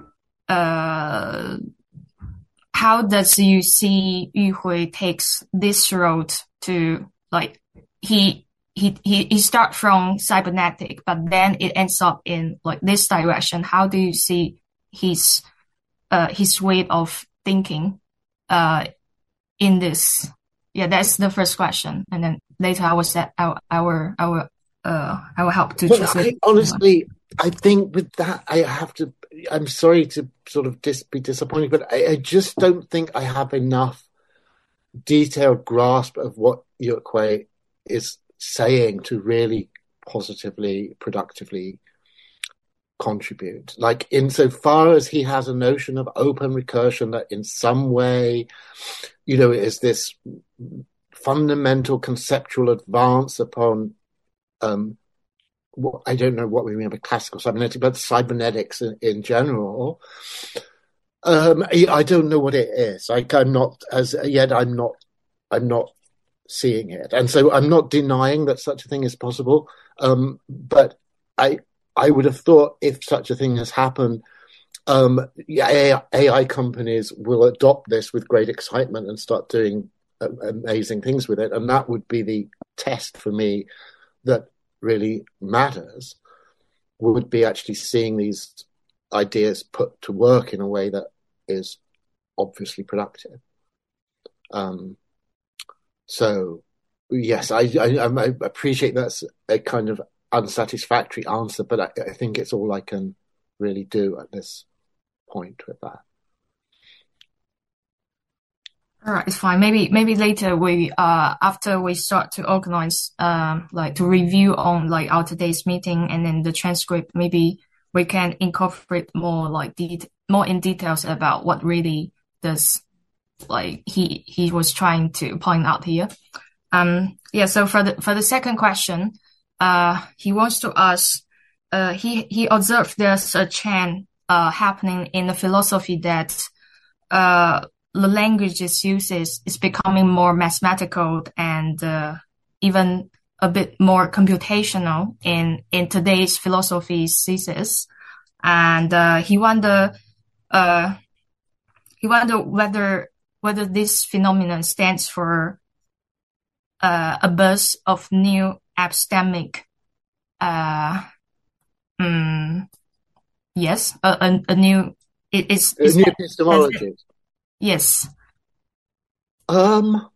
uh, how does you see Yu Hui takes this road to, like, he, he, he, he start from cybernetic, but then it ends up in like this direction. How do you see his, uh, his way of thinking, uh, in this? Yeah, that's the first question. And then later I will set our, our, our, Uh, I will help to translate. I, honestly, I think with that, I have to, I'm sorry to sort of dis, be disappointed, but I, I just don't think I have enough detailed grasp of what Yu Hui is saying to really positively, productively contribute. Like, insofar as he has a notion of open recursion that in some way, you know, is this fundamental conceptual advance upon Um, well, I don't know what we mean by classical cybernetics, but cybernetics in, in general. Um, I, I don't know what it is. Like, I'm not as yet. I'm not. I'm not seeing it, and so I'm not denying that such a thing is possible. Um, but I, I would have thought if such a thing has happened, um, A I, A I companies will adopt this with great excitement and start doing uh, amazing things with it, and that would be the test for me that really matters, would be actually seeing these ideas put to work in a way that is obviously productive. Um, so, yes, I, I, I appreciate that's a kind of unsatisfactory answer, but I, I think it's all I can really do at this point with that. All right, it's fine. Maybe maybe later we uh after we start to organize um like to review on like our today's meeting and then the transcript, maybe we can incorporate more like det- more in details about what really does like he he was trying to point out here. Um yeah, so for the for the second question, uh he wants to ask uh he he observed there's a trend uh happening in the philosophy that uh the language it uses is becoming more mathematical and uh, even a bit more computational in, in today's philosophy thesis. And uh, he wonder, uh, he wonder whether whether this phenomenon stands for uh, a burst of new epistemic, uh, um, yes, a, a, a new it, it's, A it's new that- epistemology. yes. Um.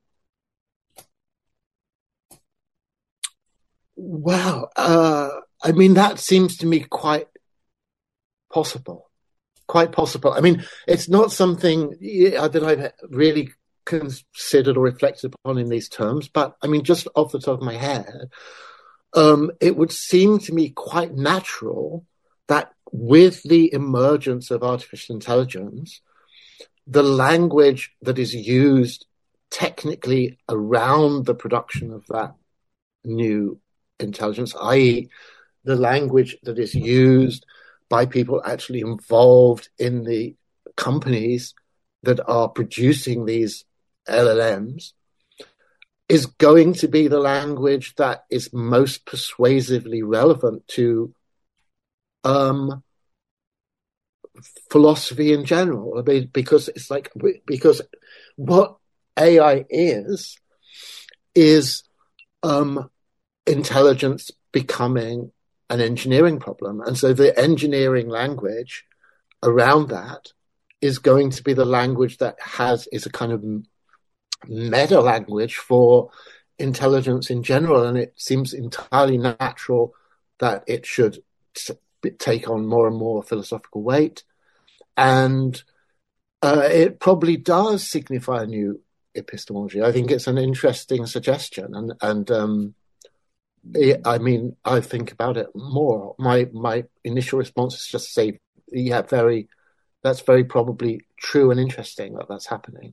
Well, uh, I mean, that seems to me quite possible. Quite possible. I mean, it's not something yeah, that I've really considered or reflected upon in these terms, but I mean, just off the top of my head, um, it would seem to me quite natural that with the emergence of artificial intelligence, the language that is used technically around the production of that new intelligence, that is the language that is used by people actually involved in the companies that are producing these L L Ms, is going to be the language that is most persuasively relevant to um, philosophy in general. I mean, because it's like, because what A I is, is um, intelligence becoming an engineering problem. And so the engineering language around that is going to be the language that has, is a kind of meta language for intelligence in general. And it seems entirely natural that it should t- take on more and more philosophical weight. And uh, it probably does signify a new epistemology. I think it's an interesting suggestion. And, and, um, I mean, I think about it more. My my initial response is just to say, yeah, very, that's very probably true and interesting that that's happening.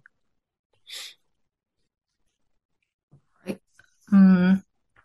Um,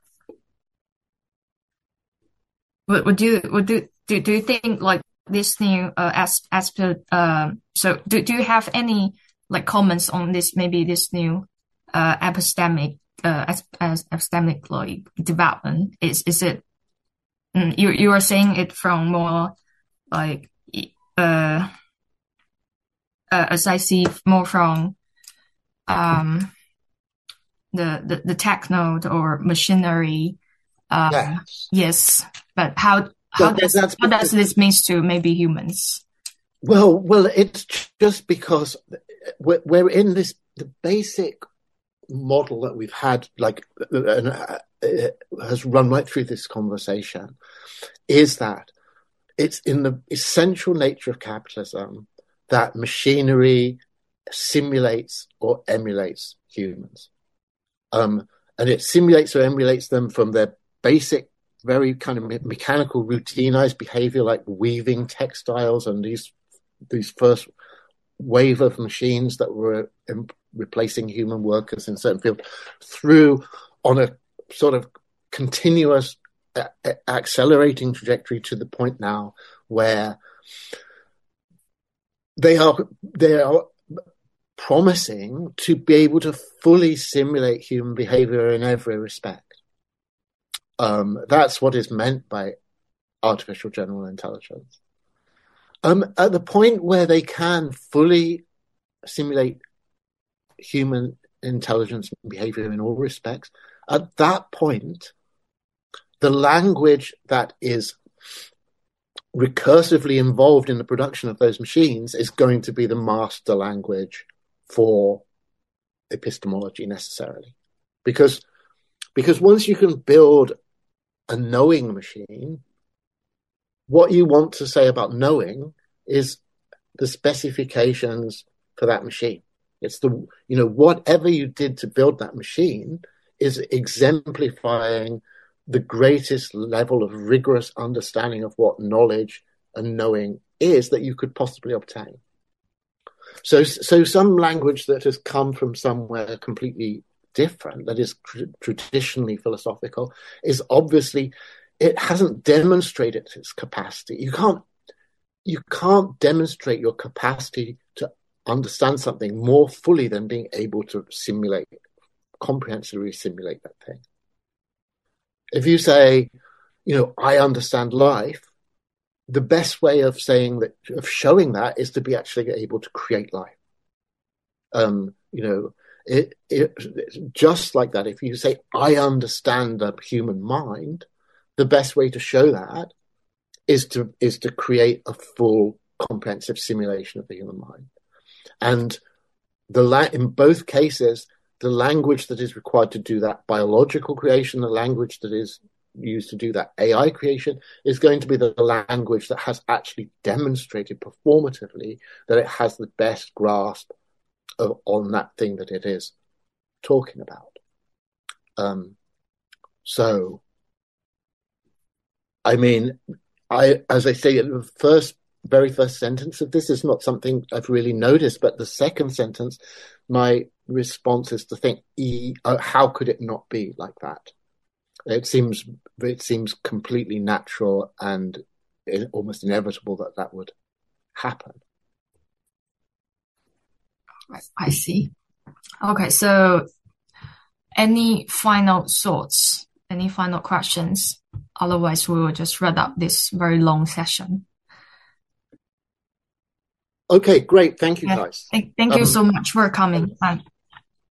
would, would you would you do do you think like this new uh as aspect? Um, so do do you have any like comments on this? Maybe this new uh epistemic uh as as epistemic like development is is it? Um, you you are saying it from more like uh, uh as I see more from um the the, the techno or machinery. Um, Yes. yes, but how how But does that's how does because- this mean to maybe humans? Well, well, it's just because we're, we're in this, the basic model that we've had, like, and uh, has run right through this conversation, is that it's in the essential nature of capitalism that machinery simulates or emulates humans. Um, and it simulates or emulates them from their basic, very kind of me- mechanical, routinized behavior, like weaving textiles and these these first wave of machines that were um, replacing human workers in certain fields, through on a sort of continuous uh, accelerating trajectory to the point now where they are they are promising to be able to fully simulate human behavior in every respect. Um, that's what is meant by artificial general intelligence. Um, at the point where they can fully simulate human intelligence and behavior in all respects, at that point, the language that is recursively involved in the production of those machines is going to be the master language for epistemology necessarily. Because, because once you can build a knowing machine, what you want to say about knowing is the specifications for that machine. It's the, you know, whatever you did to build that machine is exemplifying the greatest level of rigorous understanding of what knowledge and knowing is that you could possibly obtain. So, so some language that has come from somewhere completely different, that is tr- traditionally philosophical, is obviously, it hasn't demonstrated its capacity. You can't, you can't demonstrate your capacity to understand something more fully than being able to simulate, comprehensively simulate that thing. If you say, you know, I understand life, the best way of saying that, of showing that, is to be actually able to create life. Um, you know, it, it, just like that, if you say, I understand the human mind, the best way to show that is to is to create a full comprehensive simulation of the human mind. And the la- in both cases, the language that is required to do that biological creation, the language that is used to do that A I creation, is going to be the language that has actually demonstrated performatively that it has the best grasp of, on that thing that it is talking about. Um, so, I mean, I as I say, the first, very first sentence of this is not something I've really noticed, but the second sentence, my response is to think, e, uh, how could it not be like that? It seems it seems completely natural and almost inevitable that that would happen. I see. Okay, so any final thoughts? Any final questions? Otherwise, we will just wrap up this very long session. Okay, great. Thank you, yeah. guys. Thank, thank um, you so much for coming. And